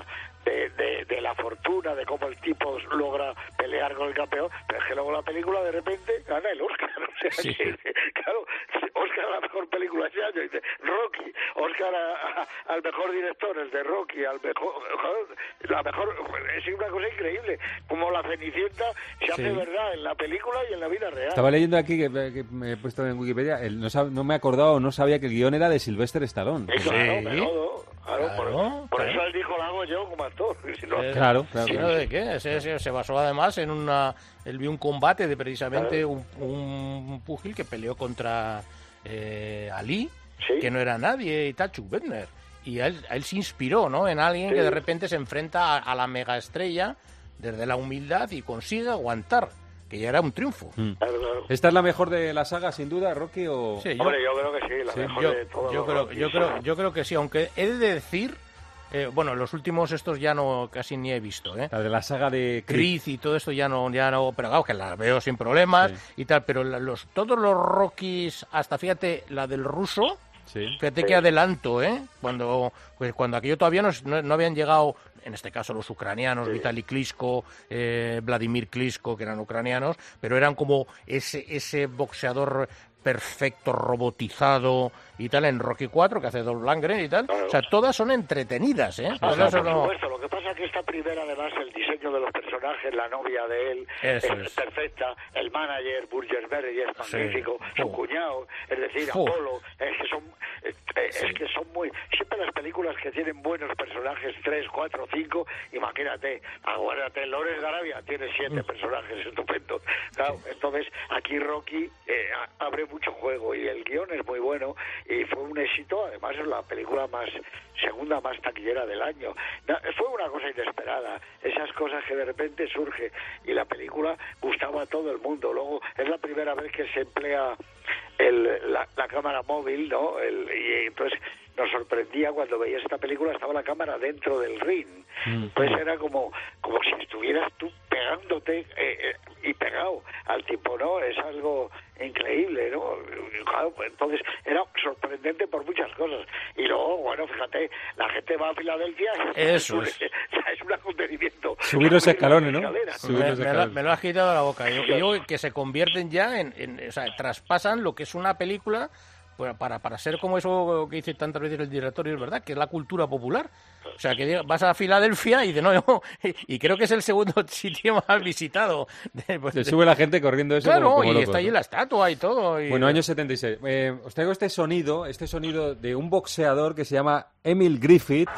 de la fortuna, de cómo el tipo logra pelear con el campeón, pero es que luego la película de repente gana el Oscar. O sea, Sí. claro, Oscar a la mejor película ese año, dice Rocky, Oscar al mejor director, el de Rocky, al mejor, la mejor, es una cosa increíble, como la Cenicienta se hace Sí. verdad en la película y en la vida real. Estaba leyendo aquí, que me he puesto en Wikipedia, no me acordaba, no sabía que el guión era de Sylvester Stallone. Claro, menudo, por claro. eso él dijo, lo hago yo como actor. Si no, Claro. ¿Sí, no, ¿de qué? Se basó además en él vio un combate de precisamente un púgil que peleó contra Ali, que no era nadie, y tal, Chuck Bednar. Y a él se inspiró, ¿no? En alguien que de repente se enfrenta a la megaestrella desde la humildad y consigue aguantar, que ya era un triunfo. ¿Esta es la mejor de la saga, sin duda, Rocky? O... Sí, Hombre, yo creo que sí, la mejor de todos los Rockys. yo creo que sí, aunque he de decir, bueno, los últimos estos ya no casi ni he visto, ¿eh? La de la saga de Creed y todo esto ya no, pero claro, que las veo sin problemas y tal, pero todos los Rockies, hasta fíjate, la del ruso, fíjate qué adelanto, ¿eh? Cuando aquello todavía no habían llegado, en este caso los ucranianos, Vitaly Klitschko, Vladimir Klitschko, que eran ucranianos, pero eran como ese boxeador perfecto, robotizado y tal, en Rocky 4, que hace Dolph Lundgren y tal. O sea, todas son entretenidas, ¿eh? Por Todas son- supuesto, lo que pasa es que esta primera, además, el diseño de los personajes, la novia de él, Eso es es. perfecta, el manager, Burgess Berry, es magnífico, su cuñado, es decir, Fu. Apolo, es que son muy... Siempre las películas que tienen buenos personajes, 3, 4, 5, imagínate, aguárdate, Lawrence de Arabia tiene 7 personajes estupendos. Claro, entonces, aquí Rocky abre mucho juego y el guión es muy bueno y fue un éxito, además es la película segunda más taquillera del año. Fue una cosa inesperada, esas cosas que de repente surge y la película gustaba a todo el mundo. Luego es la primera vez que se emplea la cámara móvil, ¿no? Y entonces nos sorprendía cuando veías esta película, estaba la cámara dentro del ring. Pues era como si estuvieras tú pegándote y pegado al tipo, ¿no? Es algo increíble, ¿no? Claro, pues entonces era sorprendente por muchas cosas. Y luego, bueno, fíjate, la gente va a Filadelfia y Eso es un acontecimiento. Subir los escalones, ¿no? Me lo has quitado de la boca. Yo que se convierten ya o sea, traspasan lo que es una película para ser como eso que dice tantas veces el director, y es verdad, que es la cultura popular. O sea, que vas a Filadelfia y dices, no, y creo que es el segundo sitio más visitado. Se sube la gente corriendo eso Claro, como y locos, está allí ¿no? la estatua y todo. Y... Bueno, año 76. Os traigo este sonido de un boxeador que se llama Emil Griffith.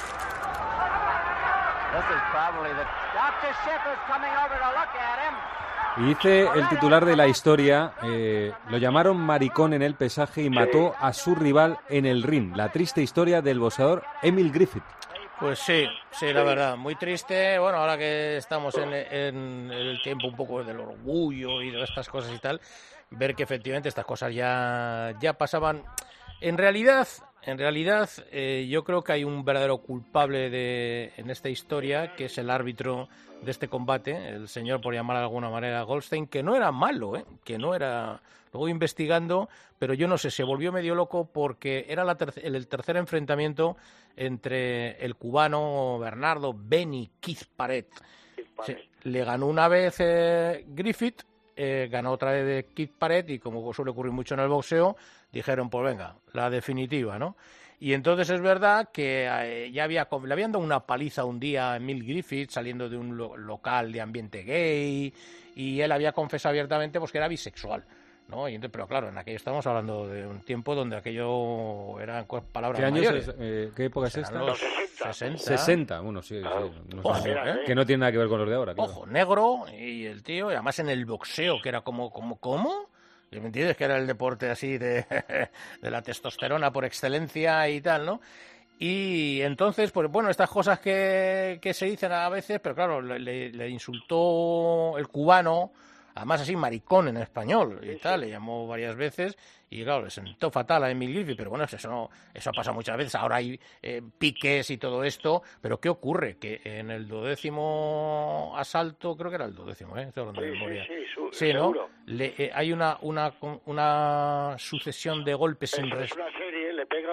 Y dice el titular de la historia, lo llamaron maricón en el pesaje y mató a su rival en el ring. La triste historia del boxeador Emil Griffith. Pues sí, la verdad, muy triste. Bueno, ahora que estamos en el tiempo un poco del orgullo y de estas cosas y tal, ver que efectivamente estas cosas ya pasaban. En realidad, yo creo que hay un verdadero culpable en esta historia, que es el árbitro de este combate, el señor, por llamar de alguna manera, Goldstein, que no era malo, que no era... Luego investigando, pero yo no sé, se volvió medio loco porque era el tercer enfrentamiento entre el cubano Bernardo Benny Keith Paret. Le ganó una vez Griffith, ganó otra vez de Keith Paret, y como suele ocurrir mucho en el boxeo, dijeron, pues venga, la definitiva, ¿no? Y entonces es verdad que le habían dado una paliza un día a Emil Griffith saliendo de un local de ambiente gay, y él había confesado abiertamente pues que era bisexual, ¿no? Y entonces, pero claro, en aquello estamos hablando de un tiempo donde aquello eran palabras ¿Qué años mayores. ¿Qué época es esta? Los 60. 60, bueno, sí. Claro. No Ojo, sé, que no tiene nada que ver con los de ahora. Claro. Ojo, negro, y el tío, y además en el boxeo, que era ¿cómo? ¿Me entiendes? Que era el deporte así de la testosterona por excelencia y tal, ¿no? Y entonces, pues bueno, estas cosas que se dicen a veces, pero claro, le insultó el cubano, además así maricón en español y tal, le llamó varias veces y claro, le sentó fatal a Emil Griffith, pero bueno, eso pasa muchas veces. Ahora hay piques y todo esto, pero ¿qué ocurre? Que en el 12º asalto, creo que era el 12º, estoy hablando de memoria. Sí, ¿no? Hay una sucesión de golpes Es una serie, le pega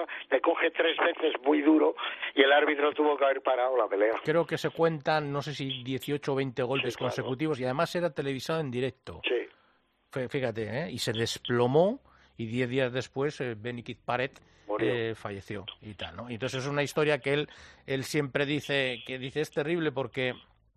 le coge 3 veces muy duro y el árbitro tuvo que haber parado la pelea. Creo que se cuentan, no sé si 18 o 20 golpes consecutivos y además era televisado en directo. Sí. Fíjate, y se desplomó y 10 días después Benny Keith Barrett falleció y tal, ¿no? Y entonces es una historia que él siempre dice, es terrible porque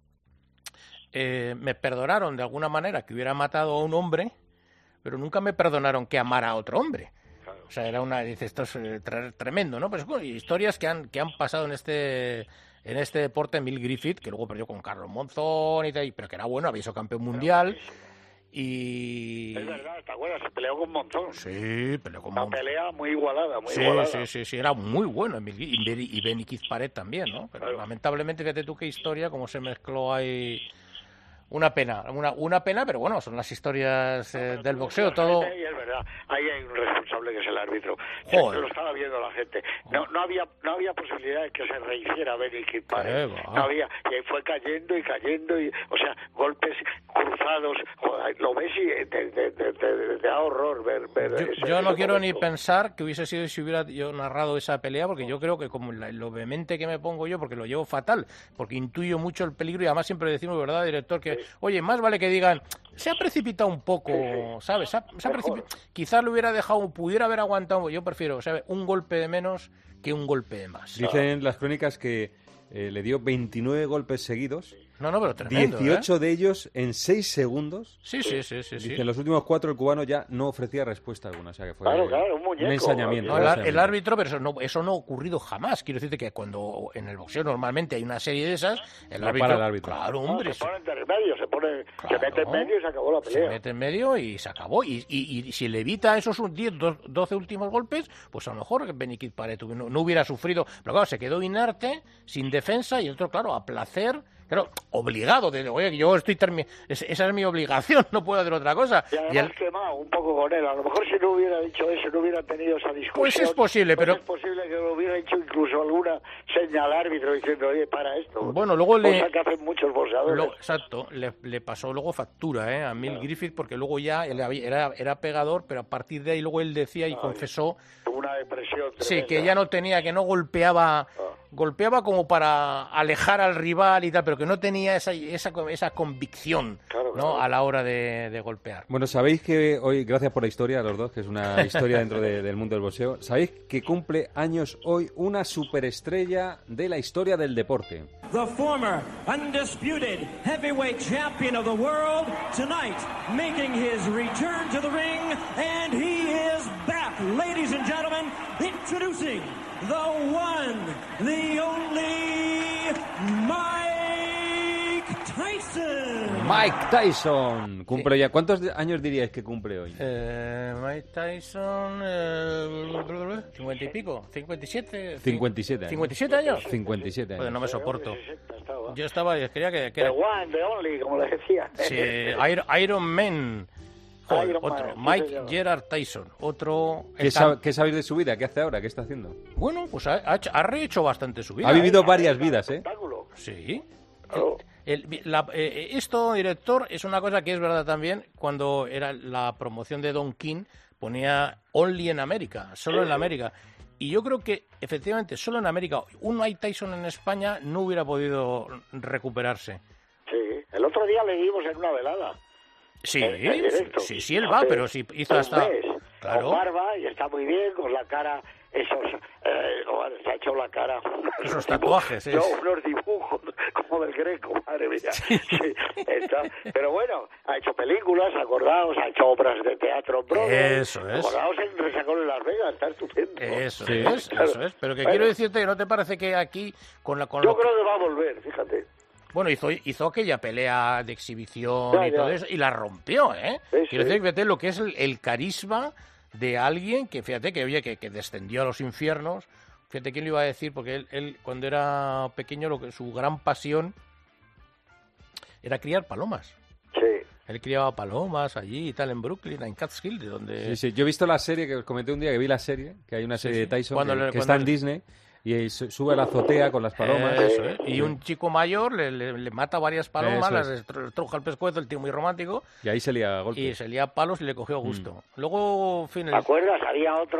me perdonaron de alguna manera que hubiera matado a un hombre, pero nunca me perdonaron que amara a otro hombre. Claro. O sea, esto es tremendo, ¿no? Pues bueno, historias que han pasado en este deporte. Bill Griffith, que luego perdió con Carlos Monzón y tal, pero que era bueno, había sido campeón mundial. Y... Es verdad, ¿te acuerdas? Se peleó con Monzón. Sí, peleó con Monzón. Una pelea muy igualada, muy igualada. Sí, era muy bueno. Y Benny Keith Barrett también, ¿no? Pero lamentablemente, fíjate tú qué historia, cómo se mezcló ahí. Una pena, pero bueno, son las historias del boxeo, todo... Y es verdad, ahí hay un responsable que es el árbitro. Joder. Lo estaba viendo la gente. No había posibilidad de que se rehiciera Benny Keith Barrett. No había, y ahí fue cayendo, o sea, golpes cruzados. Joder, lo ves y te da horror ver yo no quiero ni pensar que hubiese sido si hubiera yo narrado esa pelea, porque yo creo que como lo vehemente que me pongo yo, porque lo llevo fatal, porque intuyo mucho el peligro y además siempre decimos, ¿verdad, director? Que oye, más vale que digan, se ha precipitado un poco, ¿sabes? Se ha precipitado. Quizás lo hubiera dejado, pudiera haber aguantado. Yo prefiero, ¿sabes? Un golpe de menos que un golpe de más. Dicen las crónicas que le dio 29 golpes seguidos. No, pero tremendo, 18 de ellos en 6 segundos. Sí. Dicen, los últimos 4 el cubano ya no ofrecía respuesta alguna. O sea, que fue un muñeco, un ensañamiento. El árbitro, pero eso no ha ocurrido jamás. Quiero decirte que cuando en el boxeo normalmente hay una serie de esas, el árbitro... Claro, hombre. Se pone entre medio, se mete en medio y se acabó la pelea. Se mete en medio y se acabó. Y si le evita esos 12 últimos golpes, pues a lo mejor Benny Keith Barrett no hubiera sufrido. Pero claro, se quedó inerte, sin defensa, y el otro, claro, a placer... Claro, obligado, oye, yo estoy esa es mi obligación, no puedo hacer otra cosa. Y además quemado un poco con él, a lo mejor si no hubiera dicho eso, no hubiera tenido esa discusión. Pues es posible, pero... Es posible que lo hubiera hecho incluso alguna señal al árbitro diciendo, oye, para esto. Bueno, luego cosa que hacen muchos boxeadores. Exacto, le pasó luego factura, a Bill Griffith, porque luego ya era pegador, pero a partir de ahí luego él decía y confesó... Una depresión tremenda. Sí, que ya que no golpeaba... Golpeaba como para alejar al rival y tal, pero que no tenía esa convicción, ¿no? A la hora de golpear. Bueno, sabéis que hoy, gracias por la historia a los dos, que es una historia dentro del mundo del boxeo, sabéis que cumple años hoy una superestrella de la historia del deporte. The former undisputed heavyweight champion of the world, tonight making his return to the ring, and he is back, ladies and gentlemen, introducing the one, the only Mike Tyson. Mike Tyson cumple ya. ¿Cuántos años diríais que cumple hoy? Mike Tyson, 50 y pico, 57. 57 años. 57 años. 57 años. Pues no me soporto. Yo quería que The one, the only, como le decía. Sí, Iron Man. Joder, otro, Mike Gerard Tyson, otro... ¿Qué sabéis de su vida? ¿Qué hace ahora? ¿Qué está haciendo? Bueno, pues ha rehecho bastante su vida. Ha vivido varias vidas, ¿eh? Sí. Claro. Esto, director, es una cosa que es verdad también. Cuando era la promoción de Don King, ponía Only en América, solo en América. Y yo creo que, efectivamente, solo en América, un Mike Tyson en España no hubiera podido recuperarse. Sí, el otro día le dimos en una velada. Sí, él va, pero si hizo hasta... Claro. Con barba y está muy bien, con la cara, se ha hecho la cara. Esos tatuajes, unos dibujos como del Greco, madre mía. Sí, pero bueno, ha hecho películas, acordaos, ha hecho obras de teatro. Eso es. Acordaos en Resacón en Las Vegas, está estupendo. Eso es. Pero que quiero decirte que ¿no te parece que aquí con yo creo que va a volver, fíjate. Bueno, hizo aquella pelea de exhibición y todo eso, y la rompió, ¿eh? Sí, quiero decir, fíjate lo que es el carisma de alguien que, fíjate, que descendió a los infiernos. Fíjate quién le iba a decir, porque él cuando era pequeño, su gran pasión era criar palomas. Sí. Él criaba palomas allí y tal, en Brooklyn, en Catskill, de donde... Sí, yo he visto la serie, que os comenté un día que vi la serie, que hay una serie de Tyson que está en Disney, y sube a la azotea con las palomas. Eso, ¿eh? Y un chico mayor le mata varias palomas, las estruja el pescuezo, el tío muy romántico. Y ahí se lía golpes. Y se lía palos y le cogió gusto. Luego, en fin... ¿Te acuerdas? Había otro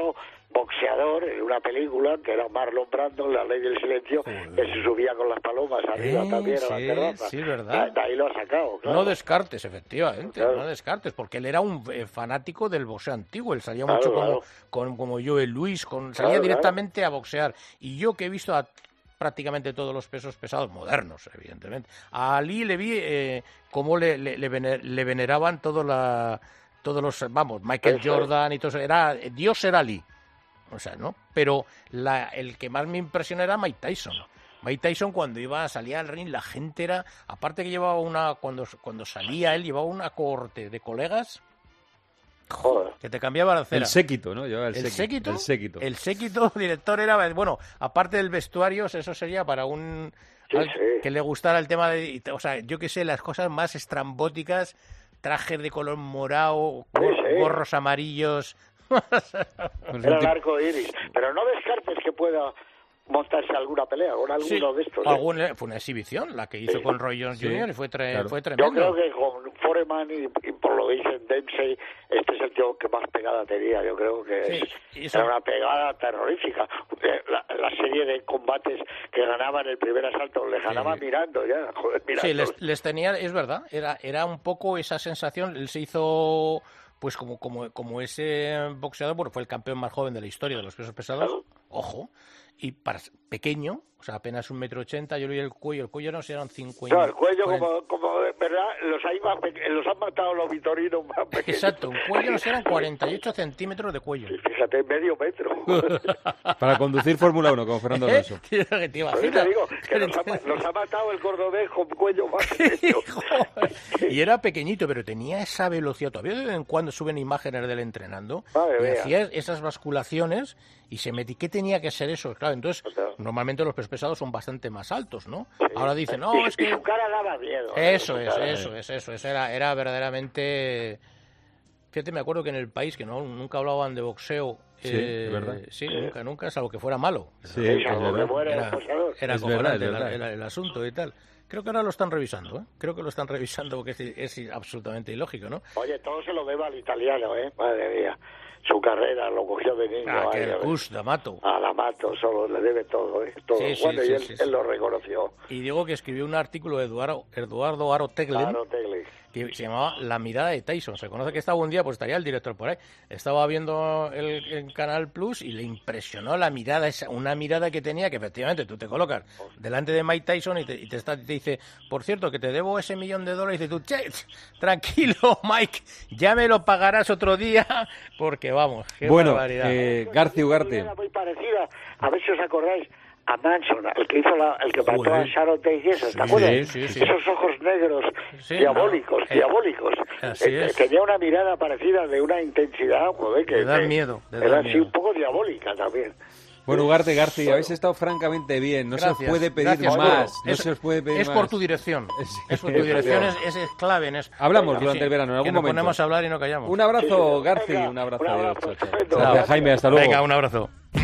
boxeador en una película que era Marlon Brando, La Ley del Silencio, que se subía con las palomas arriba también a la terraza. Sí, verdad. De ahí lo ha sacado, claro. No descartes, efectivamente, claro. No descartes, porque él era un fanático del boxeo antiguo, él salía mucho como Joel Luis, salía directamente a boxear. Y yo que he visto a prácticamente todos los pesos pesados, modernos, evidentemente, a Ali le vi cómo le veneraban todos los, Michael Jordan y todo eso, Dios era Ali. O sea, ¿no? Pero el que más me impresionó era Mike Tyson. Mike Tyson cuando salía al ring, la gente era, aparte que llevaba cuando salía él, llevaba una cohorte de colegas, joder, que te cambiaba la cera. El séquito, ¿no? Llevaba El séquito. El séquito, director, era, bueno, aparte del vestuario, eso sería para que le gustara el tema de, o sea, yo qué sé, las cosas más estrambóticas, trajes de color morado, gorros amarillos. Era el arco iris, pero no descartes que pueda montarse alguna pelea con alguno de estos. Fue una exhibición la que hizo con Roy Jones Jr. y fue tremendo. Yo creo que con Foreman y por lo que dicen Dempsey, este es el tío que más pegada tenía. Yo creo que era una pegada terrorífica. La serie de combates que ganaban el primer asalto, le ganaba mirando ya. Joder, mirando. Sí, les tenía, es verdad, era un poco esa sensación. Él se hizo, pues como ese boxeador, bueno, fue el campeón más joven de la historia de los pesos pesados, ojo, y pequeño, o sea, apenas 1,80 m, yo leí el cuello no sé, eran 50. No, el cuello 40. como verdad, los han matado los vitorinos más pequeños. Exacto, un cuello no sé, eran 48 centímetros de cuello. Sí, fíjate, medio metro. Para conducir Fórmula 1 con Fernando Alonso. Te digo, que nos ha matado el cordobés con cuello más pequeño. Y era pequeñito, pero tenía esa velocidad. Todavía de vez en cuando suben imágenes de él entrenando y hacía esas basculaciones y se metía. ¿Qué tenía que ser eso? Claro, entonces, normalmente los pesos pesados son bastante más altos, ¿no? Sí. Ahora dicen, no, es que... su cara daba miedo. Eso era verdaderamente... Fíjate, me acuerdo que en el país, que nunca hablaban de boxeo... es verdad. Sí, nunca, salvo que fuera malo. Sí, era acojonante el asunto y tal. Creo que ahora lo están revisando, ¿eh? Creo que lo están revisando porque es absolutamente ilógico, ¿no? Oye, todo se lo debe al italiano, ¿eh? Madre mía. Su carrera lo cogió de niño. Que D'Amato. A D'Amato solo le debe todo, ¿eh? Todo. Sí, bueno, y él lo reconoció. Y digo que escribió un artículo de Eduardo Aro Teglen, que se llamaba La mirada de Tyson. Se conoce que estaba un día, pues estaría el director por ahí. Estaba viendo el Canal Plus y le impresionó la mirada, una mirada que tenía, que efectivamente tú te colocas delante de Mike Tyson y te dice, por cierto, que te debo ese $1 millón, y dices tú, tranquilo, Mike, ya me lo pagarás otro día, porque vamos, qué barbaridad. García Ugarte. Muy parecida, a ver si os acordáis, a Manson, el que mató a Sharon Tate y eso, ¿te acuerdas? Sí. Esos ojos negros, diabólicos. Así es. Tenía una mirada parecida, de una intensidad, joder, que da miedo. Era así un poco diabólica también. Bueno, Ugarte, García, habéis estado francamente bien. No se os puede pedir más. Se os puede pedir más. Es por tu dirección. Es es clave en eso. Hablamos durante el verano, en algún momento. Nos ponemos a hablar y no callamos. Un abrazo, García. Un abrazo. Gracias, Jaime. Hasta luego. Venga, un abrazo.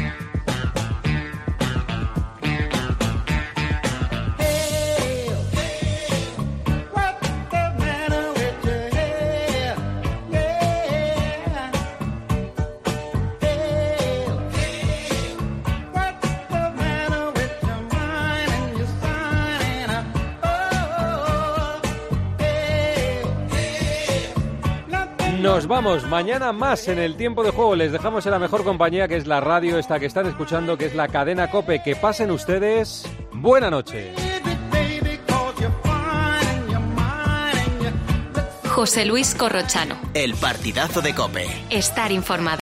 Nos vamos mañana más en el tiempo de juego. Les dejamos en la mejor compañía, que es la radio esta que están escuchando, que es la cadena COPE. Que pasen ustedes buena noche. José Luis Corrochano. El partidazo de COPE. Estar informado.